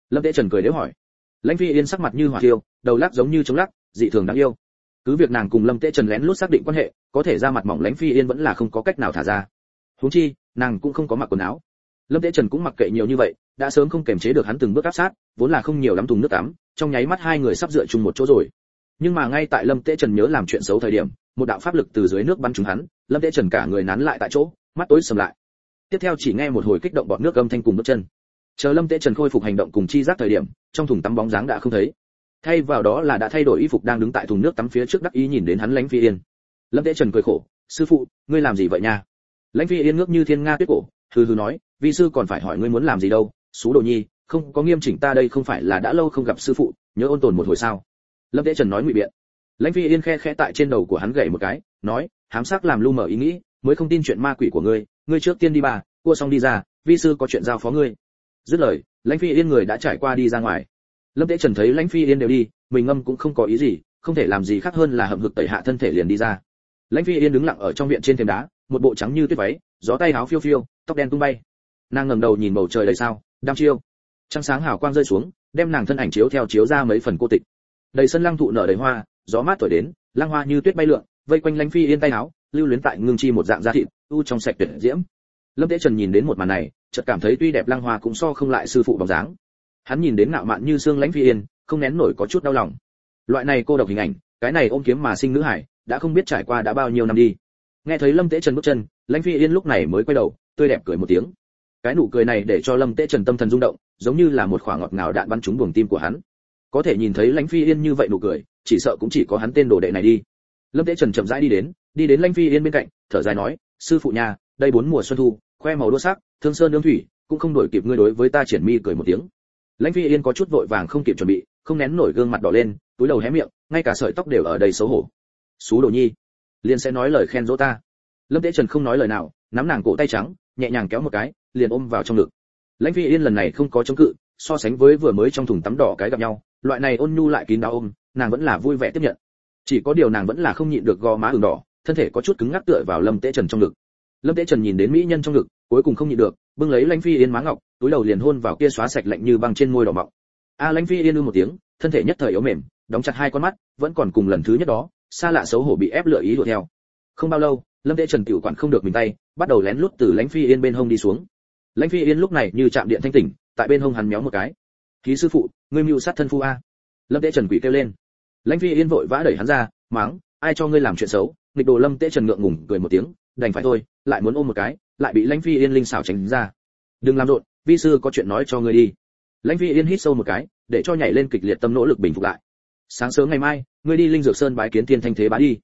Lâm Tế Trần cười đếu hỏi. Lãnh Phi Yên sắc mặt như hỏa thiêu, đầu lắc giống như chống lắc, dị thường đáng yêu. Cứ việc nàng cùng Lâm Tế Trần lén lút xác định quan hệ, có thể ra mặt mỏng Lãnh Phi Yên vẫn là không có cách nào thả ra. Huống chi, nàng cũng không có mặc quần áo. Lâm Tế Trần cũng mặc kệ nhiều như vậy, đã sớm không kềm chế được hắn từng bước áp sát, vốn là không nhiều lắm thùng nước tắm, trong nháy mắt hai người sắp dựa chung một chỗ rồi. Nhưng mà ngay tại Lâm Tế Trần nhớ làm chuyện xấu thời điểm, một đạo pháp lực từ dưới nước bắn trúng hắn, Lâm Tế Trần cả người nán lại tại chỗ, mắt tối sầm lại. Tiếp theo chỉ nghe một hồi kích động bọt nước âm thanh cùng bước chân. Chờ Lâm Tế Trần khôi phục hành động cùng chi giác thời điểm, trong thùng tắm bóng dáng đã không thấy. Thay vào đó là đã thay đổi y phục đang đứng tại thùng nước tắm phía trước đắc ý nhìn đến hắn Lãnh Phi Yên. Lâm Tế Trần cười khổ, sư phụ, ngươi làm gì vậy nha? Lãnh Phi Yên ngước như thiên nga tuyết cổ, hừ hừ nói, vi sư còn phải hỏi ngươi muốn làm gì đâu, xú đồ nhi, không có nghiêm chỉnh ta đây không phải là đã lâu không gặp sư phụ, nhớ ôn tồn một hồi sao? Lâm Tế Trần nói ngụy biện. Lãnh Phi Yên khe khẽ tại trên đầu của hắn gảy một cái, nói, hám sắc làm lu mờ ý nghĩ, mới không tin chuyện ma quỷ của ngươi, ngươi trước tiên đi bà, cua xong đi ra, vi sư có chuyện giao phó ngươi. Dứt lời, Lãnh Phi Yên người đã trải qua đi ra ngoài. Lâm Tế Trần thấy Lãnh Phi Yên đều đi, mình ngâm cũng không có ý gì, không thể làm gì khác hơn là hậm hực tẩy hạ thân thể liền đi ra. Lãnh Phi Yên đứng lặng ở trong viện trên thềm đá, một bộ trắng như tuyết váy, gió tay áo phiêu phiêu, tóc đen tung bay. Nàng ngẩng đầu nhìn bầu trời đầy sao, đăm chiêu. Trăng sáng hào quang rơi xuống, đem nàng thân ảnh chiếu ra mấy phần cô tịch. Đầy sân lăng thụ nở đầy hoa, gió mát thổi đến, lăng hoa như tuyết bay lượn, vây quanh Lãnh Phi Yên tay áo, lưu luyến tại ngưng chi một dạng da thịt, u trong sạch tuyệt diễm. Lâm Tế Trần nhìn đến một màn này, chợt cảm thấy tuy đẹp lăng hoa cũng so không lại sư phụ bóng dáng. Hắn nhìn đến ngạo mạn như xương Lãnh Phi Yên, không nén nổi có chút đau lòng. Loại này cô độc hình ảnh, cái này ôm kiếm mà sinh nữ hải, đã không biết trải qua đã bao nhiêu năm đi. Nghe thấy Lâm Tế Trần bước chân, Lãnh Phi Yên lúc này mới quay đầu, tươi đẹp cười một tiếng. Cái nụ cười này để cho Lâm Tế Trần tâm thần rung động, giống như là một quả ngọt ngào đạn bắn trúng buồng tim của hắn. Có thể nhìn thấy Lãnh Phi Yên như vậy nụ cười, chỉ sợ cũng chỉ có hắn tên đồ đệ này đi. Lâm Tế Trần chậm rãi đi đến Lãnh Phi Yên bên cạnh, thở dài nói, sư phụ nhà, đây bốn mùa xuân thu, khoe màu đua sắc, thương sơn nương thủy, cũng không đổi kịp ngươi đối với ta triển mi cười một tiếng. Lãnh Phi Yên có chút vội vàng không kịp chuẩn bị, không nén nổi gương mặt đỏ lên, túi đầu hé miệng, ngay cả sợi tóc đều ở đầy xấu hổ. Xú đồ nhi, liền sẽ nói lời khen dỗ ta. Lâm Tế Trần không nói lời nào, nắm nàng cổ tay trắng, nhẹ nhàng kéo một cái, liền ôm vào trong ngực. Lãnh Phi Yên lần này không có chống cự, so sánh với vừa mới trong thùng tắm đỏ cái gặp nhau, loại này ôn nhu lại kín đáo ôm, nàng vẫn là vui vẻ tiếp nhận. Chỉ có điều nàng vẫn là không nhịn được gò má ửng đỏ, thân thể có chút cứng ngắc tựa vào Lâm Tế Trần trong ngực. Lâm Tế Trần nhìn đến mỹ nhân trong ngực, cuối cùng không nhịn được, bưng lấy Lãnh Phi Yên má ngọc, túi đầu liền hôn vào kia xóa sạch lạnh như băng trên môi đỏ mọng. Lãnh Phi Yên ư một tiếng, thân thể nhất thời yếu mềm, đóng chặt hai con mắt, vẫn còn cùng lần thứ nhất đó, xa lạ xấu hổ bị ép lựa ý đuổi theo. Không bao lâu, Lâm Tế Trần tiểu quản không được mình tay, bắt đầu lén lút từ Lãnh Phi Yên bên hông đi xuống. Lãnh Phi Yên lúc này như chạm điện thanh tỉnh, tại bên hông hắn méo một cái. "Ký sư phụ, ngươi mưu sát thân phu a." Lâm Tế Trần quỷ kêu lên. Lãnh Phi Yên vội vã đẩy hắn ra, mắng, "Ai cho ngươi làm chuyện xấu?" Nghịch đồ Lâm Tế Trần ngượng ngùng cười một tiếng, đành phải thôi, lại muốn ôm một cái, lại bị Lãnh Phi Yên linh xảo tránh ra. "Đừng làm rộn, vi sư có chuyện nói cho ngươi đi." Lãnh Phi Yên hít sâu một cái, để cho nhảy lên kịch liệt tâm nỗ lực bình phục lại. "Sáng sớm ngày mai, ngươi đi Linh Dược Sơn bái kiến Thiên Thanh Thế Bá đi."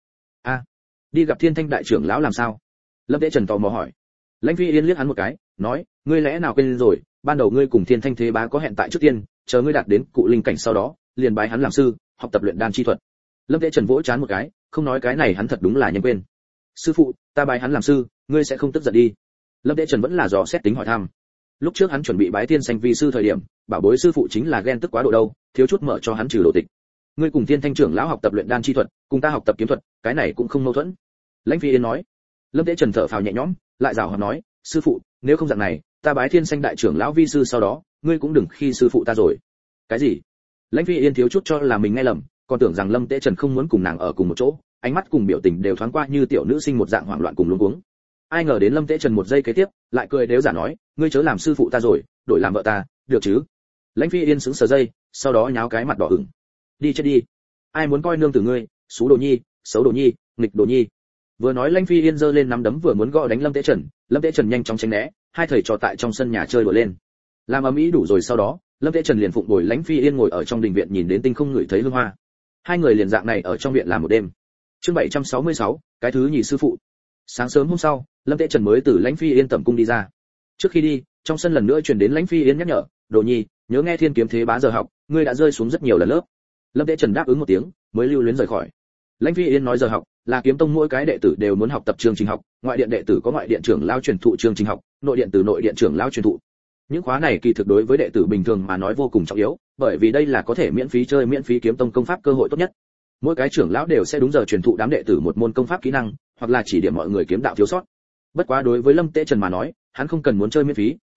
Đi gặp Thiên Thanh đại trưởng lão làm sao?" Lâm Tế Trần tò mò hỏi. Lãnh Phi Yên liếc hắn một cái, nói, "Ngươi lẽ nào quên rồi, ban đầu ngươi cùng Thiên Thanh Thế Bá có hẹn tại trước tiên, chờ ngươi đạt đến cụ linh cảnh sau đó, liền bái hắn làm sư, học tập luyện đan chi thuật." Lâm Tế Trần vỗ chán một cái, không nói cái này hắn thật đúng là nhanh quên. "Sư phụ, ta bái hắn làm sư, ngươi sẽ không tức giận đi?" Lâm Tế Trần vẫn là dò xét tính hỏi thăm. Lúc trước hắn chuẩn bị bái Thiên Xanh vi sư thời điểm, bảo bối sư phụ chính là ghen tức quá độ đâu, thiếu chút mở cho hắn trừ đồ tịch. "Ngươi cùng Thiên Thanh trưởng lão học tập luyện đan chi thuật, cùng ta học tập kiếm thuật, cái này cũng không mâu thuẫn." Lãnh Phi Yên nói. Lâm Tế Trần thở phào nhẹ nhõm, lại giảo hoạt nói, "Sư phụ, nếu không dạng này, ta bái Thiên Xanh đại trưởng lão vi sư sau đó, ngươi cũng đừng khi sư phụ ta rồi." "Cái gì?" Lãnh Phi Yên thiếu chút cho là mình nghe lầm, còn tưởng rằng Lâm Tế Trần không muốn cùng nàng ở cùng một chỗ, ánh mắt cùng biểu tình đều thoáng qua như tiểu nữ sinh một dạng hoảng loạn cùng luống cuống. Ai ngờ đến Lâm Tế Trần một giây kế tiếp, lại cười đếu giả nói, "Ngươi chớ làm sư phụ ta rồi, đổi làm vợ ta, được chứ?" Lãnh Phi Yên sững sờ giây, sau đó nháo cái mặt đỏ ửng. "Đi chết đi, ai muốn coi nương tử ngươi, xú đồ nhi, xấu đồ nhi, nghịch đồ nhi." Vừa nói Lãnh Phi Yên giơ lên nắm đấm vừa muốn gõ đánh Lâm Tế Trần, Lâm Tế Trần nhanh chóng tránh né, hai thầy trò tại trong sân nhà chơi đùa lên. Làm ầm ĩ đủ rồi sau đó, Lâm Tế Trần liền phụng bồi Lãnh Phi Yên ngồi ở trong đình viện nhìn đến tinh không ngửi thấy hương hoa. Hai người liền dạng này ở trong viện làm một đêm. Chương 766, cái thứ nhì sư phụ. Sáng sớm hôm sau, Lâm Tế Trần mới từ Lãnh Phi Yên tẩm cung đi ra. Trước khi đi, trong sân lần nữa truyền đến Lãnh Phi Yên nhắc nhở, "Đồ nhi, nhớ nghe Thiên Kiếm Thế Bá giờ học, ngươi đã rơi xuống rất nhiều lần lớp." Lâm Tế Trần đáp ứng một tiếng, mới lưu luyến rời khỏi. Lãnh Phi Yên nói giờ học là kiếm tông mỗi cái đệ tử đều muốn học tập chương trình học, ngoại điện đệ tử có ngoại điện trưởng lão truyền thụ chương trình học, nội điện từ nội điện trưởng lão truyền thụ. Những khóa này kỳ thực đối với đệ tử bình thường mà nói vô cùng trọng yếu, bởi vì đây là có thể miễn phí chơi miễn phí kiếm tông công pháp cơ hội tốt nhất. Mỗi cái trưởng lão đều sẽ đúng giờ truyền thụ đám đệ tử một môn công pháp kỹ năng, hoặc là chỉ điểm mọi người kiếm đạo thiếu sót. Bất quá đối với Lâm Tế Trần mà nói, hắn không cần muốn chơi miễn phí,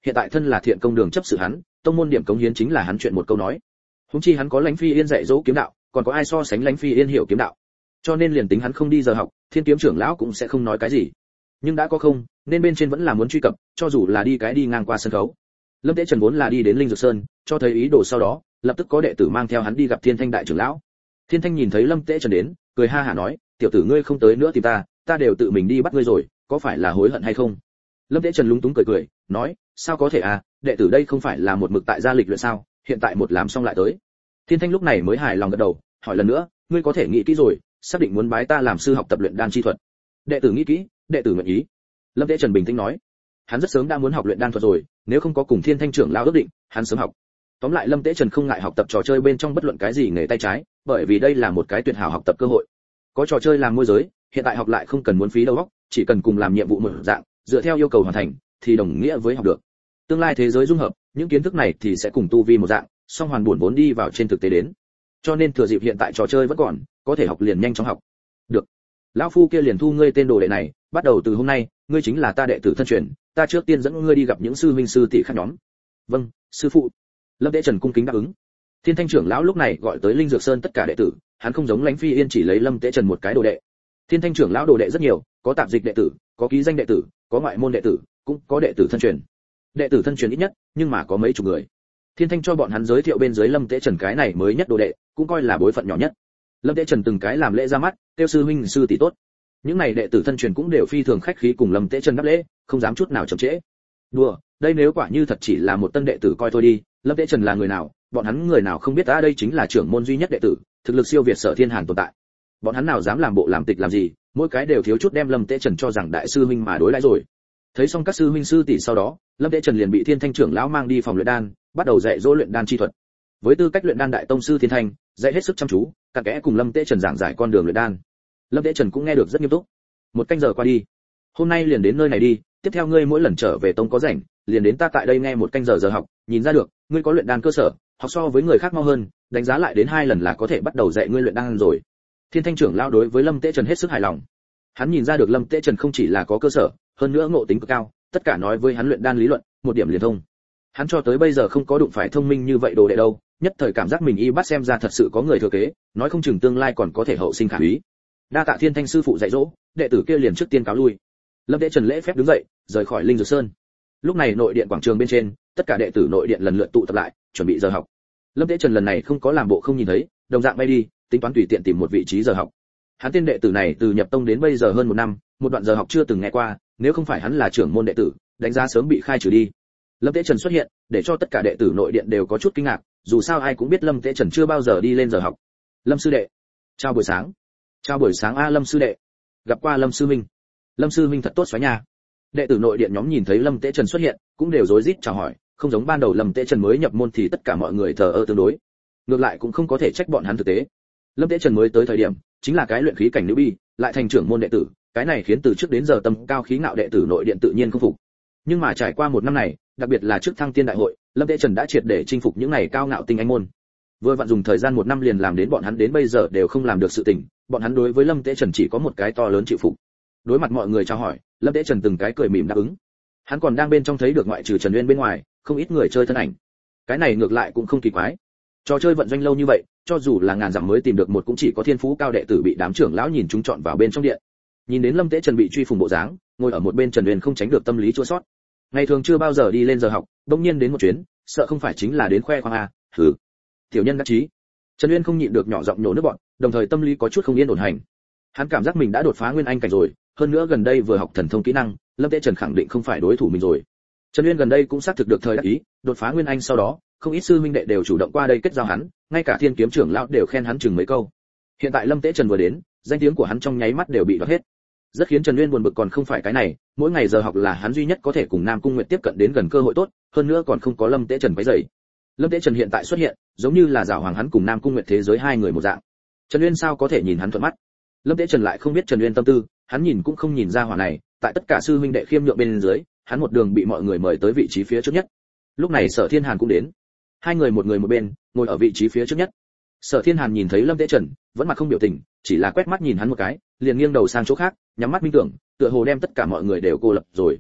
hiện tại thân là thiện công đường chấp sự hắn, tông môn điểm cống hiến chính là hắn chuyện một câu nói. Huống chi hắn có Lãnh Phi Yên dạy dỗ kiếm đạo, còn có ai so sánh Lãnh Phi Yên hiểu kiếm đạo. Cho nên liền tính hắn không đi giờ học, Thiên Kiếm trưởng lão cũng sẽ không nói cái gì. Nhưng đã có không, nên bên trên vẫn là muốn truy cập, cho dù là đi ngang qua sân khấu. Lâm Tế Trần vốn là đi đến Linh Dược Sơn, cho thấy ý đồ sau đó, lập tức có đệ tử mang theo hắn đi gặp Thiên Thanh đại trưởng lão. Thiên Thanh nhìn thấy Lâm Tế Trần đến, cười ha hả nói, tiểu tử ngươi không tới nữa tìm ta đều tự mình đi bắt ngươi rồi, có phải là hối hận hay không? Lâm Tế Trần lúng túng cười, nói, sao có thể à, đệ tử đây không phải là một mực tại gia lịch luyện sao, hiện tại một làm xong lại tới. Thiên Thanh lúc này mới hài lòng gật đầu, hỏi lần nữa, ngươi có thể nghĩ kỹ rồi, xác định muốn bái ta làm sư học tập luyện đan chi thuật. Đệ tử nghĩ kỹ, đệ tử nguyện ý. Lâm Tế Trần bình tĩnh nói, hắn rất sớm đã muốn học luyện đan thuật rồi, nếu không có cùng Thiên Thanh trưởng lão ước định, hắn sớm học. Tóm lại Lâm Tế Trần không ngại học tập trò chơi bên trong bất luận cái gì nghề tay trái, bởi vì đây là một cái tuyệt hảo học tập cơ hội. Có trò chơi làm môi giới, hiện tại học lại không cần muốn phí đầu óc, chỉ cần cùng làm nhiệm vụ một dạng, dựa theo yêu cầu hoàn thành, thì đồng nghĩa với học được. Tương lai thế giới dung hợp, những kiến thức này thì sẽ cùng tu vi một dạng, song hoàn buồn vốn đi vào trên thực tế đến. Cho nên thừa dịp hiện tại trò chơi vẫn còn, có thể học liền nhanh chóng học. Được. Lão phu kia liền thu ngươi tên đồ đệ này, bắt đầu từ hôm nay, ngươi chính là ta đệ tử thân truyền, ta trước tiên dẫn ngươi đi gặp những sư huynh sư tỷ khác nhóm. Vâng, sư phụ. Lâm Tế Trần cung kính đáp ứng. Thiên Thanh trưởng lão lúc này gọi tới Linh Dược Sơn tất cả đệ tử, hắn không giống Lãnh Phi Yên chỉ lấy Lâm Tế Trần một cái đồ đệ. Thiên Thanh trưởng lão đồ đệ rất nhiều, có tạp dịch đệ tử, có ký danh đệ tử, có ngoại môn đệ tử, cũng có đệ tử thân truyền. Đệ tử thân truyền ít nhất, nhưng mà có mấy chục người. Thiên Thanh cho bọn hắn giới thiệu bên dưới Lâm Tế Trần cái này mới nhất đồ đệ, cũng coi là bối phận nhỏ nhất. Lâm Tế Trần từng cái làm lễ ra mắt, kêu sư huynh sư tỷ tốt. Những này đệ tử thân truyền cũng đều phi thường khách khí cùng Lâm Tế Trần đáp lễ, không dám chút nào chậm trễ. Đùa, đây nếu quả như thật chỉ là một tân đệ tử coi thôi đi, Lâm Tế Trần là người nào, bọn hắn người nào không biết ta đây chính là trưởng môn duy nhất đệ tử, thực lực siêu việt Sở Thiên Hàn tồn tại. Bọn hắn nào dám làm bộ làm tịch làm gì, mỗi cái đều thiếu chút đem Lâm Tế Trần cho rằng đại sư huynh mà đối đãi rồi. Thấy xong các sư huynh sư tỷ sau đó, Lâm Tế Trần liền bị Thiên Thanh trưởng lão mang đi phòng luyện đan, bắt đầu dạy dỗ luyện đan chi thuật. Với tư cách luyện đan đại tông sư Thiên Thanh, dạy hết sức chăm chú, cặn kẽ cùng Lâm Tế Trần giảng giải con đường luyện đan. Lâm Tế Trần cũng nghe được rất nghiêm túc. Một canh giờ qua đi, hôm nay liền đến nơi này đi, tiếp theo ngươi mỗi lần trở về tông có rảnh, liền đến ta tại đây nghe một canh giờ học, nhìn ra được, ngươi có luyện đan cơ sở, học so với người khác mau hơn, đánh giá lại đến 2 lần là có thể bắt đầu dạy ngươi luyện đan rồi. Thiên Thanh trưởng lão đối với Lâm Tế Trần hết sức hài lòng. Hắn nhìn ra được Lâm Tế Trần không chỉ là có cơ sở, hơn nữa ngộ tính cực cao, tất cả nói với hắn luyện đan lý luận, một điểm liền thông. Hắn cho tới bây giờ không có đụng phải thông minh như vậy đồ đệ đâu, nhất thời cảm giác mình y bắt xem ra thật sự có người thừa kế, nói không chừng tương lai còn có thể hậu sinh khả úy. Đa tạ Thiên Thanh sư phụ dạy dỗ, đệ tử kia liền trước tiên cáo lui. Lâm Tế Trần lễ phép đứng dậy, rời khỏi Linh Dược Sơn. Lúc này nội điện quảng trường bên trên, tất cả đệ tử nội điện lần lượt tụ tập lại, chuẩn bị giờ học. Lâm Tế Trần lần này không có làm bộ không nhìn thấy, đồng dạng bay đi, tính toán tùy tiện tìm một vị trí giờ học. Hắn tên đệ tử này từ nhập tông đến bây giờ hơn 1 năm, một đoạn giờ học chưa từng nghe qua, nếu không phải hắn là trưởng môn đệ tử, đánh giá sớm bị khai trừ đi. Lâm Tế Trần xuất hiện, để cho tất cả đệ tử nội điện đều có chút kinh ngạc, dù sao ai cũng biết Lâm Tế Trần chưa bao giờ đi lên giờ học. Lâm sư đệ, chào buổi sáng. Chào buổi sáng a Lâm sư đệ. Gặp qua Lâm sư minh. Lâm sư minh thật tốt xoáy nha. Đệ tử nội điện nhóm nhìn thấy Lâm Tế Trần xuất hiện, cũng đều rối rít chào hỏi, không giống ban đầu Lâm Tế Trần mới nhập môn thì tất cả mọi người thờ ơ tương đối. Ngược lại cũng không có thể trách bọn hắn thực tế. Lâm Tế Trần mới tới thời điểm, chính là cái luyện khí cảnh nữ bi, lại thành trưởng môn đệ tử, cái này khiến từ trước đến giờ tâm cao khí ngạo đệ tử nội điện tự nhiên không phục. Nhưng mà trải qua 1 năm này, đặc biệt là trước Thăng Tiên đại hội, Lâm Tế Trần đã triệt để chinh phục những này cao ngạo tinh anh môn. Vừa vặn dùng thời gian 1 năm liền làm đến bọn hắn đến bây giờ đều không làm được sự tình, bọn hắn đối với Lâm Tế Trần chỉ có một cái to lớn chịu phục. Đối mặt mọi người chào hỏi, Lâm Tế Trần từng cái cười mỉm đáp ứng. Hắn còn đang bên trong thấy được ngoại trừ Trần Uyên bên ngoài, không ít người chơi thân ảnh. Cái này ngược lại cũng không kỳ quái. Trò chơi vận doanh lâu như vậy, cho dù là ngàn dặm mới tìm được một cũng chỉ có thiên phú cao đệ tử bị đám trưởng lão nhìn chúng chọn vào bên trong điện. Nhìn đến Lâm Tế Trần bị truy phùng bộ dáng, ngồi ở một bên Trần Uyên không tránh được tâm lý chua xót. Ngày thường chưa bao giờ đi lên giờ học, bỗng nhiên đến một chuyến, sợ không phải chính là đến khoe khoang à? Hừ. Tiểu nhân đắc chí. Trần Uyên không nhịn được nhỏ giọng nhổ nước bọt, đồng thời tâm lý có chút không yên ổn hành. Hắn cảm giác mình đã đột phá nguyên anh cảnh rồi, hơn nữa gần đây vừa học thần thông kỹ năng, Lâm Tế Trần khẳng định không phải đối thủ mình rồi. Trần Uyên gần đây cũng xác thực được thời đắc ý, đột phá nguyên anh sau đó, không ít sư huynh đệ đều chủ động qua đây kết giao hắn, ngay cả Thiên Kiếm trưởng lão đều khen hắn chừng mấy câu. Hiện tại Lâm Tế Trần vừa đến, danh tiếng của hắn trong nháy mắt đều bị đoạt hết. Rất khiến Trần Uyên buồn bực còn không phải cái này, mỗi ngày giờ học là hắn duy nhất có thể cùng Nam Cung Nguyệt tiếp cận đến gần cơ hội tốt, hơn nữa còn không có Lâm Tế Trần quấy rầy. Lâm Tế Trần hiện tại xuất hiện, giống như là giảo hoàng hắn cùng Nam Cung Nguyệt thế giới hai người một dạng. Trần Uyên sao có thể nhìn hắn thuận mắt? Lâm Tế Trần lại không biết Trần Uyên tâm tư, hắn nhìn cũng không nhìn ra hỏa này, tại tất cả sư huynh đệ khiêm nhượng bên dưới, hắn một đường bị mọi người mời tới vị trí phía trước nhất. Lúc này Sở Thiên Hàn cũng đến. Hai người một người một bên, ngồi ở vị trí phía trước nhất. Sở Thiên Hàn nhìn thấy Lâm Tế Trần, vẫn mặt không biểu tình, chỉ là quét mắt nhìn hắn một cái, liền nghiêng đầu sang chỗ khác, nhắm mắt minh tưởng, tựa hồ đem tất cả mọi người đều cô lập rồi.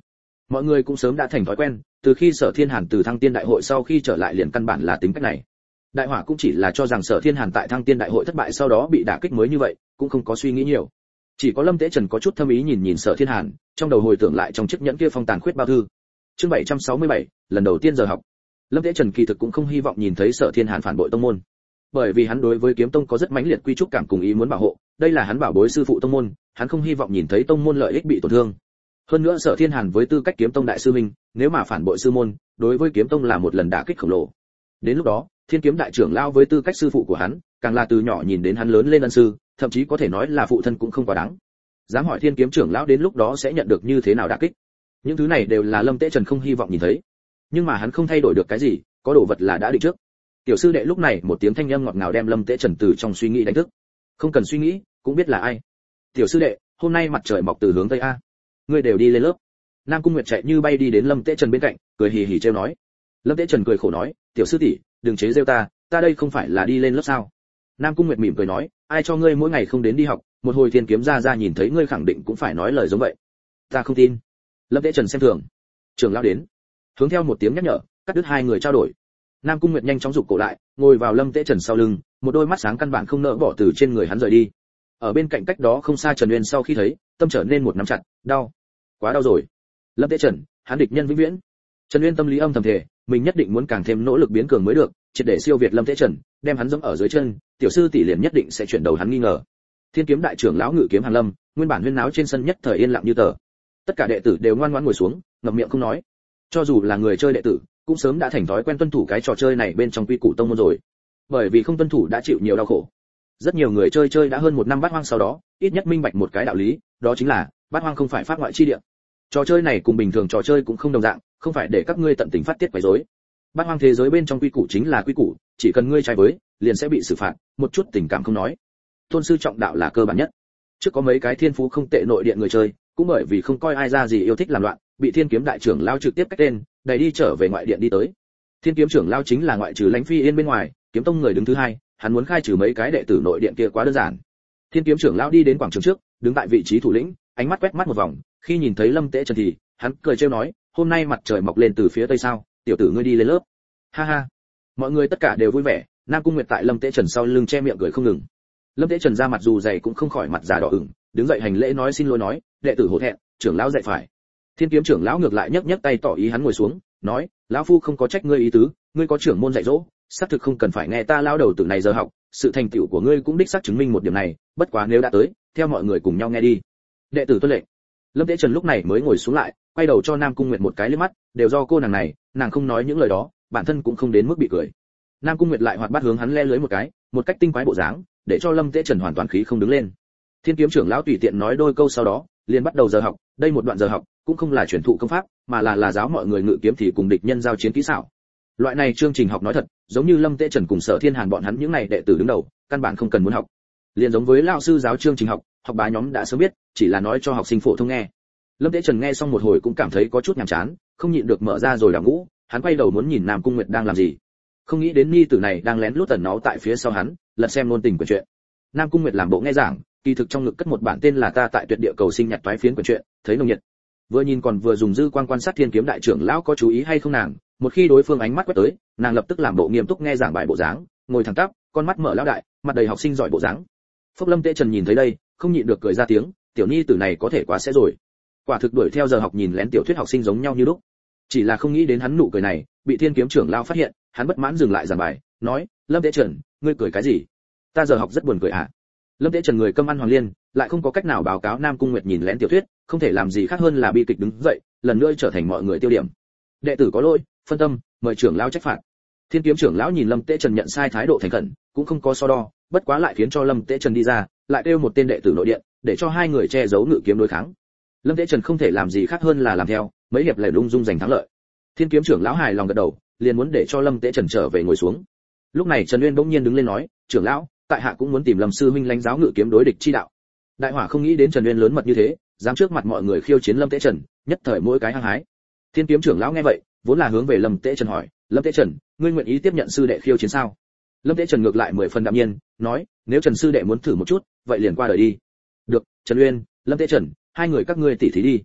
Mọi người cũng sớm đã thành thói quen, từ khi Sở Thiên Hàn từ Thăng Tiên Đại hội sau khi trở lại liền căn bản là tính cách này. Đại Hỏa cũng chỉ là cho rằng Sở Thiên Hàn tại Thăng Tiên Đại hội thất bại sau đó bị đả kích mới như vậy, cũng không có suy nghĩ nhiều. Chỉ có Lâm Tế Trần có chút thâm ý nhìn Sở Thiên Hàn, trong đầu hồi tưởng lại trong chiếc nhẫn kia phong tàn khuyết bao thư. Chương 767, lần đầu tiên giờ học. Lâm Tế Trần kỳ thực cũng không hy vọng nhìn thấy Sở Thiên Hàn phản bội tông môn, bởi vì hắn đối với Kiếm Tông có rất mãnh liệt quy trúc cảm cùng ý muốn bảo hộ, đây là hắn bảo bối sư phụ tông môn, hắn không hy vọng nhìn thấy tông môn lợi ích bị tổn thương. Hơn nữa Sở Thiên Hàn với tư cách Kiếm Tông đại sư huynh, nếu mà phản bội sư môn, đối với Kiếm Tông là một lần đả kích khổng lồ. Đến lúc đó, Thiên Kiếm đại trưởng lão với tư cách sư phụ của hắn, càng là từ nhỏ nhìn đến hắn lớn lên ân sư, thậm chí có thể nói là phụ thân cũng không quá đáng. Dám hỏi Thiên Kiếm trưởng lão đến lúc đó sẽ nhận được như thế nào đả kích? Những thứ này đều là Lâm Tế Trần không hy vọng nhìn thấy. Nhưng mà hắn không thay đổi được cái gì, có đồ vật là đã định trước. Tiểu sư đệ lúc này một tiếng thanh âm ngọt ngào đem Lâm Tế Trần từ trong suy nghĩ đánh thức. Không cần suy nghĩ, cũng biết là ai. Tiểu sư đệ, hôm nay mặt trời mọc từ hướng tây a, ngươi đều đi lên lớp. Nam Cung Nguyệt chạy như bay đi đến Lâm Tế Trần bên cạnh, cười hì hì trêu nói. Lâm Tế Trần cười khổ nói, tiểu sư tỷ, đừng chế giễu ta đây không phải là đi lên lớp sao? Nam Cung Nguyệt mỉm cười nói, ai cho ngươi mỗi ngày không đến đi học, một hồi Thiên Kiếm ra nhìn thấy ngươi khẳng định cũng phải nói lời giống vậy. Ta không tin. Lâm Tế Trần xem thường. Trưởng lão đến. Hướng theo một tiếng nhắc nhở, cắt đứt hai người trao đổi. Nam Cung Nguyệt nhanh chóng rụt cổ lại, ngồi vào Lâm Tế Trần sau lưng, một đôi mắt sáng căn bản không nỡ bỏ từ trên người hắn rời đi. Ở bên cạnh cách đó không xa Trần Uyên sau khi thấy, tâm trở nên một nắm chặt, đau, quá đau rồi. Lâm Tế Trần, hắn địch nhân vĩnh viễn. Trần Uyên tâm lý âm thầm thề, mình nhất định muốn càng thêm nỗ lực biến cường mới được, triệt để siêu việt Lâm Tế Trần, đem hắn giẫm ở dưới chân, tiểu sư tỷ liền nhất định sẽ chuyển đầu hắn nghi ngờ. Thiên Kiếm đại trưởng lão ngự kiếm Hàn Lâm, nguyên bản huyên náo trên sân nhất thời yên lặng như tờ. Tất cả đệ tử đều ngoan ngoãn ngồi xuống, ngậm miệng không nói. Cho dù là người chơi đệ tử, cũng sớm đã thành thói quen tuân thủ cái trò chơi này bên trong quy củ tông môn rồi. Bởi vì không tuân thủ đã chịu nhiều đau khổ. Rất nhiều người chơi đã hơn một năm Bát Hoang sau đó, ít nhất minh bạch một cái đạo lý, đó chính là Bát Hoang không phải pháp ngoại chi địa. Trò chơi này cùng bình thường trò chơi cũng không đồng dạng, không phải để các ngươi tận tình phát tiết quấy rối. Bát Hoang thế giới bên trong quy củ chính là quy củ, chỉ cần ngươi trái với, liền sẽ bị xử phạt, một chút tình cảm không nói. Tôn sư trọng đạo là cơ bản nhất. Trước có mấy cái thiên phú không tệ nội điện người chơi, cũng bởi vì không coi ai ra gì yêu thích làm loạn, bị Thiên Kiếm đại trưởng lao trực tiếp cách tên, đẩy đi trở về ngoại điện đi tới. Thiên Kiếm trưởng lao chính là ngoại trừ Lãnh Phi Yên bên ngoài, Kiếm Tông người đứng thứ hai, hắn muốn khai trừ mấy cái đệ tử nội điện kia quá đơn giản. Thiên Kiếm trưởng lao đi đến quảng trường trước, đứng tại vị trí thủ lĩnh, ánh mắt quét mắt một vòng, khi nhìn thấy Lâm Tế Trần thì, hắn cười trêu nói, hôm nay mặt trời mọc lên từ phía tây sao, tiểu tử ngươi đi lên lớp. Ha ha. Mọi người tất cả đều vui vẻ, Nam Cung Nguyệt tại Lâm Tế Trần sau lưng che miệng cười không ngừng. Lâm Tế Trần ra mặt dù dày cũng không khỏi mặt già đỏ ửng, đứng dậy hành lễ nói xin lỗi nói, đệ tử hổ thẹn, trưởng lão dạy phải. Thiên Kiếm trưởng lão ngược lại nhấc nhấc tay tỏ ý hắn ngồi xuống, nói, lão phu không có trách ngươi ý tứ, ngươi có trưởng môn dạy dỗ, xác thực không cần phải nghe ta lão đầu tử này giờ học, sự thành tựu của ngươi cũng đích xác chứng minh một điểm này, bất quá nếu đã tới, theo mọi người cùng nhau nghe đi. Đệ tử tuân lệnh. Lâm Tế Trần lúc này mới ngồi xuống lại, quay đầu cho Nam Cung Nguyệt một cái liếc mắt, đều do cô nàng này, nàng không nói những lời đó, bản thân cũng không đến mức bị cười. Nam Cung Nguyệt lại hoạt bát hướng hắn le lưới một cái, một cách tinh quái bộ dáng, để cho Lâm Tế Trần hoàn toàn khí không đứng lên. Thiên Kiếm trưởng lão tùy tiện nói đôi câu sau đó, liền bắt đầu giờ học, đây một đoạn giờ học cũng không là truyền thụ công pháp, mà là giáo mọi người ngự kiếm thì cùng địch nhân giao chiến kỹ xảo. Loại này chương trình học nói thật, giống như Lâm Tế Trần cùng Sở Thiên Hàn bọn hắn những này đệ tử đứng đầu, căn bản không cần muốn học. Liền giống với lão sư giáo chương trình học, học bá nhóm đã sớm biết, chỉ là nói cho học sinh phổ thông nghe. Lâm Tế Trần nghe xong một hồi cũng cảm thấy có chút nhàm chán, không nhịn được mở ra rồi đảo ngũ, hắn quay đầu muốn nhìn Nam Cung Nguyệt đang làm gì. Không nghĩ đến nhi tử này đang lén lút tẩn náu tại phía sau hắn, lật xem luôn tình quyển truyện. Nam Cung Nguyệt làm bộ nghe giảng, kỳ thực trong ngực cất một bản tên là Ta tại tuyệt địa cầu sinh nhặt toái phiến quyển truyện, thấy nồng nhiệt. Vừa nhìn còn vừa dùng dư quan quan sát Thiên Kiếm đại trưởng lão có chú ý hay không nàng, một khi đối phương ánh mắt quét tới, nàng lập tức làm bộ nghiêm túc nghe giảng bài bộ dáng, ngồi thẳng tắp, con mắt mở lão đại, mặt đầy học sinh giỏi bộ dáng. Phúc Lâm Tế Trần nhìn thấy đây, không nhịn được cười ra tiếng, tiểu nhi tử này có thể quá sẽ rồi. Quả thực đuổi theo giờ học nhìn lén tiểu thuyết học sinh giống nhau như lúc. Chỉ là không nghĩ đến hắn nụ cười này, bị Thiên Kiếm trưởng lão phát hiện, hắn bất mãn dừng lại giảng bài, nói, Lâm Tế Trần, ngươi cười cái gì? Ta giờ học rất buồn cười à? Lâm Tế Trần người câm ăn hoàng liên, lại không có cách nào báo cáo Nam Cung Nguyệt nhìn lén tiểu thuyết, không thể làm gì khác hơn là bi kịch đứng dậy, lần nữa trở thành mọi người tiêu điểm. Đệ tử có lỗi, phân tâm, mời trưởng lão trách phạt. Thiên Kiếm trưởng lão nhìn Lâm Tế Trần nhận sai thái độ thành khẩn, cũng không có so đo, bất quá lại khiến cho Lâm Tế Trần đi ra, lại kêu một tên đệ tử nội điện, để cho hai người che giấu ngự kiếm đối kháng. Lâm Tế Trần không thể làm gì khác hơn là làm theo, mấy hiệp lẻ ung dung giành thắng lợi. Thiên Kiếm trưởng lão hài lòng gật đầu, liền muốn để cho Lâm Tế Trần trở về ngồi xuống. Lúc này Trần Uyên bỗng nhiên đứng lên nói, trưởng lão, tại hạ cũng muốn tìm Lâm sư huynh lãnh giáo ngự kiếm đối địch chi đạo. Đại Hỏa không nghĩ đến Trần Uyên lớn mật như thế, dám trước mặt mọi người khiêu chiến Lâm Tế Trần, nhất thời mỗi cái hăng hái. Thiên Kiếm trưởng lão nghe vậy, vốn là hướng về Lâm Tế Trần hỏi, Lâm Tế Trần, ngươi nguyện ý tiếp nhận sư đệ khiêu chiến sao? Lâm Tế Trần ngược lại 10 phần đạm nhiên, nói, nếu Trần sư đệ muốn thử một chút, vậy liền qua đời đi. Được, Trần Uyên, Lâm Tế Trần, hai người các ngươi tỉ thí đi.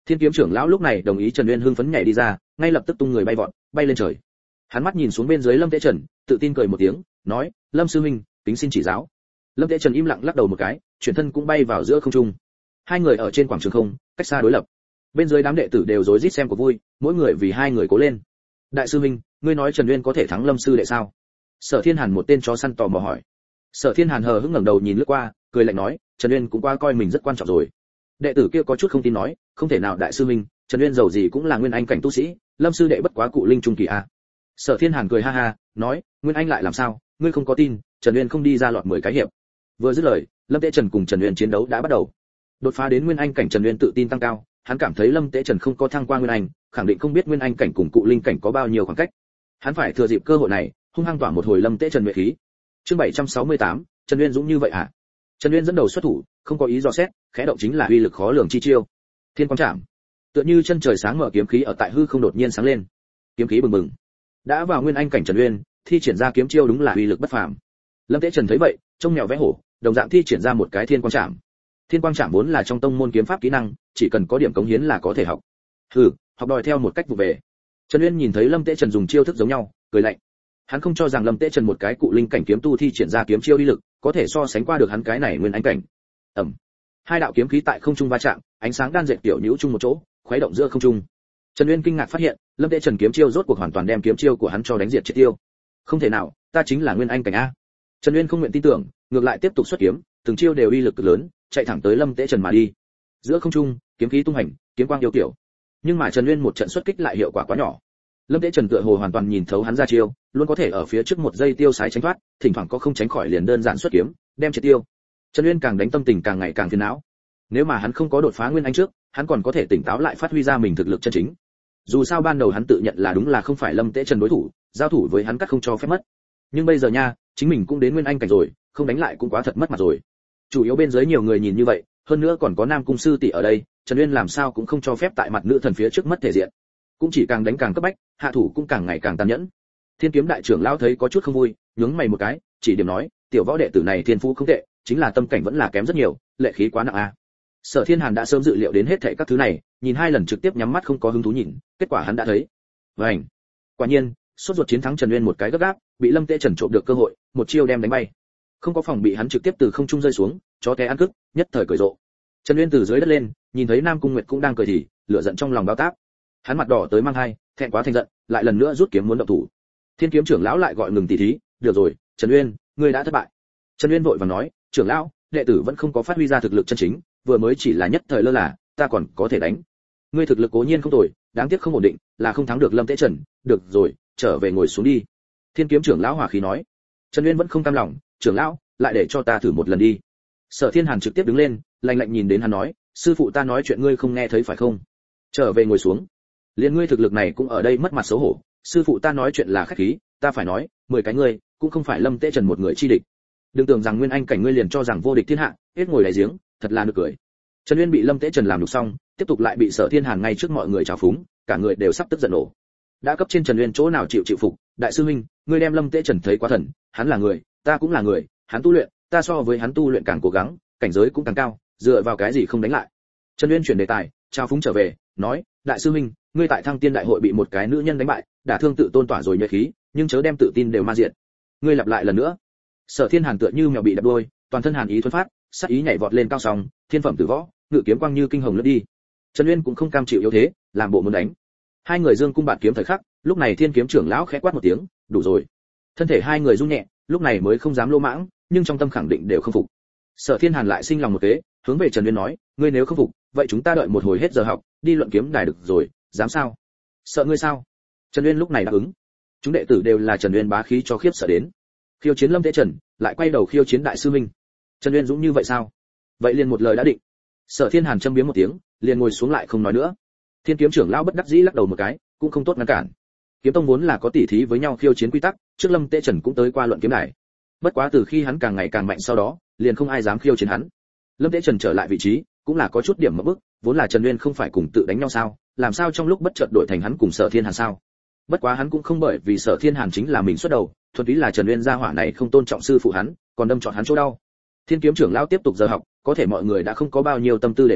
Thiên kiếm trưởng lão lúc này đồng ý Trần Uyên hưng phấn nhảy đi ra, ngay lập tức tung người bay vọt, bay lên trời. Hắn mắt nhìn xuống bên dưới Lâm Tế Trần, tự tin cười một tiếng, nói: "Lâm sư huynh, kính xin chỉ giáo." Lâm Tế Trần im lặng lắc đầu một cái, chuyển thân cũng bay vào giữa không trung. Hai người ở trên quảng trường không, cách xa đối lập. Bên dưới đám đệ tử đều rối rít xem của vui, mỗi người vì hai người cố lên. "Đại sư huynh, ngươi nói Trần Uyên có thể thắng Lâm sư đệ sao?" Sở Thiên Hàn một tên chó săn tò mò hỏi. Sở Thiên Hàn hờ hững ngẩng đầu nhìn lướt qua, cười lạnh nói: "Trần Uyên cũng qua coi mình rất quan trọng rồi." Đệ tử kia có chút không tin nói: "Không thể nào đại sư huynh, Trần Uyên giàu gì cũng là nguyên anh cảnh tu sĩ, Lâm sư đệ bất quá cụ linh trung kỳ a." Sở Thiên Hàn cười ha ha, nói: "Nguyên anh lại làm sao, ngươi không có tin, Trần Uyên không đi ra lọt 10 cái hiệp." Vừa dứt lời, Lâm Tế Trần cùng Trần Uyên chiến đấu đã bắt đầu. Đột phá đến nguyên anh cảnh, Trần Uyên tự tin tăng cao, hắn cảm thấy Lâm Tế Trần không có thăng qua nguyên anh, khẳng định không biết nguyên anh cảnh cùng cụ linh cảnh có bao nhiêu khoảng cách. Hắn phải thừa dịp cơ hội này, hung hăng tỏa một hồi Lâm Tế Trần nhuệ khí. Chương 768, Trần Uyên dũng như vậy à? Trần Uyên dẫn đầu xuất thủ, không có ý dò xét, khẽ động chính là uy lực khó lường chi chiêu. Thiên Quang Trảm. Tựa như chân trời sáng mở, kiếm khí ở tại hư không đột nhiên sáng lên. Kiếm khí bừng bừng. Đã vào nguyên anh cảnh Trần Uyên, thi triển ra kiếm chiêu đúng là uy lực bất phàm. Lâm Tế Trần thấy vậy, trông mèo vẽ hổ, đồng dạng thi triển ra một cái Thiên Quang Trảm. Thiên Quang Trảm vốn là trong tông môn kiếm pháp kỹ năng, chỉ cần có điểm cống hiến là có thể học. Học đòi theo một cách vụ về. Trần Uyên nhìn thấy Lâm Tế Trần dùng chiêu thức giống nhau, cười lạnh. Hắn không cho rằng Lâm Tế Trần một cái cụ linh cảnh kiếm tu thi triển ra kiếm chiêu uy lực, có thể so sánh qua được hắn cái này nguyên anh cảnh. Ầm. Hai đạo kiếm khí tại không trung va chạm, ánh sáng đan dệt tiểu nhũ chung một chỗ, khuấy động giữa không trung. Trần Uyên kinh ngạc phát hiện, Lâm Tế Trần kiếm chiêu rốt cuộc hoàn toàn đem kiếm chiêu của hắn cho đánh diệt triệt tiêu. Không thể nào, ta chính là nguyên anh cảnh a. Trần Uyên không nguyện tin tưởng, ngược lại tiếp tục xuất kiếm, từng chiêu đều uy lực cực lớn, chạy thẳng tới Lâm Tế Trần mà đi. Giữa không trung, kiếm khí tung hành, kiếm quang yêu kiểu. Nhưng mà Trần Uyên một trận xuất kích lại hiệu quả quá nhỏ. Lâm Tế Trần tựa hồ hoàn toàn nhìn thấu hắn ra chiêu, luôn có thể ở phía trước một giây tiêu sái tránh thoát, thỉnh thoảng có không tránh khỏi liền đơn giản xuất kiếm, đem triệt tiêu. Trần Uyên càng đánh tâm tình càng ngày càng phiền não. Nếu mà hắn không có đột phá nguyên anh trước, hắn còn có thể tỉnh táo lại phát huy ra mình thực lực chân chính. Dù sao ban đầu hắn tự nhận là đúng là không phải Lâm Tế Trần đối thủ, giao thủ với hắn cắt không cho phép mất. Nhưng bây giờ nha, chính mình cũng đến nguyên anh cảnh rồi, không đánh lại cũng quá thật mất mặt rồi. Chủ yếu bên dưới nhiều người nhìn như vậy, hơn nữa còn có Nam cung sư tỷ ở đây, Trần Uyên làm sao cũng không cho phép tại mặt nữ thần phía trước mất thể diện. Cũng chỉ càng đánh càng cấp bách, hạ thủ cũng càng ngày càng tàn nhẫn. Thiên kiếm đại trưởng lão thấy có chút không vui, nhướng mày một cái, chỉ điểm nói: "Tiểu võ đệ tử này thiên phú không tệ, chính là tâm cảnh vẫn là kém rất nhiều, lệ khí quá nặng a." Sở Thiên Hàn đã sớm dự liệu đến hết thảy các thứ này, nhìn hai lần trực tiếp nhắm mắt không có hứng thú nhìn, kết quả hắn đã thấy. Vành. Quả nhiên, sốt ruột chiến thắng Trần Uyên một cái gấp gáp, bị Lâm Tế Trần trộm được cơ hội, một chiêu đem đánh bay. Không có phòng bị hắn trực tiếp từ không trung rơi xuống, chó té ăn cức, nhất thời cười rộ. Trần Uyên từ dưới đất lên, nhìn thấy Nam Cung Nguyệt cũng đang cười thì, lửa giận trong lòng bao táp. Hắn mặt đỏ tới mang hai, thẹn quá thành giận, lại lần nữa rút kiếm muốn động thủ. Thiên kiếm trưởng lão lại gọi ngừng tỉ thí, "Được rồi, Trần Uyên, ngươi đã thất bại." Trần Uyên vội vàng nói: "Trưởng lão, đệ tử vẫn không có phát huy ra thực lực chân chính, vừa mới chỉ là nhất thời lơ là, ta còn có thể đánh. Ngươi thực lực cố nhiên không tồi, đáng tiếc không ổn định, là không thắng được Lâm Tế Trần, được rồi, trở về ngồi xuống đi." Thiên kiếm trưởng lão hòa khí nói. Trần Uyên vẫn không cam lòng: "Trưởng lão, lại để cho ta thử một lần đi." Sở Thiên Hàn trực tiếp đứng lên, lạnh lạnh nhìn đến hắn nói: "Sư phụ ta nói chuyện ngươi không nghe thấy phải không? Trở về ngồi xuống. Liên ngươi thực lực này cũng ở đây mất mặt xấu hổ, sư phụ ta nói chuyện là khách khí, ta phải nói, 10 cái ngươi, cũng không phải Lâm Tế Trần một người chi địch. Đừng tưởng rằng nguyên anh cảnh ngươi liền cho rằng vô địch thiên hạ, hết ngồi đáy giếng, thật là nực cười." Trần Uyên bị Lâm Tế Trần làm nhục xong, tiếp tục lại bị Sở Thiên Hàn ngay trước mọi người trào phúng, cả người đều sắp tức giận nổ. Đã cấp trên Trần Uyên chỗ nào chịu phục, "Đại sư huynh, ngươi đem Lâm Tế Trần thấy quá thần, hắn là người, ta cũng là người, hắn tu luyện, ta so với hắn tu luyện càng cố gắng, cảnh giới cũng càng cao, dựa vào cái gì không đánh lại?" Trần Uyên chuyển đề tài, trao phúng trở về, nói: "Đại sư huynh, ngươi tại Thăng Tiên đại hội bị một cái nữ nhân đánh bại, đả thương tự tôn tỏa rồi nhuệ khí, nhưng chớ đem tự tin đều ma diệt. Ngươi lặp lại lần nữa." Sở Thiên Hàn tựa như mèo bị đập đuôi, toàn thân hàn ý thuần phát, sát ý nhảy vọt lên cao song, thiên phẩm tử võ, ngự kiếm quang như kinh hồng lướt đi. Trần Uyên cũng không cam chịu yếu thế, làm bộ muốn đánh. Hai người dương cung bạt kiếm thời khắc, lúc này Thiên kiếm trưởng lão khẽ quát một tiếng, "Đủ rồi." Thân thể hai người run nhẹ, lúc này mới không dám lô mãng, nhưng trong tâm khẳng định đều không phục. Sở Thiên Hàn lại sinh lòng một kế, hướng về Trần Uyên nói: "Ngươi nếu không phục, vậy chúng ta đợi một hồi hết giờ học, đi luận kiếm đài được rồi, dám sao?" "Sợ ngươi sao?" Trần Uyên lúc này đáp ứng. Chúng đệ tử đều là Trần Uyên bá khí cho khiếp sợ đến. Khiêu chiến Lâm Tế Trần, lại quay đầu khiêu chiến đại sư huynh. Trần Uyên dũng như vậy sao? Vậy liền một lời đã định. Sở Thiên Hàn châm biếm một tiếng, liền ngồi xuống lại không nói nữa. Thiên kiếm trưởng lão bất đắc dĩ lắc đầu một cái, cũng không tốt ngăn cản. Kiếm tông vốn là có tỉ thí với nhau khiêu chiến quy tắc, trước Lâm Tế Trần cũng tới qua luận kiếm đài. Bất quá từ khi hắn càng ngày càng mạnh sau đó, liền không ai dám khiêu chiến hắn. Lâm Tế Trần trở lại vị trí, cũng là có chút điểm mở bức, vốn là Trần Uyên không phải cùng tự đánh nhau sao, làm sao trong lúc bất chợt đổi thành hắn cùng Sở Thiên Hàn sao? Bất quá hắn cũng không bởi vì Sở Thiên Hàn chính là mình xuất đầu, thuần túy là Trần Uyên gia hỏa này không tôn trọng sư phụ hắn, còn đâm trọn hắn chỗ đau. Thiên kiếm trưởng lão tiếp tục giờ học, có thể mọi người đã không có bao nhiêu tâm tư để nghe,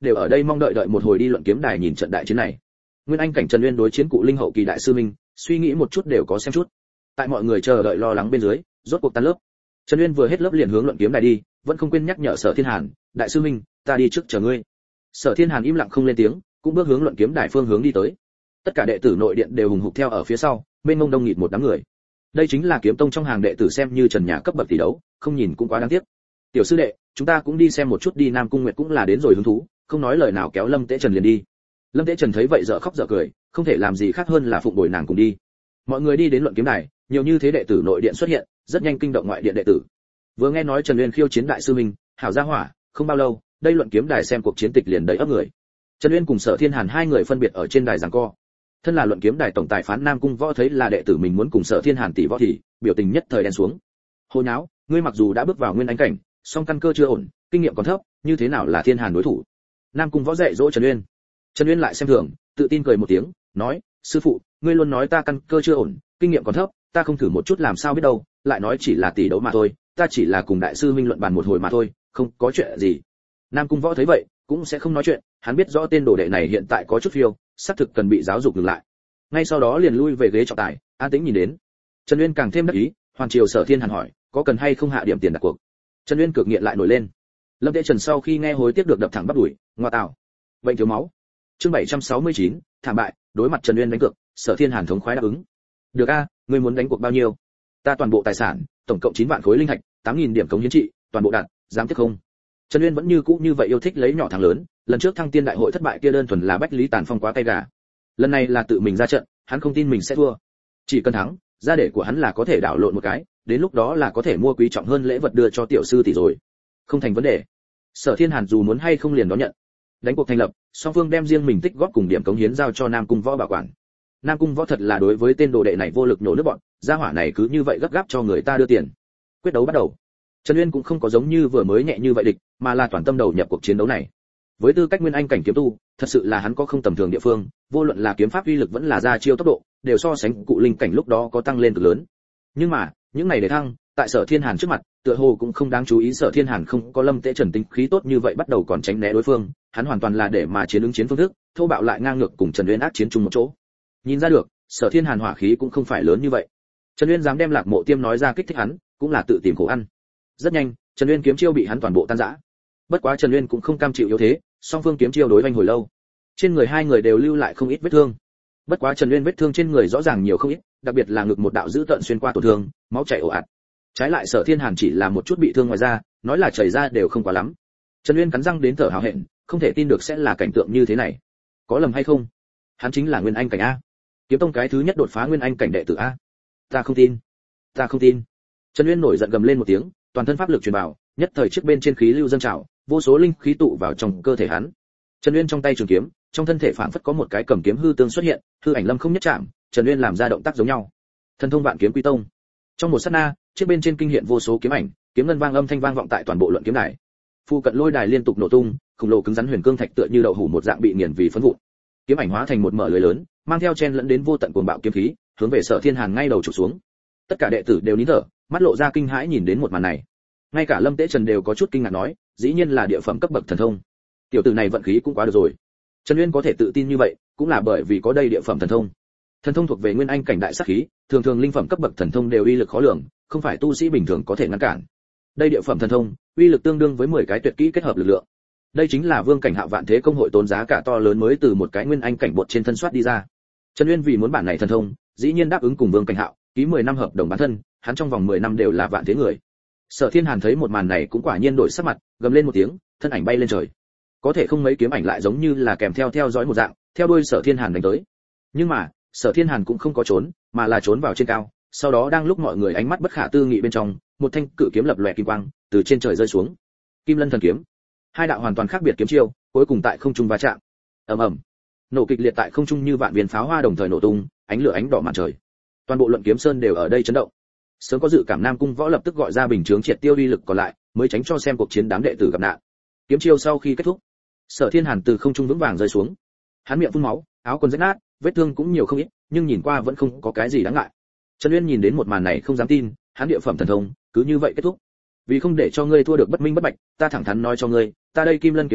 đều ở đây mong đợi một hồi đi luận kiếm đài nhìn trận đại chiến này. Nguyên Anh cảnh Trần Uyên đối chiến Cụ Linh hậu kỳ đại sư Minh, suy nghĩ một chút đều có xem chút. Tại mọi người chờ đợi lo lắng bên dưới, rốt cuộc tan lớp. Trần Uyên vừa hết lớp liền hướng luận kiếm đài đi, vẫn không quên nhắc nhở Sở Thiên Hàn, "Đại sư Minh, ta đi trước chờ ngươi." Sở Thiên Hàn im lặng không lên tiếng, cũng bước hướng luận kiếm đài phương hướng đi tới. Tất cả đệ tử nội điện đều hùng hục theo ở phía sau, bên mông đông nghịt một đám người. Đây chính là kiếm tông trong hàng đệ tử xem như trần nhà cấp bậc tỷ đấu, không nhìn cũng quá đáng tiếc. "Tiểu sư đệ, chúng ta cũng đi xem một chút đi." Nam Cung Nguyệt cũng là đến rồi hứng thú, không nói lời nào kéo Lâm Tế Trần liền đi. Lâm Tế Trần thấy vậy dở khóc dở cười, không thể làm gì khác hơn là phụng bồi nàng cùng đi. Mọi người đi đến luận kiếm đài, nhiều như thế đệ tử nội điện xuất hiện, rất nhanh kinh động ngoại điện đệ tử. Vừa nghe nói Trần Uyên khiêu chiến đại sư Minh, hảo gia hỏa, không bao lâu, đây luận kiếm đài xem cuộc chiến tịch liền đầy ấp người. Trần Uyên cùng Sở Thiên Hàn hai người phân biệt ở trên đài giằng co. Thân là luận kiếm đài tổng tài phán Nam Cung Võ thấy là đệ tử mình muốn cùng Sở Thiên Hàn tỷ võ thì, biểu tình nhất thời đen xuống. "Hồ nháo, ngươi mặc dù đã bước vào nguyên anh cảnh, song căn cơ chưa ổn, kinh nghiệm còn thấp, như thế nào là Thiên Hàn đối thủ?" Nam Cung Võ dạy dỗ Trần Uyên. Trần Uyên lại xem thường, tự tin cười một tiếng, nói: "Sư phụ, ngươi luôn nói ta căn cơ chưa ổn, kinh nghiệm còn thấp, ta không thử một chút làm sao biết đâu, lại nói chỉ là tỷ đấu mà thôi, ta chỉ là cùng đại sư Minh luận bàn một hồi mà thôi, không có chuyện gì." Nam Cung Võ thấy vậy, cũng sẽ không nói chuyện, hắn biết rõ tên đồ đệ này hiện tại có chút phiêu, xác thực cần bị giáo dục ngừng lại. Ngay sau đó liền lui về ghế trọng tài, an tĩnh nhìn đến. Trần Uyên càng thêm đắc ý, Hoàng Triều Sở Thiên Hàn hỏi, có cần hay không hạ điểm tiền đặt cuộc. Trần Uyên cực nghiện lại nổi lên. Lâm Tế Trần sau khi nghe hối tiếc được đập thẳng bắp đùi, ngoa tạo, bệnh thiếu máu. Chương 769, thảm bại, đối mặt Trần Uyên đánh cược, Sở Thiên Hàn thống khoái đáp ứng. Được a, ngươi muốn đánh cuộc bao nhiêu? Ta toàn bộ tài sản, tổng cộng 9 vạn khối linh thạch, 8000 điểm cống hiến trị, toàn bộ đạt, dám tiếp không? Trần Uyên vẫn như cũ như vậy yêu thích lấy nhỏ thắng lớn, lần trước thăng tiên đại hội thất bại kia đơn thuần là Bách Lý Tàn Phong quá tay gà. Lần này là tự mình ra trận, hắn không tin mình sẽ thua. Chỉ cần thắng, gia đệ của hắn là có thể đảo lộn một cái, đến lúc đó là có thể mua quý trọng hơn lễ vật đưa cho tiểu sư tỷ rồi. Không thành vấn đề. Sở Thiên Hàn dù muốn hay không liền đón nhận. Đánh cuộc thành lập, song phương đem riêng mình tích góp cùng điểm cống hiến giao cho Nam Cung Võ bảo quản. Nam Cung Võ thật là đối với tên đồ đệ này vô lực nhổ nước bọn, gia hỏa này cứ như vậy gấp gáp cho người ta đưa tiền. Quyết đấu bắt đầu. Trần Uyên cũng không có giống như vừa mới nhẹ như vậy địch, mà là toàn tâm đầu nhập cuộc chiến đấu này. Với tư cách nguyên anh cảnh kiếm tu, thật sự là hắn có không tầm thường địa phương, vô luận là kiếm pháp uy lực vẫn là ra chiêu tốc độ, đều so sánh Cụ Linh cảnh lúc đó có tăng lên cực lớn. Nhưng mà, những này để thăng, tại Sở Thiên Hàn trước mặt, tựa hồ cũng không đáng chú ý. Sở Thiên Hàn không có Lâm Tế Trần tính khí tốt như vậy bắt đầu còn tránh né đối phương, hắn hoàn toàn là để mà chiến ứng chiến phương thức, thô bạo lại ngang ngược cùng Trần Uyên ác chiến chung một chỗ. Nhìn ra được, Sở Thiên Hàn hỏa khí cũng không phải lớn như vậy. Trần Uyên dám đem Lạc Mộ Tiêm nói ra kích thích hắn, cũng là tự tìm khổ ăn. Rất nhanh, Trần Uyên kiếm chiêu bị hắn toàn bộ tan rã. Bất quá Trần Uyên cũng không cam chịu yếu thế, song phương kiếm chiêu đối vanh hồi lâu. Trên người hai người đều lưu lại không ít vết thương. Bất quá Trần Uyên vết thương trên người rõ ràng nhiều không ít, đặc biệt là ngực một đạo dữ tợn xuyên qua tổn thương, máu chảy ồ ạt. Trái lại Sở Thiên Hàn chỉ là một chút bị thương ngoài da, nói là chảy ra đều không quá lắm. Trần Uyên cắn răng đến thở hào hẹn, không thể tin được sẽ là cảnh tượng như thế này. Có lầm hay không? Hắn chính là nguyên anh cảnh a. Kiếm tông cái thứ nhất đột phá nguyên anh cảnh đệ tử a. Ta không tin. Ta không tin. Trần Uyên nổi giận gầm lên một tiếng, toàn thân pháp lực truyền vào, nhất thời chiếc bên trên khí lưu dâng trào, vô số linh khí tụ vào trong cơ thể hắn. Trần Uyên trong tay trường kiếm, trong thân thể phảng phất có một cái cầm kiếm hư tương xuất hiện, hư ảnh lâm không nhất chạm, Trần Uyên làm ra động tác giống nhau. Thần thông vạn kiếm quy tông. Trong một sát na, chiếc bên trên kinh hiện vô số kiếm ảnh, kiếm ngân vang âm thanh vang vọng tại toàn bộ luận kiếm đài. Phu cận lôi đài liên tục nổ tung, khổng lồ cứng rắn huyền cương thạch tựa như đậu hũ một dạng bị nghiền vì phấn vụn. Kiếm ảnh hóa thành một mở lưới lớn, mang theo chen lẫn đến vô tận cuồng bạo kiếm khí, hướng về Sở Thiên Hàn ngay đầu chụp xuống. Tất cả đệ tử đều nín thở, mắt lộ ra kinh hãi nhìn đến một màn này. Ngay cả Lâm Tế Trần đều có chút kinh ngạc nói, dĩ nhiên là địa phẩm cấp bậc thần thông. Tiểu tử này vận khí cũng quá được rồi. Trần Uyên có thể tự tin như vậy, cũng là bởi vì có đây địa phẩm thần thông. Thần thông thuộc về nguyên anh cảnh đại sát khí, thường thường linh phẩm cấp bậc thần thông đều uy lực khó lường, không phải tu sĩ bình thường có thể ngăn cản. Đây địa phẩm thần thông, uy lực tương đương với 10 cái tuyệt kỹ kết hợp lực lượng. Đây chính là Vương Cảnh Hạo Vạn Thế Công hội tốn giá cả to lớn mới từ một cái nguyên anh cảnh bột trên thân soát đi ra. Trần Uyên vì muốn bản này thần thông, dĩ nhiên đáp ứng cùng Vương Cảnh Hạo ký 10 năm hợp đồng bán thân, hắn trong vòng 10 năm đều là vạn thế người. Sở Thiên Hàn thấy một màn này cũng quả nhiên đổi sắc mặt, gầm lên một tiếng, thân ảnh bay lên trời. Có thể không mấy kiếm ảnh lại giống như là kèm theo dõi một dạng, theo đuôi Sở Thiên Hàn đánh tới. Nhưng mà, Sở Thiên Hàn cũng không có trốn, mà là trốn vào trên cao, sau đó đang lúc mọi người ánh mắt bất khả tư nghị bên trong, một thanh cự kiếm lập lòe kim quang, từ trên trời rơi xuống. Kim Lân thần kiếm. Hai đạo hoàn toàn khác biệt kiếm chiêu, cuối cùng tại không trung va chạm. Ầm ầm. Nổ kịch liệt tại không trung như vạn viên pháo hoa đồng thời nổ tung, ánh lửa ánh đỏ màn trời. Toàn bộ luận kiếm sơn đều ở đây chấn động. Sớm có dự cảm Nam Cung Võ lập tức gọi ra bình chướng triệt tiêu uy lực còn lại, mới tránh cho xem cuộc chiến đám đệ tử gặp nạn. Kiếm chiêu sau khi kết thúc, Sở Thiên Hàn từ không trung vững vàng rơi xuống. Hắn miệng phun máu, áo quần rách nát, vết thương cũng nhiều không ít, nhưng nhìn qua vẫn không có cái gì đáng ngại. Trần Uyên nhìn đến một màn này không dám tin, hắn địa phẩm thần thông cứ như vậy kết thúc. Vì không để cho ngươi thua được bất minh bất bạch, ta thẳng thắn nói cho ngươi, ta đây Kim Lân kiếm chiêu,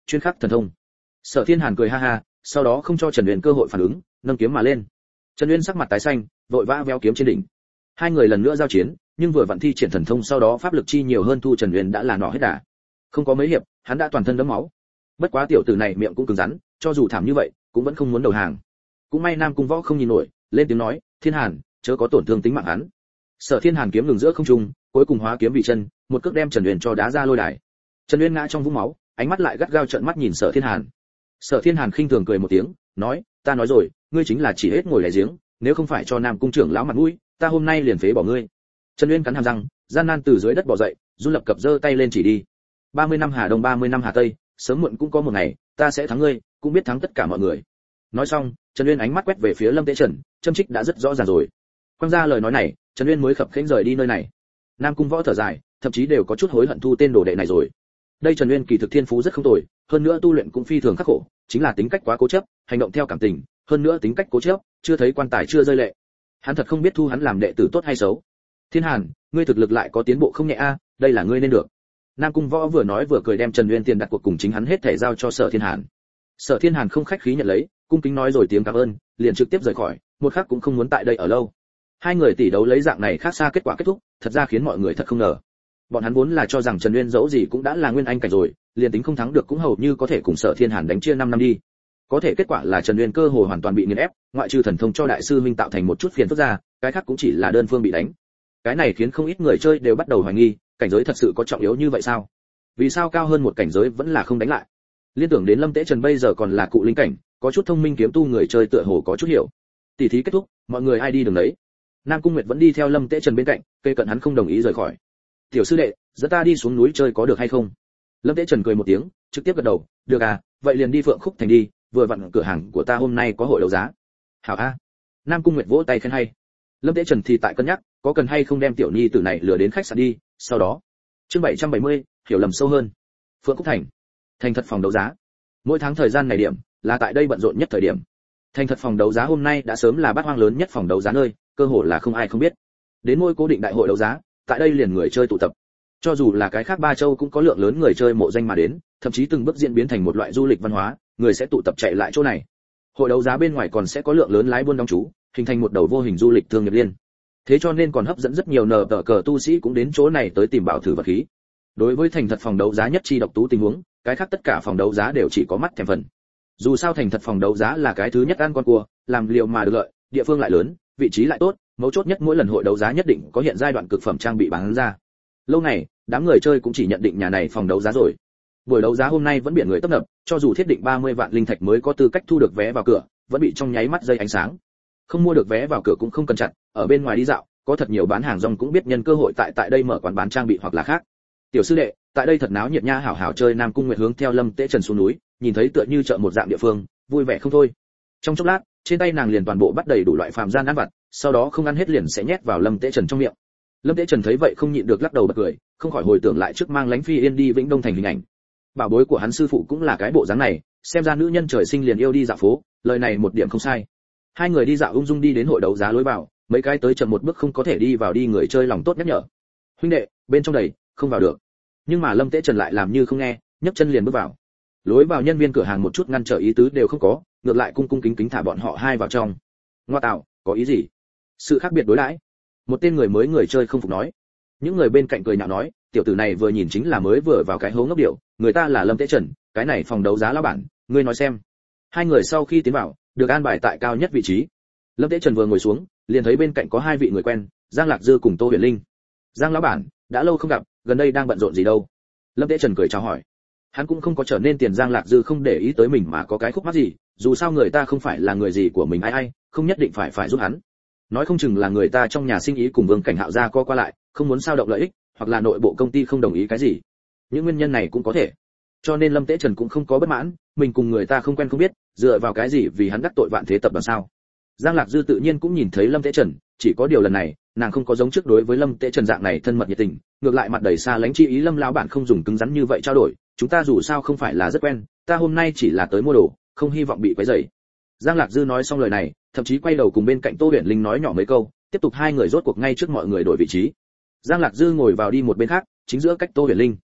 chuyên khắc thần thông. Sở Thiên Hàn cười ha ha, sau đó không cho Trần Uyên cơ hội phản ứng, nâng kiếm mà lên. Trần Uyên sắc mặt tái xanh, vội vã véo kiếm trên đỉnh. Hai người lần nữa giao chiến, nhưng vừa vận thi triển thần thông sau đó pháp lực chi nhiều hơn thu Trần Uyên đã là nọ hết đà. Không có mấy hiệp, hắn đã toàn thân đẫm máu. Bất quá tiểu tử này miệng cũng cứng rắn, cho dù thảm như vậy, cũng vẫn không muốn đầu hàng. Cũng may Nam Cung Võ không nhìn nổi, lên tiếng nói, "Thiên Hàn, chớ có tổn thương tính mạng hắn." Sở Thiên Hàn kiếm ngừng giữa không trung, cuối cùng hóa kiếm vị chân, một cước đem Trần Uyên cho đá ra lôi đài. Trần Uyên ngã trong vũng máu, ánh mắt lại gắt gao trợn mắt nhìn Sở Thiên Hàn. Sở Thiên Hàn khinh thường cười một tiếng, nói, "Ta nói rồi, ngươi chính là chỉ hết ngồi đáy giếng, nếu không phải cho Nam cung trưởng lão mặt mũi, ta hôm nay liền phế bỏ ngươi." Trần Uyên cắn hàm răng, gian nan từ dưới đất bò dậy, run lập cập giơ tay lên chỉ đi. 30 năm Hà Đông 30 năm Hà Tây, sớm muộn cũng có một ngày, ta sẽ thắng ngươi, cũng biết thắng tất cả mọi người. Nói xong, Trần Uyên ánh mắt quét về phía Lâm Tế Trần, châm trích đã rất rõ ràng rồi. Quang ra lời nói này, Trần Uyên mới khập khiễng rời đi nơi này. Nam Cung Võ thở dài, thậm chí đều có chút hối hận thu tên đồ đệ này rồi. Đây Trần Uyên kỳ thực thiên phú rất không tồi, hơn nữa tu luyện cũng phi thường khắc khổ, chính là tính cách quá cố chấp, hành động theo cảm tình, hơn nữa tính cách cố chấp, chưa thấy quan tài chưa rơi lệ. Hắn thật không biết thu hắn làm đệ tử tốt hay xấu. Thiên Hàn, ngươi thực lực lại có tiến bộ không nhẹ a, đây là ngươi nên được. Nam Cung Võ vừa nói vừa cười đem Trần Uyên tiền đặt cuộc cùng chính hắn hết thảy giao cho Sở Thiên Hàn. Sở Thiên Hàn không khách khí nhận lấy, cung kính nói rồi tiếng cảm ơn, liền trực tiếp rời khỏi, một khắc cũng không muốn tại đây ở lâu. Hai người tỷ đấu lấy dạng này khác xa kết quả kết thúc, thật ra khiến mọi người thật không ngờ. Bọn hắn vốn là cho rằng Trần Uyên dẫu gì cũng đã là nguyên anh cảnh rồi, liền tính không thắng được cũng hầu như có thể cùng Sở Thiên Hàn đánh chia 5 năm đi. Có thể kết quả là Trần Uyên cơ hồ hoàn toàn bị nghiền ép, ngoại trừ thần thông cho đại sư huynh tạo thành một chút phiền phức ra, cái khác cũng chỉ là đơn phương bị đánh. Cái này khiến không ít người chơi đều bắt đầu hoài nghi, cảnh giới thật sự có trọng yếu như vậy sao? Vì sao cao hơn một cảnh giới vẫn là không đánh lại? Liên tưởng đến Lâm Tế Trần bây giờ còn là cụ linh cảnh, có chút thông minh kiếm tu người chơi tựa hồ có chút hiểu. Tỷ thí kết thúc, mọi người ai đi đường đấy. Nam Cung Nguyệt vẫn đi theo Lâm Tế Trần bên cạnh, cây cận hắn không đồng ý rời khỏi. "Tiểu sư đệ, dẫn ta đi xuống núi chơi có được hay không?" Lâm Tế Trần cười một tiếng, trực tiếp gật đầu, "Được à, vậy liền đi Phượng Khúc Thành đi, vừa vặn cửa hàng của ta hôm nay có hội đấu giá." "Hảo a." Nam Cung Nguyệt vỗ tay khen hay. Lâm Tế Trần thì tại cân nhắc, có cần hay không đem tiểu nhi tử này lừa đến khách sạn đi, sau đó. Chương 770, hiểu lầm sâu hơn. Phượng Khúc Thành. Thành thật phòng đấu giá. Mỗi tháng thời gian này điểm, là tại đây bận rộn nhất thời điểm. Thành thật phòng đấu giá hôm nay đã sớm là bát hoang lớn nhất phòng đấu giá nơi, cơ hội là không ai không biết. Đến mỗi cố định đại hội đấu giá, tại đây liền người chơi tụ tập. Cho dù là cái khác ba châu cũng có lượng lớn người chơi mộ danh mà đến, thậm chí từng bước diễn biến thành một loại du lịch văn hóa, người sẽ tụ tập chạy lại chỗ này. Hội đấu giá bên ngoài còn sẽ có lượng lớn lái buôn đóng trú, hình thành một đầu vô hình du lịch thương nghiệp liên. Thế cho nên còn hấp dẫn rất nhiều nở tờ cờ tu sĩ cũng đến chỗ này tới tìm bảo thử vật khí. Đối với thành thật phòng đấu giá nhất chi độc tú tình huống, cái khác tất cả phòng đấu giá đều chỉ có mắt thèm phần. Dù sao thành thật phòng đấu giá là cái thứ nhất ăn con cua, làm liệu mà được lợi, địa phương lại lớn, vị trí lại tốt, mấu chốt nhất mỗi lần hội đấu giá nhất định có hiện giai đoạn cực phẩm trang bị bán ra. Lâu này, đám người chơi cũng chỉ nhận định nhà này phòng đấu giá rồi. Buổi đấu giá hôm nay vẫn biển người tấp nập, cho dù thiết định 30 vạn linh thạch mới có tư cách thu được vé vào cửa, vẫn bị trong nháy mắt dây ánh sáng. Không mua được vé vào cửa cũng không cần chặn, ở bên ngoài đi dạo, có thật nhiều bán hàng rong cũng biết nhân cơ hội tại đây mở quán bán trang bị hoặc là khác. "Tiểu sư đệ, tại đây thật náo nhiệt nha." Hảo hảo chơi. Nam Cung Nguyệt hướng theo Lâm Tế Trần xuống núi, nhìn thấy tựa như chợ một dạng địa phương, vui vẻ không thôi. Trong chốc lát, trên tay nàng liền toàn bộ bắt đầy đủ loại phàm gian ăn vặt, sau đó không ăn hết liền sẽ nhét vào Lâm Tế Trần trong miệng. Lâm Tế Trần thấy vậy không nhịn được lắc đầu bật cười, không khỏi hồi tưởng lại trước mang Lãnh Phi Yên đi Vĩnh Đông thành hình ảnh. Bảo bối của hắn sư phụ cũng là cái bộ dáng này, xem ra nữ nhân trời sinh liền yêu đi dạo phố, lời này một điểm không sai. Hai người đi dạo ung dung đi đến hội đấu giá lối vào, mấy cái tới chậm một bước không có thể đi vào đi người chơi lòng tốt nhắc nhở. "Huynh đệ, bên trong đầy, không vào được." Nhưng mà Lâm Tế Trần lại làm như không nghe, nhấc chân liền bước vào. Lối vào nhân viên cửa hàng một chút ngăn trở ý tứ đều không có, ngược lại cung cung kính kính thả bọn họ hai vào trong. "Ngoa tạo, có ý gì?" Sự khác biệt đối đãi. Một tên người mới người chơi không phục nói. Những người bên cạnh cười nhạo nói, "Tiểu tử này vừa nhìn chính là mới vừa vào cái hố ngốc điệu, người ta là Lâm Tế Trần, cái này phòng đấu giá lão bản, ngươi nói xem." Hai người sau khi tiến vào, được an bài tại cao nhất vị trí. Lâm Tế Trần vừa ngồi xuống, liền thấy bên cạnh có hai vị người quen, Giang Lạc Dư cùng Tô Huyền Linh. "Giang lão bản, đã lâu không gặp, gần đây đang bận rộn gì đâu?" Lâm Tế Trần cười chào hỏi. Hắn cũng không có trở nên tiền Giang Lạc Dư không để ý tới mình mà có cái khúc mắc gì, dù sao người ta không phải là người gì của mình ai, không nhất định phải giúp hắn. Nói không chừng là người ta trong nhà sinh ý cùng Vương Cảnh Hạo gia co qua lại, không muốn sao động lợi ích, hoặc là nội bộ công ty không đồng ý cái gì. Những nguyên nhân này cũng có thể. Cho nên Lâm Tế Trần cũng không có bất mãn, mình cùng người ta không quen không biết, dựa vào cái gì vì hắn đắc tội Vạn Thế tập đoàn sao? Giang Lạc Dư tự nhiên cũng nhìn thấy Lâm Tế Trần, chỉ có điều lần này, nàng không có giống trước đối với Lâm Tế Trần dạng này thân mật nhiệt tình, ngược lại mặt đầy xa lánh chi ý. "Lâm lão bản không dùng cứng rắn như vậy trao đổi, chúng ta dù sao không phải là rất quen, ta hôm nay chỉ là tới mua đồ, không hy vọng bị quấy rầy." Giang Lạc Dư nói xong lời này, thậm chí quay đầu cùng bên cạnh Tô Huyền Linh nói nhỏ mấy câu, tiếp tục hai người rốt cuộc ngay trước mọi người đổi vị trí. Giang Lạc Dư ngồi vào đi một bên khác, chính giữa cách Tô Huyền Linh.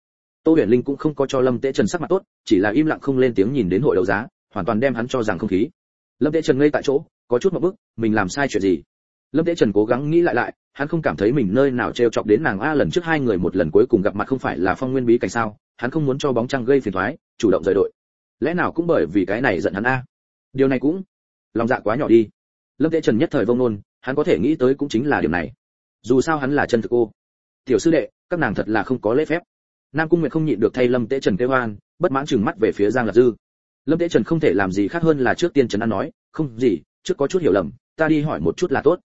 Tô Huyền Linh cũng không có cho Lâm Tế Trần sắc mặt tốt, chỉ là im lặng không lên tiếng nhìn đến hội đấu giá, hoàn toàn đem hắn cho rằng không khí. Lâm Tế Trần ngây tại chỗ, có chút ngượng bức, mình làm sai chuyện gì? Lâm Tế Trần cố gắng nghĩ lại, hắn không cảm thấy mình nơi nào trêu chọc đến nàng a, lần trước hai người một lần cuối cùng gặp mặt không phải là Phong Nguyên bí cảnh sao? Hắn không muốn cho bóng trăng gây phiền toái, chủ động rời đội. Lẽ nào cũng bởi vì cái này giận hắn a? Điều này cũng lòng dạ quá nhỏ đi. Lâm Tế Trần nhất thời vông nôn, hắn có thể nghĩ tới cũng chính là điểm này. Dù sao hắn là chân thực cô. Tiểu sư đệ, các nàng thật là không có lễ phép. Nam Cung Nguyệt không nhịn được thay Lâm Tế Trần kêu oan, bất mãn trừng mắt về phía Giang Lạc Dư. Lâm Tế Trần không thể làm gì khác hơn là trước tiên trấn an nói, không gì, trước có chút hiểu lầm, ta đi hỏi một chút là tốt.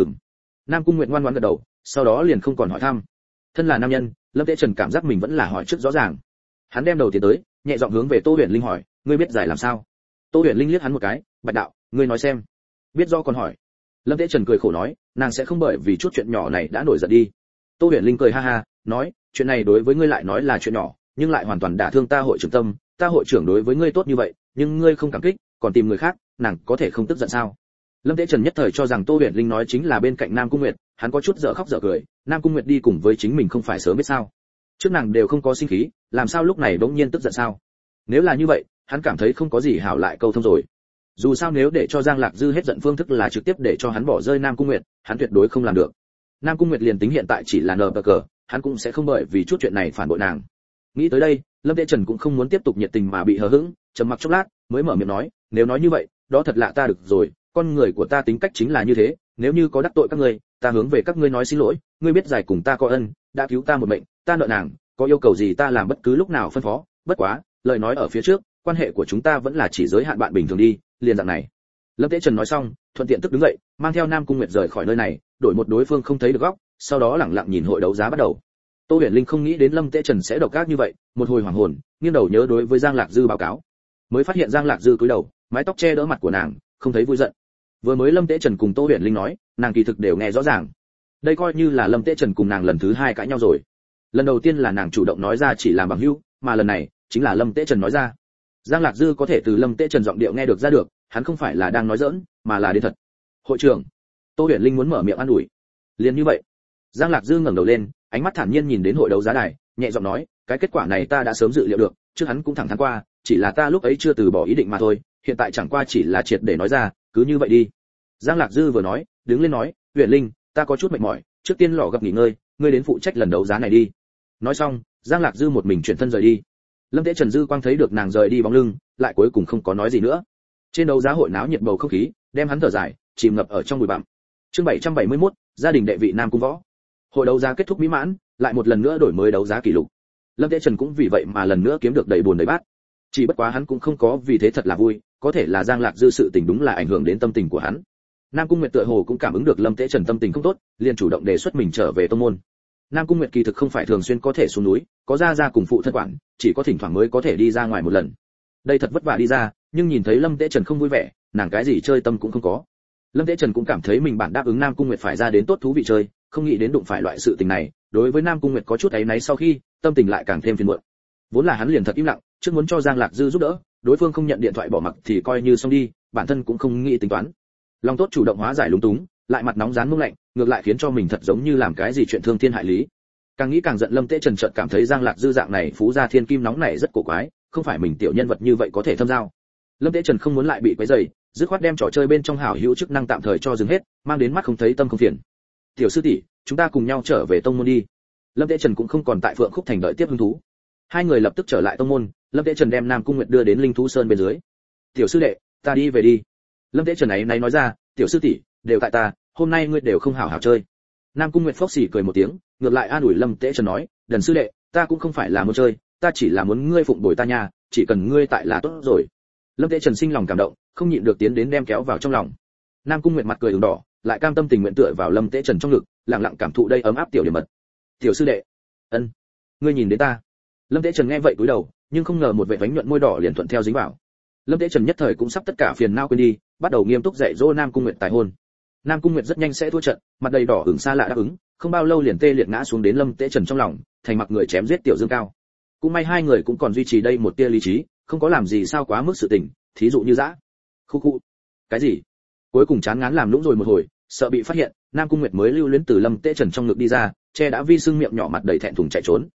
Nam Cung Nguyệt ngoan ngoãn gật đầu, sau đó liền không còn hỏi thăm. Thân là nam nhân, Lâm Tế Trần cảm giác mình vẫn là hỏi trước rõ ràng. Hắn đem đầu tiến tới, nhẹ giọng hướng về Tô Huyền Linh hỏi, ngươi biết giải làm sao? Tô Huyền Linh liếc hắn một cái, bạch đạo, ngươi nói xem. Biết do còn hỏi. Lâm Tế Trần cười khổ nói, nàng sẽ không bởi vì chút chuyện nhỏ này đã nổi giận đi. Tô Huyền Linh cười ha ha, nói, chuyện này đối với ngươi lại nói là chuyện nhỏ, nhưng lại hoàn toàn đả thương ta hội trưởng tâm, ta hội trưởng đối với ngươi tốt như vậy, nhưng ngươi không cảm kích, còn tìm người khác, nàng có thể không tức giận sao? Lâm Tế Trần nhất thời cho rằng Tô Huyền Linh nói chính là bên cạnh Nam Cung Nguyệt, hắn có chút dở khóc dở cười, Nam Cung Nguyệt đi cùng với chính mình không phải sớm biết sao? Trước nàng đều không có sinh khí, làm sao lúc này bỗng nhiên tức giận sao? Nếu là như vậy, hắn cảm thấy không có gì hảo lại câu thông rồi. Dù sao nếu để cho Giang Lạc Dư hết giận phương thức là trực tiếp để cho hắn bỏ rơi Nam Cung Nguyệt, hắn tuyệt đối không làm được. Nam Cung Nguyệt liền tính hiện tại chỉ là nờ cờ, hắn cũng sẽ không bởi vì chút chuyện này phản bội nàng. Nghĩ tới đây, Lâm Tế Trần cũng không muốn tiếp tục nhiệt tình mà bị hờ hững, trầm mặc chốc lát, mới mở miệng nói, nếu nói như vậy, đó thật lạ ta được rồi, con người của ta tính cách chính là như thế, nếu như có đắc tội các ngươi, ta hướng về các ngươi nói xin lỗi, ngươi biết giải cùng ta có ân, đã cứu ta một mệnh, ta nợ nàng, có yêu cầu gì ta làm bất cứ lúc nào phân phó, bất quá, lời nói ở phía trước, quan hệ của chúng ta vẫn là chỉ giới hạn bạn bình thường đi, liền dạng này. Lâm Tế Trần nói xong, thuận tiện tức đứng dậy, mang theo Nam Cung Nguyệt rời khỏi nơi này, đổi một đối phương không thấy được góc, sau đó lẳng lặng nhìn hội đấu giá bắt đầu. Tô Huyền Linh không nghĩ đến Lâm Tế Trần sẽ độc ác như vậy, một hồi hoảng hồn, nghiêng đầu nhớ đối với Giang Lạc Dư báo cáo, mới phát hiện Giang Lạc Dư cúi đầu, mái tóc che đỡ mặt của nàng, không thấy vui giận. Vừa mới Lâm Tế Trần cùng Tô Huyền Linh nói, nàng kỳ thực đều nghe rõ ràng. Đây coi như là Lâm Tế Trần cùng nàng lần thứ hai cãi nhau rồi. Lần đầu tiên là nàng chủ động nói ra chỉ làm bằng hữu, mà lần này chính là Lâm Tế Trần nói ra. Giang Lạc Dư có thể từ Lâm Tế Trần giọng điệu nghe được ra được, hắn không phải là đang nói giỡn, mà là đến thật. Hội trưởng, Tô Huyền Linh muốn mở miệng an ủi. Liền như vậy, Giang Lạc Dư ngẩng đầu lên, ánh mắt thản nhiên nhìn đến hội đấu giá đài, nhẹ giọng nói, cái kết quả này ta đã sớm dự liệu được, trước hắn cũng thẳng thắn qua, chỉ là ta lúc ấy chưa từ bỏ ý định mà thôi, hiện tại chẳng qua chỉ là triệt để nói ra, cứ như vậy đi. Giang Lạc Dư vừa nói, đứng lên nói, Huyền Linh, ta có chút mệt mỏi, trước tiên lò gặp nghỉ ngơi, ngươi đến phụ trách lần đấu giá này đi. Nói xong, Giang Lạc Dư một mình chuyển thân rời đi. Lâm Tế Trần Dư quang thấy được nàng rời đi bóng lưng, lại cuối cùng không có nói gì nữa. Trên đấu giá hội náo nhiệt bầu không khí, đem hắn thở dài, chìm ngập ở trong bụi bặm. Chương 771, gia đình đệ vị Nam Cung Võ. Hội đấu giá kết thúc mỹ mãn, lại một lần nữa đổi mới đấu giá kỷ lục. Lâm Tế Trần cũng vì vậy mà lần nữa kiếm được đầy buồn đầy bát. Chỉ bất quá hắn cũng không có vì thế thật là vui, có thể là Giang Lạc Dư sự tình đúng là ảnh hưởng đến tâm tình của hắn. Nam Cung Nguyệt tựa hồ cũng cảm ứng được Lâm Tế Trần tâm tình không tốt, liền chủ động đề xuất mình trở về tông môn. Nam Cung Nguyệt kỳ thực không phải thường xuyên có thể xuống núi, có ra cùng phụ thân quản, chỉ có thỉnh thoảng mới có thể đi ra ngoài một lần. Đây thật vất vả đi ra, nhưng nhìn thấy Lâm Tế Trần không vui vẻ, nàng cái gì chơi tâm cũng không có. Lâm Tế Trần cũng cảm thấy mình bản đáp ứng Nam Cung Nguyệt phải ra đến tốt thú vị chơi, không nghĩ đến đụng phải loại sự tình này, đối với Nam Cung Nguyệt có chút áy náy, sau khi tâm tình lại càng thêm phiền muộn. Vốn là hắn liền thật im lặng, trước muốn cho Giang Lạc Dư giúp đỡ, đối phương không nhận điện thoại bỏ mặc thì coi như xong đi, bản thân cũng không nghĩ tính toán. Lòng tốt chủ động hóa giải lúng túng, lại mặt nóng rán mông lạnh, ngược lại khiến cho mình thật giống như làm cái gì chuyện thương thiên hại lý. Càng nghĩ càng giận, Lâm Tế Trần chợt cảm thấy Giang Lạc Dư dạng này phú gia thiên kim nóng này rất cổ quái, không phải mình tiểu nhân vật như vậy có thể thâm giao. Lâm Tế Trần không muốn lại bị quấy rầy, dứt khoát đem trò chơi bên trong hảo hữu chức năng tạm thời cho dừng hết, mang đến mắt không thấy tâm không phiền. Tiểu sư tỷ, chúng ta cùng nhau trở về tông môn đi. Lâm Tế Trần cũng không còn tại Phượng Khúc Thành đợi tiếp hứng thú. Hai người lập tức trở lại tông môn, Lâm Tế Trần đem Nam Cung Nguyệt đưa đến Linh Thú Sơn bên dưới. Tiểu sư đệ, ta đi về đi. Lâm Tế Trần ấy nay nói ra, tiểu sư tỷ, đều tại ta, hôm nay ngươi đều không hảo hảo chơi. Nam Cung Nguyệt phốc xỉ cười một tiếng, ngược lại an ủi Lâm Tế Trần nói, Đần sư đệ, ta cũng không phải là muốn chơi, ta chỉ là muốn ngươi phụng bồi ta nha, chỉ cần ngươi tại là tốt rồi. Lâm Tế Trần sinh lòng cảm động, không nhịn được tiến đến đem kéo vào trong lòng. Nam Cung Nguyệt mặt cười ửng đỏ, lại cam tâm tình nguyện tựa vào Lâm Tế Trần trong ngực, lặng lặng cảm thụ đây ấm áp tiểu điểm mật. Tiểu sư đệ, ân, ngươi nhìn đến ta. Lâm Tế Trần nghe vậy cúi đầu, nhưng không ngờ một vệt vánh nhuận môi đỏ liền thuận theo dính vào. Lâm Tế Trần nhất thời cũng sắp tất cả phiền não quên đi, bắt đầu nghiêm túc dạy dỗ Nam Cung Nguyệt tài hôn. Nam Cung Nguyệt rất nhanh sẽ thua trận, mặt đầy đỏ ửng xa lạ đáp ứng, không bao lâu liền tê liệt ngã xuống đến Lâm Tế Trần trong lòng, thành mặc người chém giết tiểu Dương Cao. Cũng may hai người cũng còn duy trì đây một tia lý trí, không có làm gì sao quá mức sự tình, thí dụ như dã. Khu khu. Cái gì? Cuối cùng chán ngán làm lũng rồi một hồi, sợ bị phát hiện, Nam Cung Nguyệt mới lưu luyến từ Lâm Tế Trần trong ngực đi ra, che đã vi sưng miệng nhỏ mặt đầy thẹn thùng chạy trốn.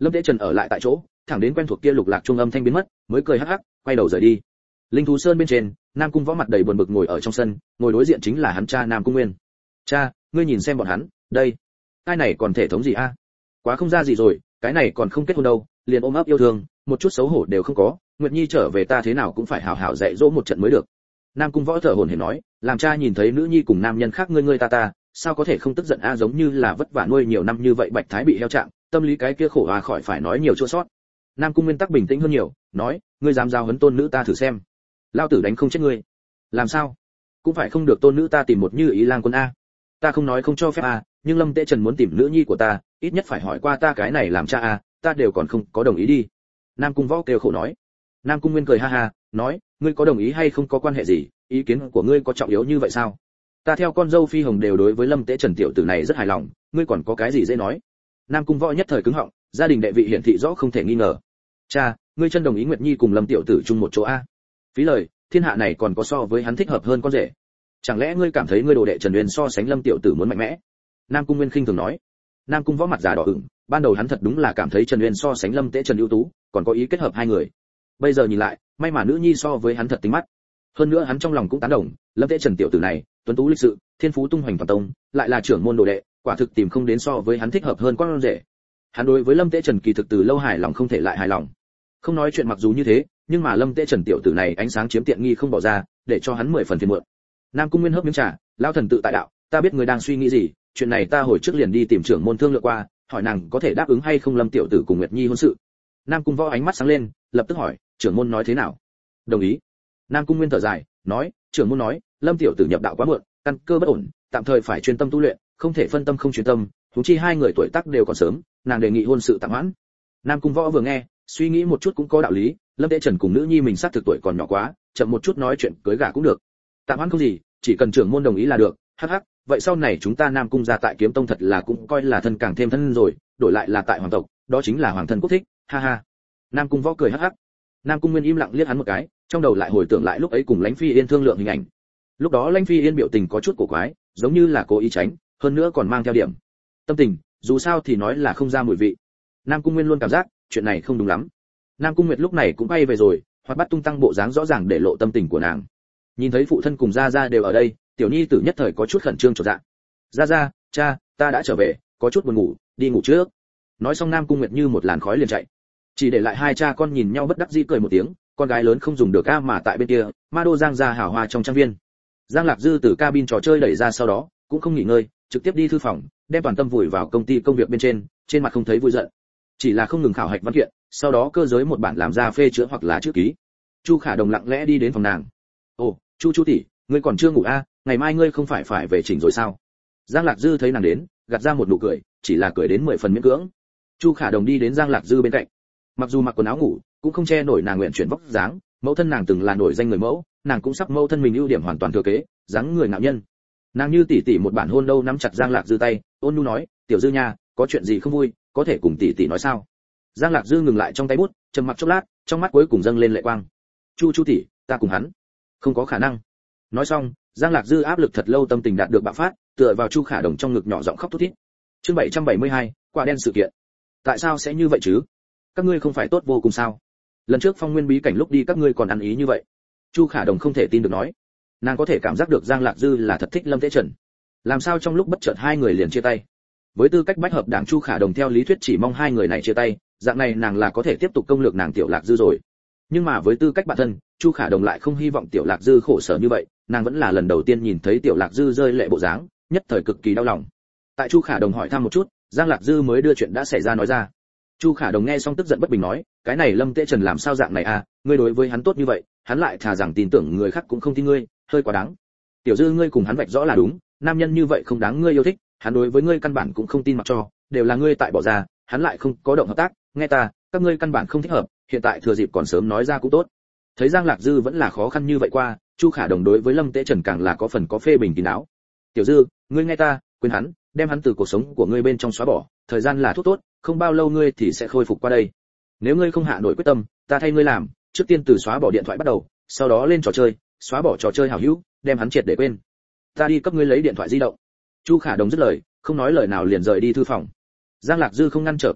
Lâm Tế Trần ở lại tại chỗ, thẳng đến quen thuộc kia lục lạc trung âm thanh biến mất, mới cười hắc hắc, quay đầu rời đi. Linh thú sơn bên trên, Nam Cung Võ mặt đầy buồn bực ngồi ở trong sân, ngồi đối diện chính là hắn cha Nam Cung Nguyên. Cha, ngươi nhìn xem bọn hắn, đây, cái này còn thể thống gì a? Quá không ra gì rồi, cái này còn không kết hôn đâu, liền ôm ấp yêu thương, một chút xấu hổ đều không có. Nguyệt Nhi trở về ta thế nào cũng phải hảo hảo dạy dỗ một trận mới được. Nam Cung Võ thở hổn hển nói, làm cha nhìn thấy nữ nhi cùng nam nhân khác ngươi ta, sao có thể không tức giận a, giống như là vất vả nuôi nhiều năm như vậy Bạch Thái bị heo chạm, tâm lý cái kia khổ khỏi phải nói nhiều chua sót. Nam Cung Nguyên tắc bình tĩnh hơn nhiều, nói, ngươi dám giao huấn tôn nữ ta thử xem. Lao tử đánh không chết ngươi. Làm sao? Cũng phải không được tôn nữ ta tìm một Như Ý lang quân a. Ta không nói không cho phép a, nhưng Lâm Tế Trần muốn tìm nữ nhi của ta, ít nhất phải hỏi qua ta cái này làm cha a, ta đều còn không có đồng ý đi. Nam Cung Võ kêu khổ nói. Nam Cung Nguyên cười ha ha, nói, ngươi có đồng ý hay không có quan hệ gì, ý kiến của ngươi có trọng yếu như vậy sao? Ta theo con dâu Phi Hồng đều đối với Lâm Tế Trần tiểu tử này rất hài lòng, ngươi còn có cái gì dễ nói? Nam Cung Võ nhất thời cứng họng, gia đình đệ vị hiển thị rõ không thể nghi ngờ. Cha, ngươi chân đồng ý Nguyệt Nhi cùng Lâm tiểu tử chung một chỗ a? Phí lời, thiên hạ này còn có so với hắn thích hợp hơn con rể. Chẳng lẽ ngươi cảm thấy ngươi đồ đệ Trần Uyên so sánh Lâm tiểu tử muốn mạnh mẽ? Nam Cung Nguyên khinh thường nói. Nam Cung Võ mặt già đỏ ửng, ban đầu hắn thật đúng là cảm thấy Trần Uyên so sánh Lâm Tế Trần ưu tú, còn có ý kết hợp hai người. Bây giờ nhìn lại, may mà nữ nhi so với hắn thật tính mắt. Hơn nữa hắn trong lòng cũng tán đồng, Lâm Tế Trần tiểu tử này, tuấn tú lịch sự, thiên phú tung hoành toàn tông, lại là trưởng môn đồ đệ, quả thực tìm không đến so với hắn thích hợp hơn con rể. Hắn đối với Lâm Tế Trần kỳ thực từ lâu hài lòng không thể lại hài lòng. Không nói chuyện mặc dù như thế, nhưng mà Lâm Tế Trần tiểu tử này ánh sáng chiếm tiện nghi không bỏ ra, để cho hắn 10 phần phiền muộn. Nam Cung Nguyên hớp miếng trà, lão thần tự tại đạo, ta biết người đang suy nghĩ gì, chuyện này ta hồi trước liền đi tìm trưởng môn thương lượng qua, hỏi nàng có thể đáp ứng hay không Lâm tiểu tử cùng Nguyệt Nhi hôn sự. Nam Cung Võ ánh mắt sáng lên, lập tức hỏi, trưởng môn nói thế nào? Đồng ý. Nam Cung Nguyên thở dài, nói, trưởng môn nói, Lâm tiểu tử nhập đạo quá muộn, căn cơ bất ổn, tạm thời phải chuyên tâm tu luyện, không thể phân tâm không chuyên tâm, huống chi hai người tuổi tác đều còn sớm, nàng đề nghị hôn sự tạm hoãn. Nam Cung Võ vừa nghe, suy nghĩ một chút cũng có đạo lý, Lâm Tế Trần cùng nữ nhi mình sát thực tuổi còn nhỏ quá, chậm một chút nói chuyện cưới gả cũng được. Tạm hoãn không gì, chỉ cần trưởng môn đồng ý là được. Hắc hắc, vậy sau này chúng ta Nam Cung gia tại Kiếm Tông thật là cũng coi là thân càng thêm thân rồi, đổi lại là tại hoàng tộc, đó chính là hoàng thân quốc thích, ha ha. Nam Cung Võ cười hắc hắc. Nam Cung Nguyên im lặng liếc hắn một cái, trong đầu lại hồi tưởng lại lúc ấy cùng Lãnh Phi Yên thương lượng hình ảnh. Lúc đó Lãnh Phi Yên biểu tình có chút cổ quái, giống như là cố ý tránh, hơn nữa còn mang theo điểm tâm tình, dù sao thì nói là không ra mùi vị. Nam Cung Nguyên luôn cảm giác chuyện này không đúng lắm. Nam Cung Nguyệt lúc này cũng bay về rồi, hoạt bát tung tăng bộ dáng rõ ràng để lộ tâm tình của nàng. Nhìn thấy phụ thân cùng gia gia đều ở đây, tiểu nhi tử nhất thời có chút khẩn trương chột dạ. Gia gia, cha, ta đã trở về, có chút buồn ngủ, đi ngủ trước. Nói xong Nam Cung Nguyệt như một làn khói liền chạy, chỉ để lại hai cha con nhìn nhau bất đắc dĩ cười một tiếng. Con gái lớn không dùng được a, mà tại bên kia, Ma Đô Giang gia hào hoa trong trang viên. Giang Lạc Dư từ cabin trò chơi đẩy ra sau đó, cũng không nghỉ ngơi, trực tiếp đi thư phòng, đem toàn tâm vùi vào công ty công việc bên trên mặt không thấy vui giận, chỉ là không ngừng khảo hạch văn kiện, sau đó cơ giới một bản làm ra phê chữa hoặc là chữ ký. Chu Khả Đồng lặng lẽ đi đến phòng nàng. Ồ, Chu tỷ, ngươi còn chưa ngủ a? Ngày mai ngươi không phải về chỉnh rồi sao? Giang Lạc Dư thấy nàng đến, gạt ra một nụ cười, chỉ là cười đến 10 phần miễn cưỡng. Chu Khả Đồng đi đến Giang Lạc Dư bên cạnh, mặc dù mặc quần áo ngủ, cũng không che nổi nàng nguyện chuyển vóc dáng, mẫu thân nàng từng là nổi danh người mẫu, nàng cũng sắp mẫu thân mình ưu điểm hoàn toàn thừa kế, dáng người ngạo nhân. Nàng như tỷ tỷ một bản hôn đâu nắm chặt Giang Lạc Dư tay, ôn nhu nói, "Tiểu Dư nha, có chuyện gì không vui, có thể cùng tỷ tỷ nói sao?" Giang Lạc Dư ngừng lại trong tay bút, trầm mặc chốc lát, trong mắt cuối cùng dâng lên lệ quang. Chu tỷ, ta cùng hắn, không có khả năng." Nói xong, Giang Lạc Dư áp lực thật lâu tâm tình đạt được bạo phát, tựa vào Chu Khả Đồng trong ngực nhỏ giọng khóc thút thít. Chương 772, quả đen sự kiện. Tại sao sẽ như vậy chứ? Các ngươi không phải tốt vô cùng sao? Lần trước Phong Nguyên bí cảnh lúc đi các ngươi còn ăn ý như vậy. Chu Khả Đồng không thể tin được nói. Nàng có thể cảm giác được Giang Lạc Dư là thật thích Lâm Tế Trần. Làm sao trong lúc bất chợt hai người liền chia tay? Với tư cách bách hợp đảng, Chu Khả Đồng theo lý thuyết chỉ mong hai người này chia tay, dạng này nàng là có thể tiếp tục công lược nàng Tiểu Lạc Dư rồi. Nhưng mà với tư cách bản thân, Chu Khả Đồng lại không hy vọng Tiểu Lạc Dư khổ sở như vậy, nàng vẫn là lần đầu tiên nhìn thấy Tiểu Lạc Dư rơi lệ bộ dáng, nhất thời cực kỳ đau lòng. Tại Chu Khả Đồng hỏi thăm một chút, Giang Lạc Dư mới đưa chuyện đã xảy ra nói ra. Chu Khả Đồng nghe xong tức giận bất bình nói, cái này Lâm Tế Trần làm sao dạng này à, ngươi đối với hắn tốt như vậy, hắn lại thà rằng tin tưởng người khác cũng không tin ngươi, hơi quá đáng. Tiểu Dư ngươi cùng hắn vạch rõ là đúng, nam nhân như vậy không đáng ngươi yêu thích, hắn đối với ngươi căn bản cũng không tin mặc cho, đều là ngươi tại bỏ ra, hắn lại không có động hợp tác, nghe ta, các ngươi căn bản không thích hợp, hiện tại thừa dịp còn sớm nói ra cũng tốt. Thấy Giang Lạc Dư vẫn là khó khăn như vậy qua, Chu Khả Đồng đối với Lâm Tế Trần càng là có phần có phê bình kín đáo. Tiểu Dư, ngươi nghe ta, quên hắn, đem hắn từ cuộc sống của ngươi bên trong xóa bỏ, thời gian là thuốc tốt, không bao lâu ngươi thì sẽ khôi phục qua đây. Nếu ngươi không hạ nổi quyết tâm, ta thay ngươi làm, trước tiên từ xóa bỏ điện thoại bắt đầu, sau đó lên trò chơi, xóa bỏ trò chơi hảo hữu, đem hắn triệt để quên. Ta đi cấp ngươi lấy điện thoại di động. Chu Khả Đồng dứt lời, không nói lời nào liền rời đi thư phòng. Giang Lạc Dư không ngăn trở kịp nữa,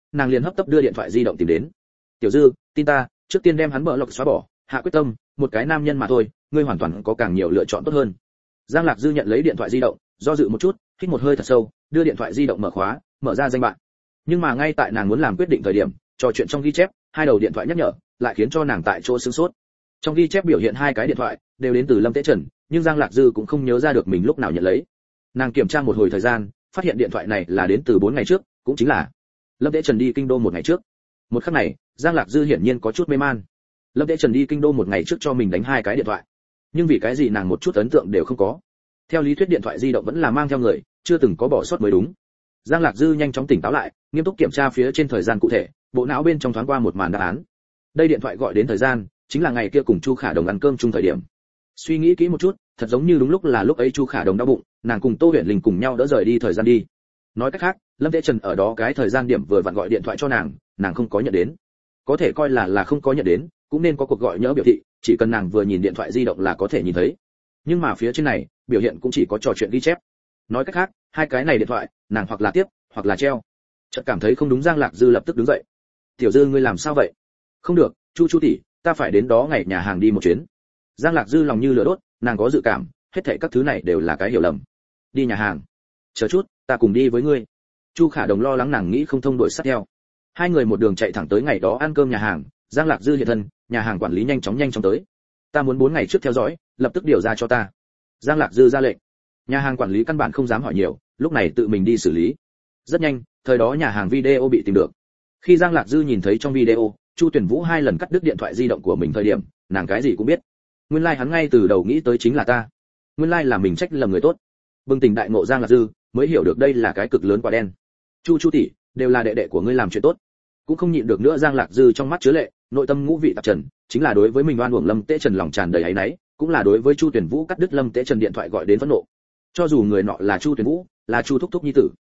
nàng liền hấp tấp đưa điện thoại di động tìm đến. Tiểu Dư, tin ta, trước tiên đem hắn bờ lọc xóa bỏ, hạ quyết tâm, một cái nam nhân mà thôi, ngươi hoàn toàn có càng nhiều lựa chọn tốt hơn. Giang Lạc Dư nhận lấy điện thoại di động, do dự một chút, hít một hơi thật sâu, đưa điện thoại di động mở khóa, mở ra danh bạ. Nhưng mà ngay tại nàng muốn làm quyết định thời điểm, trò chuyện trong ghi chép, hai đầu điện thoại nhắc nhở, lại khiến cho nàng tại chỗ sửng sốt. Trong ghi chép biểu hiện hai cái điện thoại, đều đến từ Lâm Tế Trần, nhưng Giang Lạc Dư cũng không nhớ ra được mình lúc nào nhận lấy. Nàng kiểm tra một hồi thời gian, phát hiện điện thoại này là đến từ 4 ngày trước, cũng chính là Lâm Tế Trần đi kinh đô một ngày trước. Một khắc này, Giang Lạc Dư hiển nhiên có chút mê man. Lâm Tế Trần đi kinh đô một ngày trước cho mình đánh hai cái điện thoại, nhưng vì cái gì nàng một chút ấn tượng đều không có. Theo lý thuyết điện thoại di động vẫn là mang theo người, chưa từng có bỏ sót mới đúng. Giang Lạc Dư nhanh chóng tỉnh táo lại, nghiêm túc kiểm tra phía trên thời gian cụ thể, bộ não bên trong thoáng qua một màn đáp án. Đây điện thoại gọi đến thời gian, chính là ngày kia cùng Chu Khả Đồng ăn cơm chung thời điểm. Suy nghĩ kỹ một chút, thật giống như đúng lúc là lúc ấy Chu Khả Đồng đau bụng, nàng cùng Tô Huyền Linh cùng nhau đỡ rời đi thời gian đi. Nói cách khác, Lâm Tế Trần ở đó cái thời gian điểm vừa vặn gọi điện thoại cho nàng không có nhận đến. Có thể coi là không có nhận đến, cũng nên có cuộc gọi nhớ biểu thị, chỉ cần nàng vừa nhìn điện thoại di động là có thể nhìn thấy. Nhưng mà phía trên này, biểu hiện cũng chỉ có trò chuyện ghi chép. Nói cách khác, hai cái này điện thoại, nàng hoặc là tiếp, hoặc là treo. Chợt cảm thấy không đúng, Giang Lạc Dư lập tức đứng dậy. "Tiểu Dư, ngươi làm sao vậy?" "Không được, Chu tỷ, ta phải đến đó ngày nhà hàng đi một chuyến." Giang Lạc Dư lòng như lửa đốt, nàng có dự cảm, hết thảy các thứ này đều là cái hiểu lầm. "Đi nhà hàng?" "Chờ chút, ta cùng đi với ngươi." Chu Khả Đồng lo lắng nàng nghĩ không thông đuổi sát theo. Hai người một đường chạy thẳng tới ngày đó ăn cơm nhà hàng. Giang Lạc Dư hiện thân, nhà hàng quản lý nhanh chóng tới. "Ta muốn 4 ngày trước theo dõi, lập tức điều ra cho ta." Giang Lạc Dư ra lệnh. Nhà hàng quản lý căn bản không dám hỏi nhiều, lúc này tự mình đi xử lý. Rất nhanh, thời đó nhà hàng video bị tìm được. Khi Giang Lạc Dư nhìn thấy trong video, Chu Tuyển Vũ 2 lần cắt đứt điện thoại di động của mình thời điểm, nàng cái gì cũng biết. Nguyên lai hắn ngay từ đầu nghĩ tới chính là ta. Nguyên lai là mình trách lầm người tốt. Bừng tỉnh đại ngộ, Giang Lạc Dư mới hiểu được đây là cái cực lớn quả đen. Chu tỷ, đều là đệ đệ của ngươi làm chuyện tốt. Cũng không nhịn được nữa, Giang Lạc Dư trong mắt chứa lệ, nội tâm ngũ vị tạp trần, chính là đối với mình oan uổng Lâm Tế Trần lòng tràn đầy áy náy, cũng là đối với Chu Tuyển Vũ cắt đứt Lâm Tế Trần điện thoại gọi đến phẫn nộ. Cho dù người nọ là Chu Tuyển Vũ, là Chu thúc thúc nhi tử.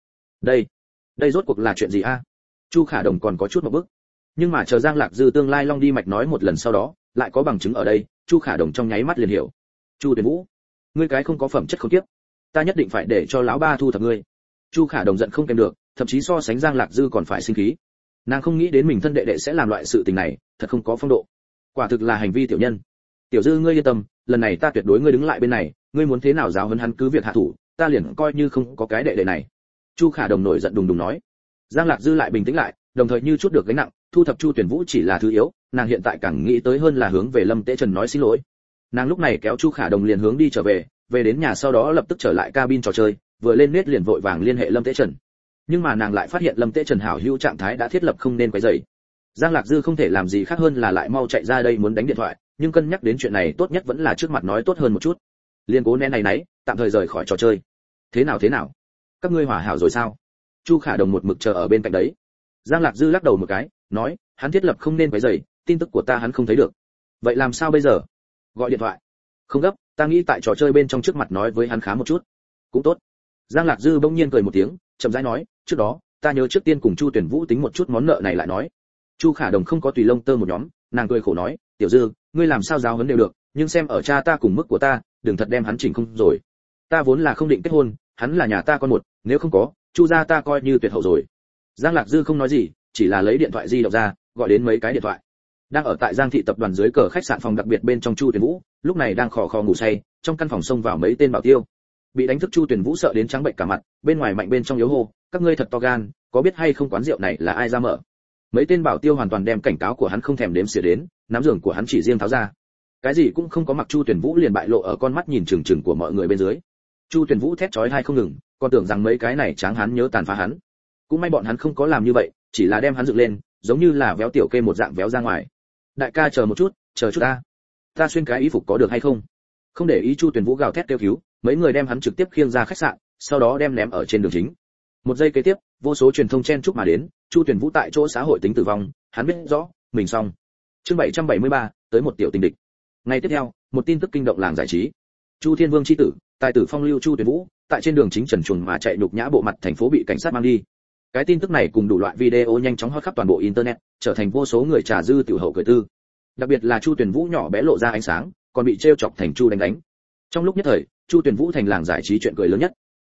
Đây rốt cuộc là chuyện gì a? Chu Khả Đồng còn có chút một bức. Nhưng mà chờ Giang Lạc Dư tương lai long đi mạch nói một lần sau đó, lại có bằng chứng ở đây, Chu Khả Đồng trong nháy mắt liền hiểu. Chu Tuyển Vũ, ngươi cái không có phẩm chất không tiếp, ta nhất định phải để cho lão ba thu thập ngươi. Chu Khả Đồng giận không kèm được, thậm chí so sánh Giang Lạc Dư còn phải sinh khí. Nàng không nghĩ đến mình thân đệ đệ sẽ làm loại sự tình này, thật không có phong độ. Quả thực là hành vi tiểu nhân. Tiểu Dư, ngươi yên tâm, lần này ta tuyệt đối ngươi đứng lại bên này, ngươi muốn thế nào giáo huấn hắn cứ việc hạ thủ, ta liền coi như không có cái đệ đệ này. Chu Khả Đồng nổi giận đùng đùng nói. Giang Lạc Dư lại bình tĩnh lại, đồng thời như chút được gánh nặng, thu thập Chu Tuyển Vũ chỉ là thứ yếu, nàng hiện tại càng nghĩ tới hơn là hướng về Lâm Tế Trần nói xin lỗi. Nàng lúc này kéo Chu Khả Đồng liền hướng đi trở về, về đến nhà sau đó lập tức trở lại cabin trò chơi, vừa lên nét liền vội vàng liên hệ Lâm Tế Trần. Nhưng mà nàng lại phát hiện Lâm Tế Trần hảo hữu trạng thái đã thiết lập không nên quấy rầy. Giang Lạc Dư không thể làm gì khác hơn là lại mau chạy ra đây muốn đánh điện thoại, nhưng cân nhắc đến chuyện này tốt nhất vẫn là trước mặt nói tốt hơn một chút. Liên cố nén này nấy, tạm thời rời khỏi trò chơi. Thế nào? Các ngươi hòa hảo rồi sao? Chu Khả Đồng một mực chờ ở bên cạnh đấy. Giang Lạc Dư lắc đầu một cái, nói, hắn thiết lập không nên quấy rầy, tin tức của ta hắn không thấy được. Vậy làm sao bây giờ? Gọi điện thoại. Không gấp, ta nghĩ tại trò chơi bên trong trước mặt nói với hắn khá một chút. Cũng tốt. Giang Lạc Dư bỗng nhiên cười một tiếng, chậm rãi nói, trước đó, ta nhớ trước tiên cùng Chu Tuyển Vũ tính một chút món nợ này lại nói. Chu Khả Đồng không có tùy lông tơ một nhóm, nàng cười khổ nói, Tiểu Dư, ngươi làm sao giáo huấn đều được, nhưng xem ở cha ta cùng mức của ta, đừng thật đem hắn chỉnh không rồi. Ta vốn là không định kết hôn, hắn là nhà ta con một, nếu không có, Chu gia ta coi như tuyệt hậu rồi. Giang Lạc Dư không nói gì, chỉ là lấy điện thoại di động ra, gọi đến mấy cái điện thoại. Đang ở tại Giang thị tập đoàn dưới cờ khách sạn phòng đặc biệt bên trong Chu Tuyển Vũ, lúc này đang khò khò ngủ say, trong căn phòng xông vào mấy tên bảo tiêu. Bị đánh thức Chu Tuyển Vũ sợ đến trắng bệch cả mặt, bên ngoài mạnh bên trong yếu hô, các ngươi thật to gan, có biết hay không quán rượu này là ai ra mở? Mấy tên bảo tiêu hoàn toàn đem cảnh cáo của hắn không thèm đếm xỉa đến, nắm giường của hắn chỉ riêng tháo ra. Cái gì cũng không có mặc, Chu Tuyển Vũ liền bại lộ ở con mắt nhìn chừng chừng của mọi người bên dưới. Chu Tuyển Vũ thét chói tai không ngừng, còn tưởng rằng mấy cái này tráng hắn nhớ tàn phá hắn. Cũng may bọn hắn không có làm như vậy, chỉ là đem hắn dựng lên, giống như là véo tiểu kê một dạng véo ra ngoài. Đại ca chờ một chút ta. Ta xuyên cái y phục có được hay không? Không để ý Chu Tuyển Vũ gào thét kêu cứu, mấy người đem hắn trực tiếp khiêng ra khách sạn, sau đó đem ném ở trên đường chính. Một giây kế tiếp, vô số truyền thông chen chúc mà đến, Chu Tuyển Vũ tại chỗ xã hội tính tử vong, hắn biết rõ, mình xong. Chương 773, tới một tiểu tình địch. Ngày tiếp theo, một tin tức kinh động làng giải trí. Chu Thiên Vương chi tử, tài tử phong lưu Chu Tuyển Vũ, tại trên đường chính trần truồng mà chạy nhục nhã bộ mặt thành phố bị cảnh sát mang đi. Cái tin tức này cùng đủ loại video nhanh chóng hot khắp toàn bộ internet, trở thành vô số người trà dư tiểu hậu cười tư. Đặc biệt là Chu Tuyển Vũ nhỏ bé lộ ra ánh sáng, còn bị trêu chọc thành Chu đánh. Trong lúc nhất thời, Chu Tuyển Vũ thành làng giải trí chuyện cười lớn nhất.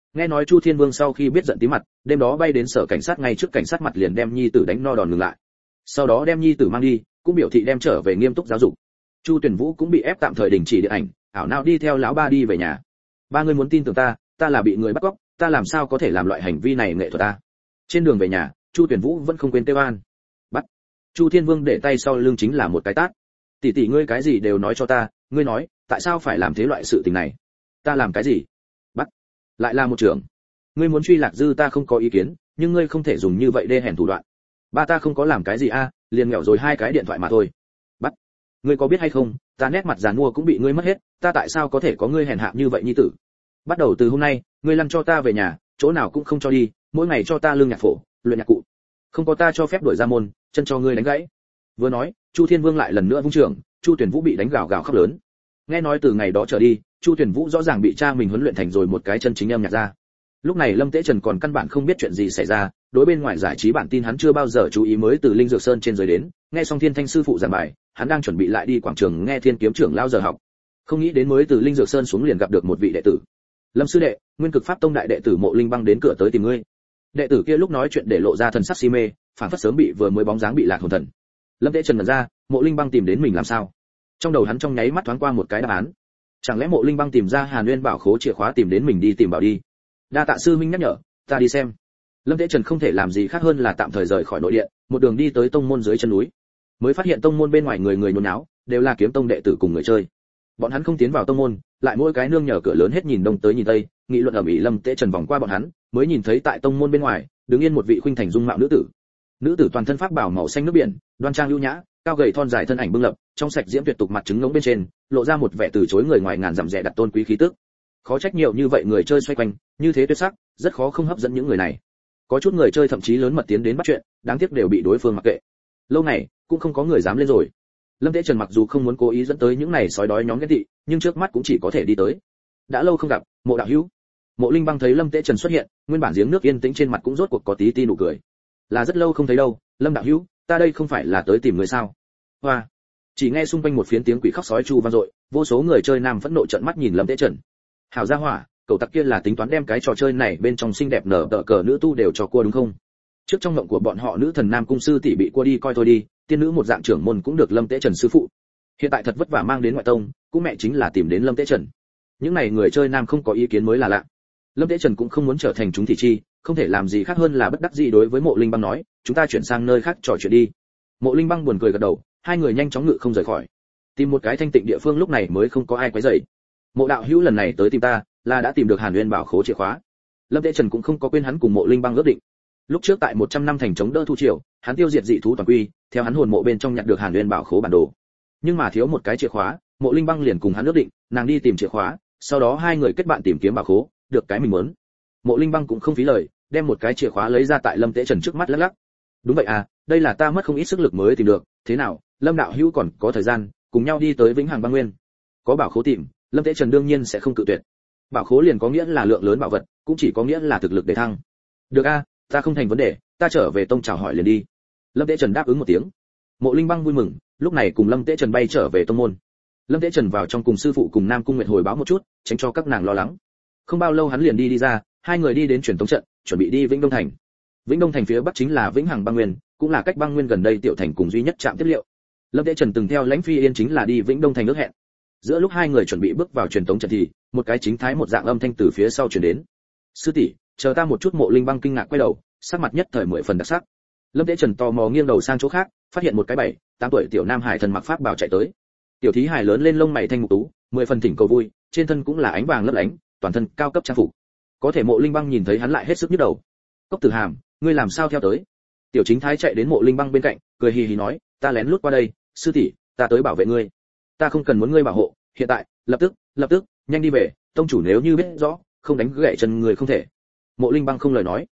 Nghe nói Chu Thiên Vương sau khi biết giận tí mặt, đêm đó bay đến sở cảnh sát ngay trước cảnh sát mặt liền đem nhi tử đánh no đòn ngừng lại. Sau đó đem nhi tử mang đi, cũng biểu thị đem trở về nghiêm túc giáo dục. Chu Tuyển Vũ cũng bị ép tạm thời đình chỉ điện ảnh, ảo não đi theo lão ba đi về nhà. Ba người muốn tin tưởng ta, ta là bị người bắt cóc, ta làm sao có thể làm loại hành vi này nghệ thuật ta. Trên đường về nhà, Chu Tuyển Vũ vẫn không quên kêu an. Bắt. Chu Thiên Vương để tay sau lưng chính là một cái tát. Tỷ tỷ ngươi cái gì đều nói cho ta, ngươi nói, tại sao phải làm thế loại sự tình này? Ta làm cái gì? Bắt. Lại là một trưởng. Ngươi muốn truy Lạc Dư ta không có ý kiến, nhưng ngươi không thể dùng như vậy đê hèn thủ đoạn. Ba ta không có làm cái gì a, liền nghèo rồi 2 cái điện thoại mà thôi. Bắt. Ngươi có biết hay không, ta nét mặt giàn mua cũng bị ngươi mất hết, ta tại sao có thể có ngươi hèn hạ như vậy nhi tử? Bắt đầu từ hôm nay, ngươi lăn cho ta về nhà, chỗ nào cũng không cho đi, mỗi ngày cho ta lương nhạc phổ, luyện nhạc cụ. Không có ta cho phép đuổi ra môn, chân cho ngươi đánh gãy. Vừa nói, Chu Thiên Vương lại lần nữa vung trường, Chu Tuyển Vũ bị đánh gào gào khóc lớn. Nghe nói từ ngày đó trở đi, Chu Tuyển Vũ rõ ràng bị cha mình huấn luyện thành rồi một cái chân chính âm nhạc gia. Lúc này Lâm Tế Trần còn căn bản không biết chuyện gì xảy ra, đối bên ngoài giải trí bản tin hắn chưa bao giờ chú ý mới từ Linh Dược Sơn trên dưới đến, nghe xong Thiên Thanh sư phụ giảng bài, hắn đang chuẩn bị lại đi quảng trường nghe Thiên Kiếm trưởng lao giờ học. Không nghĩ đến mới từ Linh Dược Sơn xuống liền gặp được một vị đệ tử. Lâm sư đệ, Nguyên Cực Pháp Tông đại đệ tử Mộ Linh Băng đến cửa tới tìm ngươi. Đệ tử kia lúc nói chuyện để lộ ra thần sắc si mê, phản phất sớm bị vừa mới bóng dáng bị lạc hồn thần. Lâm Tế Trần nhận ra, Mộ Linh Băng tìm đến mình làm sao? Trong đầu hắn trong nháy mắt thoáng qua một cái đáp án. Chẳng lẽ Mộ Linh Băng tìm ra Hàn Nguyên bảo khố chìa khóa tìm đến mình đi tìm bảo đi? Đa tạ sư minh nhắc nhở, ta đi xem. Lâm Tế Trần không thể làm gì khác hơn là tạm thời rời khỏi nội điện, một đường đi tới tông môn dưới chân núi. Mới phát hiện tông môn bên ngoài người người nhốn náo, đều là kiếm tông đệ tử cùng người chơi. Bọn hắn không tiến vào tông môn, lại mỗi cái nương nhờ cửa lớn hết nhìn đông tới nhìn tây, nghị luận ầm ĩ. Lâm Tế Trần vòng qua bọn hắn, mới nhìn thấy tại tông môn bên ngoài, đứng yên một vị khuynh thành dung mạo nữ tử. Nữ tử toàn thân pháp bảo màu xanh nước biển, đoan trang ưu nhã, cao gầy thon dài thân ảnh bưng lập, trong sạch diễm tuyệt tục mặt trứng ngỗng bên trên, lộ ra một vẻ từ chối người ngoài ngàn dặm rẻ đặt tôn quý khí tức. Khó trách nhiều như vậy người chơi xoay quanh, như thế tuyệt sắc, rất khó không hấp dẫn những người này. Có chút người chơi thậm chí lớn mật tiến đến bắt chuyện, đáng tiếc đều bị đối phương mặc kệ. Lâu này, cũng không có người dám lên rồi. Lâm Tế Trần mặc dù không muốn cố ý dẫn tới những này sói đói nhóm ghét tị, nhưng trước mắt cũng chỉ có thể đi tới. Đã lâu không gặp, Mộ đạo hữu. Mộ Linh Băng thấy Lâm Tế Trần xuất hiện, nguyên bản giếng nước yên tĩnh trên mặt cũng rốt cuộc có tí nụ cười. Là rất lâu không thấy đâu, Lâm đạo hữu, ta đây không phải là tới tìm người sao? Hoa. Chỉ nghe xung quanh một phiến tiếng quỷ khóc sói chu vang dội, vô số người chơi nam phẫn nộ trợn mắt nhìn Lâm Tế Trần. Hảo gia hỏa, cậu tặc kia là tính toán đem cái trò chơi này bên trong xinh đẹp nở tờ cờ nữ tu đều cho cua đúng không? Trước trong mộng của bọn họ nữ thần nam cung sư tỷ bị cua đi coi thôi đi, tiên nữ một dạng trưởng môn cũng được Lâm Tế Trần sư phụ. Hiện tại thật vất vả mang đến ngoại tông, cũng mẹ chính là tìm đến Lâm Tế Trần. Những này người chơi nam không có ý kiến mới là lạ. Lâm Tế Trần cũng không muốn trở thành chúng thị chi, không thể làm gì khác hơn là bất đắc dĩ đối với Mộ Linh Băng nói, chúng ta chuyển sang nơi khác trò chuyện đi. Mộ Linh Băng buồn cười gật đầu, hai người nhanh chóng ngự không rời khỏi. Tìm một cái thanh tịnh địa phương lúc này mới không có ai quấy rầy. Mộ đạo hữu lần này tới tìm ta, là đã tìm được Hàn Nguyên bảo khố chìa khóa. Lâm Tế Trần cũng không có quên hắn cùng Mộ Linh Băng ước định. Lúc trước tại 100 năm thành chống đỡ thu triều, hắn tiêu diệt dị thú toàn quy, theo hắn hồn mộ bên trong nhặt được Hàn Nguyên bảo khố bản đồ. Nhưng mà thiếu một cái chìa khóa, Mộ Linh Băng liền cùng hắn ước định, nàng đi tìm chìa khóa, sau đó hai người kết bạn tìm kiếm bảo khố, được cái mình muốn. Mộ Linh Băng cũng không phí lời, đem một cái chìa khóa lấy ra tại Lâm Tế Trần trước mắt lắc lắc. Đúng vậy à, đây là ta mất không ít sức lực mới tìm được, thế nào, Lâm đạo hữu còn có thời gian, cùng nhau đi tới Vĩnh Hằng Băng Nguyên. Có bảo khố tìm, Lâm Tế Trần đương nhiên sẽ không cự tuyệt. Bảo khố liền có nghĩa là lượng lớn bảo vật, cũng chỉ có nghĩa là thực lực để thăng. Được a, ta không thành vấn đề, ta trở về tông chào hỏi liền đi. Lâm Tế Trần đáp ứng một tiếng. Mộ Linh Băng vui mừng, lúc này cùng Lâm Tế Trần bay trở về tông môn. Lâm Tế Trần vào trong cùng sư phụ cùng Nam Cung Nguyệt hồi báo một chút, tránh cho các nàng lo lắng. Không bao lâu hắn liền đi ra, hai người đi đến truyền tống trận, chuẩn bị đi Vĩnh Đông thành. Vĩnh Đông thành phía bắc chính là Vĩnh Hằng Băng Nguyên, cũng là cách Băng Nguyên gần đây tiểu thành cùng duy nhất trạm tiếp liệu. Lâm Tế Trần từng theo Lãnh Phi Yên chính là đi Vĩnh Đông thành ước hẹn. Giữa lúc hai người chuẩn bị bước vào truyền tống trận thì, một cái chính thái một dạng âm thanh từ phía sau truyền đến. "Sư tỷ, chờ ta một chút." Mộ Linh Băng kinh ngạc quay đầu, sắc mặt nhất thời 10 phần đặc sắc. Lâm Tế Trần tò mò nghiêng đầu sang chỗ khác, phát hiện một cái 7-8 tuổi tiểu nam hải thần mặc pháp bào chạy tới. Tiểu thí hải lớn lên lông mày thanh mục tú, 10 phần thỉnh cầu vui, trên thân cũng là ánh vàng lấp lánh, toàn thân cao cấp trang phục. Có thể Mộ Linh Băng nhìn thấy hắn lại hết sức nhức đầu. "Cốc Tử Hàm, ngươi làm sao theo tới?" Tiểu chính thái chạy đến Mộ Linh Băng bên cạnh, cười hì hì nói, "Ta lén lút qua đây, sư tỷ, ta tới bảo vệ ngươi. Ta không cần muốn ngươi bảo hộ, hiện tại, lập tức, nhanh đi về, tông chủ nếu như biết rõ, không đánh gãy chân người không thể." Mộ Linh Băng không lời nói.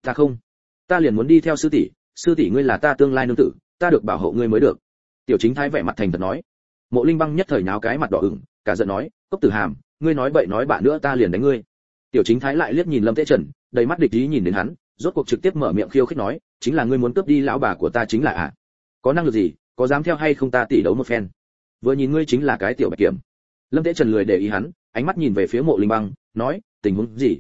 Ta liền muốn đi theo sư tỷ ngươi là ta tương lai nương tử, ta được bảo hộ ngươi mới được." Tiểu chính thái vẻ mặt thành thật nói. Mộ Linh Băng nhất thời náo cái mặt đỏ ửng, cả giận nói, "Cốc Tử Hàm, ngươi nói bậy nói bạ nữa ta liền đánh ngươi." Tiểu chính thái lại liếc nhìn Lâm Tế Trần, đầy mắt địch ý nhìn đến hắn, rốt cuộc trực tiếp mở miệng khiêu khích nói, "Chính là ngươi muốn cướp đi lão bà của ta chính là à? Có năng lực gì, có dám theo hay không ta tỷ đấu một phen? Vừa nhìn ngươi chính là cái tiểu bạch kiểm." Lâm Tế Trần lười để ý hắn, ánh mắt nhìn về phía Mộ Linh Băng, nói, "Tình huống gì?"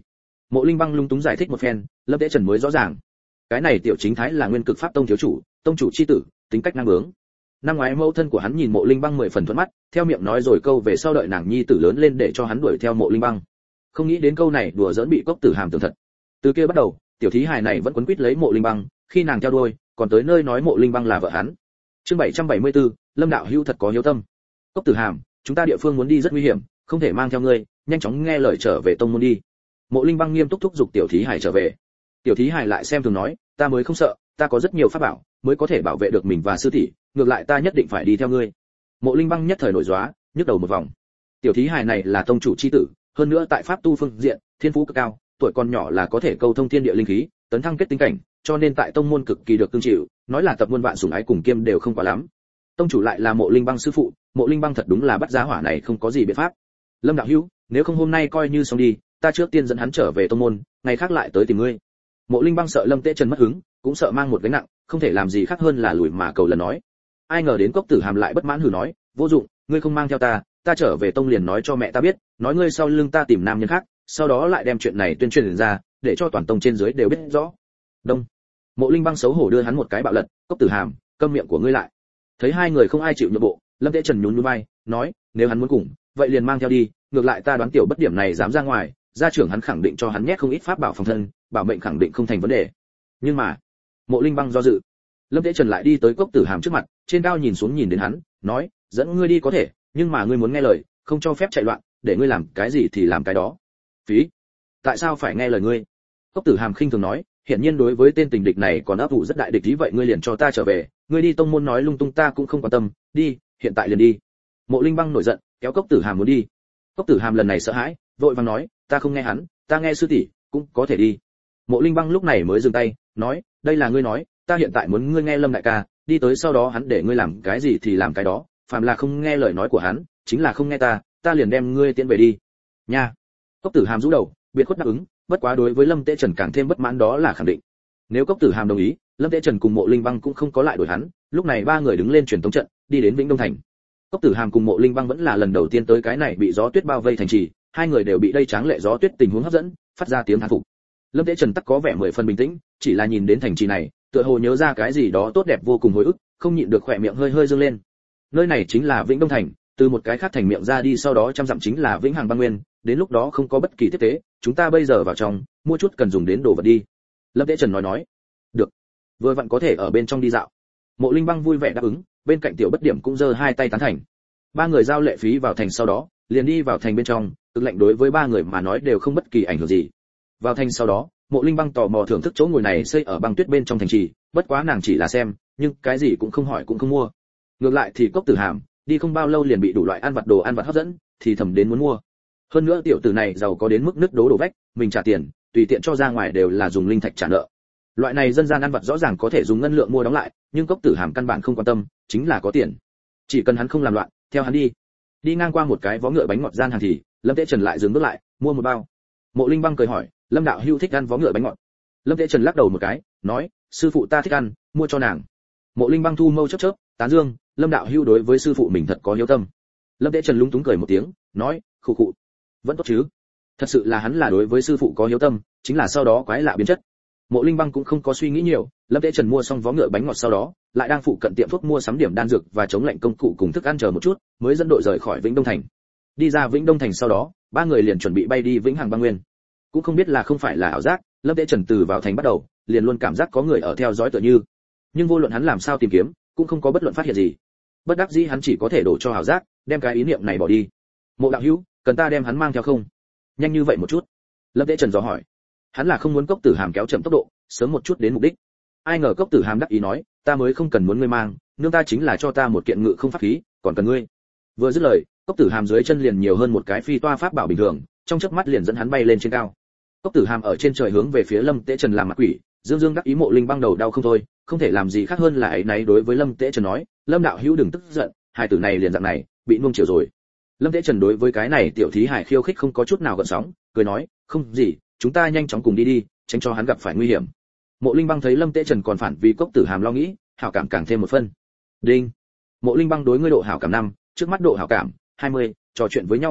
Mộ Linh Băng lung túng giải thích một phen, Lâm Tế Trần mới rõ ràng. Cái này Tiểu Chính Thái là Nguyên Cực Pháp Tông thiếu chủ, tông chủ chi tử, tính cách năng bướng. Năm ngoái mẫu thân của hắn nhìn Mộ Linh Băng 10 phần thuận mắt, theo miệng nói rồi câu về sau đợi nàng nhi tử lớn lên để cho hắn đuổi theo Mộ Linh Băng. Không nghĩ đến câu này đùa giỡn bị Cốc Tử Hàm tưởng thật. Từ kia bắt đầu, tiểu thí hài này vẫn quấn quýt lấy Mộ Linh Băng, khi nàng theo đuôi, còn tới nơi nói Mộ Linh Băng là vợ hắn. Chương 774, Lâm đạo hữu thật có hiếu tâm. Cốc Tử Hàm, chúng ta địa phương muốn đi rất nguy hiểm, không thể mang theo ngươi, nhanh chóng nghe lời trở về tông môn đi. Mộ Linh Băng nghiêm túc thúc giục tiểu thí hài trở về. Tiểu thí hài lại xem thường nói, ta mới không sợ, ta có rất nhiều pháp bảo, mới có thể bảo vệ được mình và sư tỷ, ngược lại ta nhất định phải đi theo ngươi. Mộ Linh Băng nhất thời nổi gióa, nhức đầu một vòng. Tiểu thí hài này là tông chủ chi tử, hơn nữa tại pháp tu phương diện, thiên phú cực cao, tuổi còn nhỏ là có thể câu thông thiên địa linh khí, tấn thăng kết tinh cảnh, cho nên tại tông môn cực kỳ được cưng chịu, nói là tập muôn vạn sủng ái cùng kiêm đều không quá lắm. Tông chủ lại là Mộ Linh Băng sư phụ, Mộ Linh Băng thật đúng là bắt giá hỏa này không có gì biện pháp. Lâm đạo hữu, nếu không hôm nay coi như xong đi, ta trước tiên dẫn hắn trở về tông môn, ngày khác lại tới tìm ngươi. Mộ Linh Băng sợ Lâm Tế Trần mất hứng, cũng sợ mang một gánh nặng, không thể làm gì khác hơn là lùi mà cầu lần nói. Ai ngờ đến Cốc Tử Hàm lại bất mãn hừ nói, vô dụng, ngươi không mang theo ta, ta trở về tông liền nói cho mẹ ta biết, nói ngươi sau lưng ta tìm nam nhân khác, sau đó lại đem chuyện này tuyên truyền ra, để cho toàn tông trên dưới đều biết rõ. Đông. Mộ Linh Băng xấu hổ đưa hắn một cái bạo lật, Cốc Tử Hàm, câm miệng của ngươi lại. Thấy hai người không ai chịu nhượng bộ, Lâm Tế Trần nhún nhún vai, nói, nếu hắn muốn cùng, vậy liền mang theo đi, ngược lại ta đoán tiểu bất điểm này dám ra ngoài, gia trưởng hắn khẳng định cho hắn nhét không ít pháp bảo phòng thân, bảo mệnh khẳng định không thành vấn đề. Nhưng mà, Mộ Linh Băng do dự. Lâm Tế Trần lại đi tới Cốc Tử Hàm trước mặt, trên cao nhìn xuống nhìn đến hắn, nói, dẫn ngươi đi có thể, nhưng mà ngươi muốn nghe lời, không cho phép chạy loạn, để ngươi làm cái gì thì làm cái đó. Phí. Tại sao phải nghe lời ngươi? Cốc Tử Hàm khinh thường nói, hiển nhiên đối với tên tình địch này còn ấp ủ rất đại địch ý, vậy ngươi liền cho ta trở về, ngươi đi tông môn nói lung tung ta cũng không quan tâm, đi, hiện tại liền đi. Mộ Linh Băng nổi giận, kéo Cốc Tử Hàm muốn đi. Cốc Tử Hàm lần này sợ hãi, vội vàng nói, ta không nghe hắn, ta nghe sư tỷ, cũng có thể đi. Mộ Linh Băng lúc này mới dừng tay, nói, đây là ngươi nói, ta hiện tại muốn ngươi nghe Lâm đại ca, đi tới sau đó hắn để ngươi làm cái gì thì làm cái đó, phàm là không nghe lời nói của hắn, chính là không nghe ta liền đem ngươi tiễn về đi. Nha. Cốc Tử Hàm rũ đầu, biệt khuất đáp ứng, bất quá đối với Lâm Tế Trần càng thêm bất mãn đó là khẳng định. Nếu Cốc Tử Hàm đồng ý, Lâm Tế Trần cùng Mộ Linh Băng cũng không có lại đổi hắn, lúc này ba người đứng lên truyền tống trận, đi đến Vĩnh Đông thành. Cốc Tử Hàm cùng Mộ Linh Băng vẫn là lần đầu tiên tới cái này bị gió tuyết bao vây thành trì, hai người đều bị đây tráng lệ gió tuyết tình huống hấp dẫn, phát ra tiếng thán phục. Lâm Tế Trần tắc có vẻ 10 phần bình tĩnh, chỉ là nhìn đến thành trì này, tựa hồ nhớ ra cái gì đó tốt đẹp vô cùng hồi ức, không nhịn được khỏe miệng hơi hơi dương lên. Nơi này chính là Vĩnh Đông thành, từ một cái khác thành miệng ra đi sau đó trăm dặm chính là Vĩnh Hằng Băng Nguyên, đến lúc đó không có bất kỳ tiếp tế, chúng ta bây giờ vào trong, mua chút cần dùng đến đồ vật đi. Lâm Tế Trần nói. Được. Vừa vặn có thể ở bên trong đi dạo. Mộ Linh Băng vui vẻ đáp ứng, bên cạnh Tiểu Bất Điểm cũng giơ hai tay tán thành. Ba người giao lệ phí vào thành sau đó, liền đi vào thành bên trong, cực lệnh đối với ba người mà nói đều không bất kỳ ảnh hưởng gì. Vào thành sau đó, Mộ Linh Băng tò mò thưởng thức chỗ ngồi này xây ở băng tuyết bên trong thành trì, bất quá nàng chỉ là xem, nhưng cái gì cũng không hỏi cũng không mua. Ngược lại thì Cốc Tử Hàm, đi không bao lâu liền bị đủ loại đồ ăn vặt hấp dẫn, thì thầm đến muốn mua. Hơn nữa tiểu tử này giàu có đến mức nứt đố đổ vách, mình trả tiền, tùy tiện cho ra ngoài đều là dùng linh thạch trả nợ. Loại này dân gian ăn vặt rõ ràng có thể dùng ngân lượng mua đóng lại, nhưng Cốc Tử Hàm căn bản không quan tâm, chính là có tiền. Chỉ cần hắn không làm loạn, theo hắn đi. Đi ngang qua một cái vó ngựa bánh ngọt gian hàng thì, Lâm Tế Trần lại dừng bước lại, mua một bao. Mộ Linh Băng cười hỏi, Lâm đạo hữu thích ăn vó ngựa bánh ngọt? Lâm Tế Trần lắc đầu một cái, nói, sư phụ ta thích ăn, mua cho nàng. Mộ Linh Băng thu mâu chớp chớp, tán dương, Lâm đạo hữu đối với sư phụ mình thật có hiếu tâm. Lâm Tế Trần lúng túng cười một tiếng, nói, khụ khụ, vẫn tốt chứ. Thật sự là hắn là đối với sư phụ có hiếu tâm, chính là sau đó quái lạ biến chất. Mộ Linh Băng cũng không có suy nghĩ nhiều, Lâm Tế Trần mua xong vó ngựa bánh ngọt sau đó, lại đang phụ cận tiệm thuốc mua sắm điểm đan dược và chống lạnh công cụ cùng thức ăn chờ một chút, mới dẫn đội rời khỏi Vĩnh Đông thành. Đi ra Vĩnh Đông thành sau đó, ba người liền chuẩn bị bay đi Vĩnh Hằng Băng Nguyên. Cũng không biết là không phải là ảo giác, Lâm Tế Trần từ vào thành bắt đầu, liền luôn cảm giác có người ở theo dõi tựa như. Nhưng vô luận hắn làm sao tìm kiếm, cũng không có bất luận phát hiện gì. Bất đắc dĩ hắn chỉ có thể đổ cho ảo giác, đem cái ý niệm này bỏ đi. Mộ đạo hữu, cần ta đem hắn mang theo không? Nhanh như vậy một chút. Lâm Tế Trần dò hỏi. Hắn là không muốn Cốc Tử Hàm kéo chậm tốc độ, sớm một chút đến mục đích. Ai ngờ Cốc Tử Hàm đắc ý nói, ta mới không cần muốn ngươi mang, nương ta chính là cho ta một kiện ngự không pháp khí, còn cần ngươi. Vừa dứt lời, Cốc Tử Hàm dưới chân liền nhiều hơn một cái phi toa pháp bảo bình thường, trong chớp mắt liền dẫn hắn bay lên trên cao. Cốc Tử Hàm ở trên trời hướng về phía Lâm Tế Trần làm mặt quỷ, dương dương đắc ý. Mộ Linh Băng đầu đau không thôi, không thể làm gì khác hơn là ấy náy đối với Lâm Tế Trần nói, Lâm đạo hữu đừng tức giận, hai tử này liền dạng này, bị nuông chiều rồi. Lâm Tế Trần đối với cái này tiểu thí hải khiêu khích không có chút nào gợn sóng, cười nói, không gì, chúng ta nhanh chóng cùng đi đi, tránh cho hắn gặp phải nguy hiểm. Mộ Linh Băng thấy Lâm Tế Trần còn phản vì Cốc Tử Hàm lo nghĩ, hảo cảm càng thêm một phân. Đinh. Mộ Linh Băng đối ngươi độ hảo cảm 5, trước mắt độ hảo cảm 20, trò chuyện với nhau thật vui,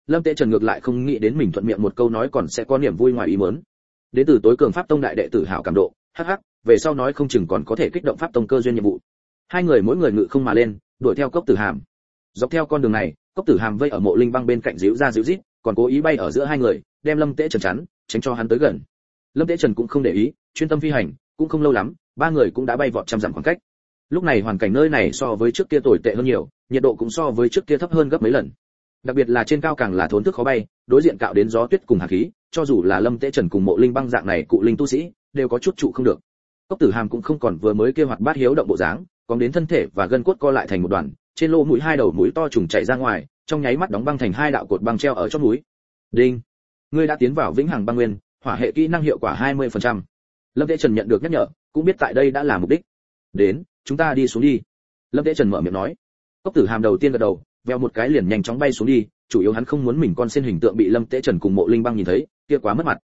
Lâm Tế Trần ngược lại không nghĩ đến mình thuận miệng một câu nói còn sẽ có niềm vui ngoài ý muốn. Đến từ tối cường pháp tông đại đệ tử hảo cảm độ, hắc hắc, về sau nói không chừng còn có thể kích động pháp tông cơ duyên nhiệm vụ. Hai người mỗi người ngự không mà lên, đuổi theo Cốc Tử Hàm. Dọc theo con đường này, Cốc Tử Hàm vây ở Mộ Linh Băng bên cạnh díu ra díu rít, còn cố ý bay ở giữa hai người, đem Lâm Tế Trần chắn, tránh cho hắn tới gần. Lâm Tế Trần cũng không để ý, chuyên tâm phi hành, cũng không lâu lắm, ba người cũng đã bay vọt trăm dặm khoảng cách. Lúc này hoàn cảnh nơi này so với trước kia tồi tệ hơn nhiều, nhiệt độ cũng so với trước kia thấp hơn gấp mấy lần. Đặc biệt là trên cao càng là thốn thức khó bay, đối diện cạo đến gió tuyết cùng hàn khí, cho dù là Lâm Tế Trần cùng Mộ Linh Băng dạng này cụ linh tu sĩ, đều có chút trụ không được. Cốc Tử Hàm cũng không còn vừa mới kia hoạt bát hiếu động bộ dáng, còn đến thân thể và gân cốt co lại thành một đoàn, trên lỗ mũi hai đầu mũi to trùng chảy ra ngoài, trong nháy mắt đóng băng thành hai đạo cột băng treo ở chóp mũi. Đinh, ngươi đã tiến vào vĩnh hằng băng nguyên, hỏa hệ kỹ năng hiệu quả 20%. Lâm Tế Trần nhận được nhắc nhở, cũng biết tại đây đã là mục đích. Đến, chúng ta đi xuống đi. Lâm Tế Trần mở miệng nói. Cốc Tử Hàm đầu tiên gật đầu, veo một cái liền nhanh chóng bay xuống đi, chủ yếu hắn không muốn mình con sen hình tượng bị Lâm Tế Trần cùng Mộ Linh Băng nhìn thấy, kia quá mất mặt.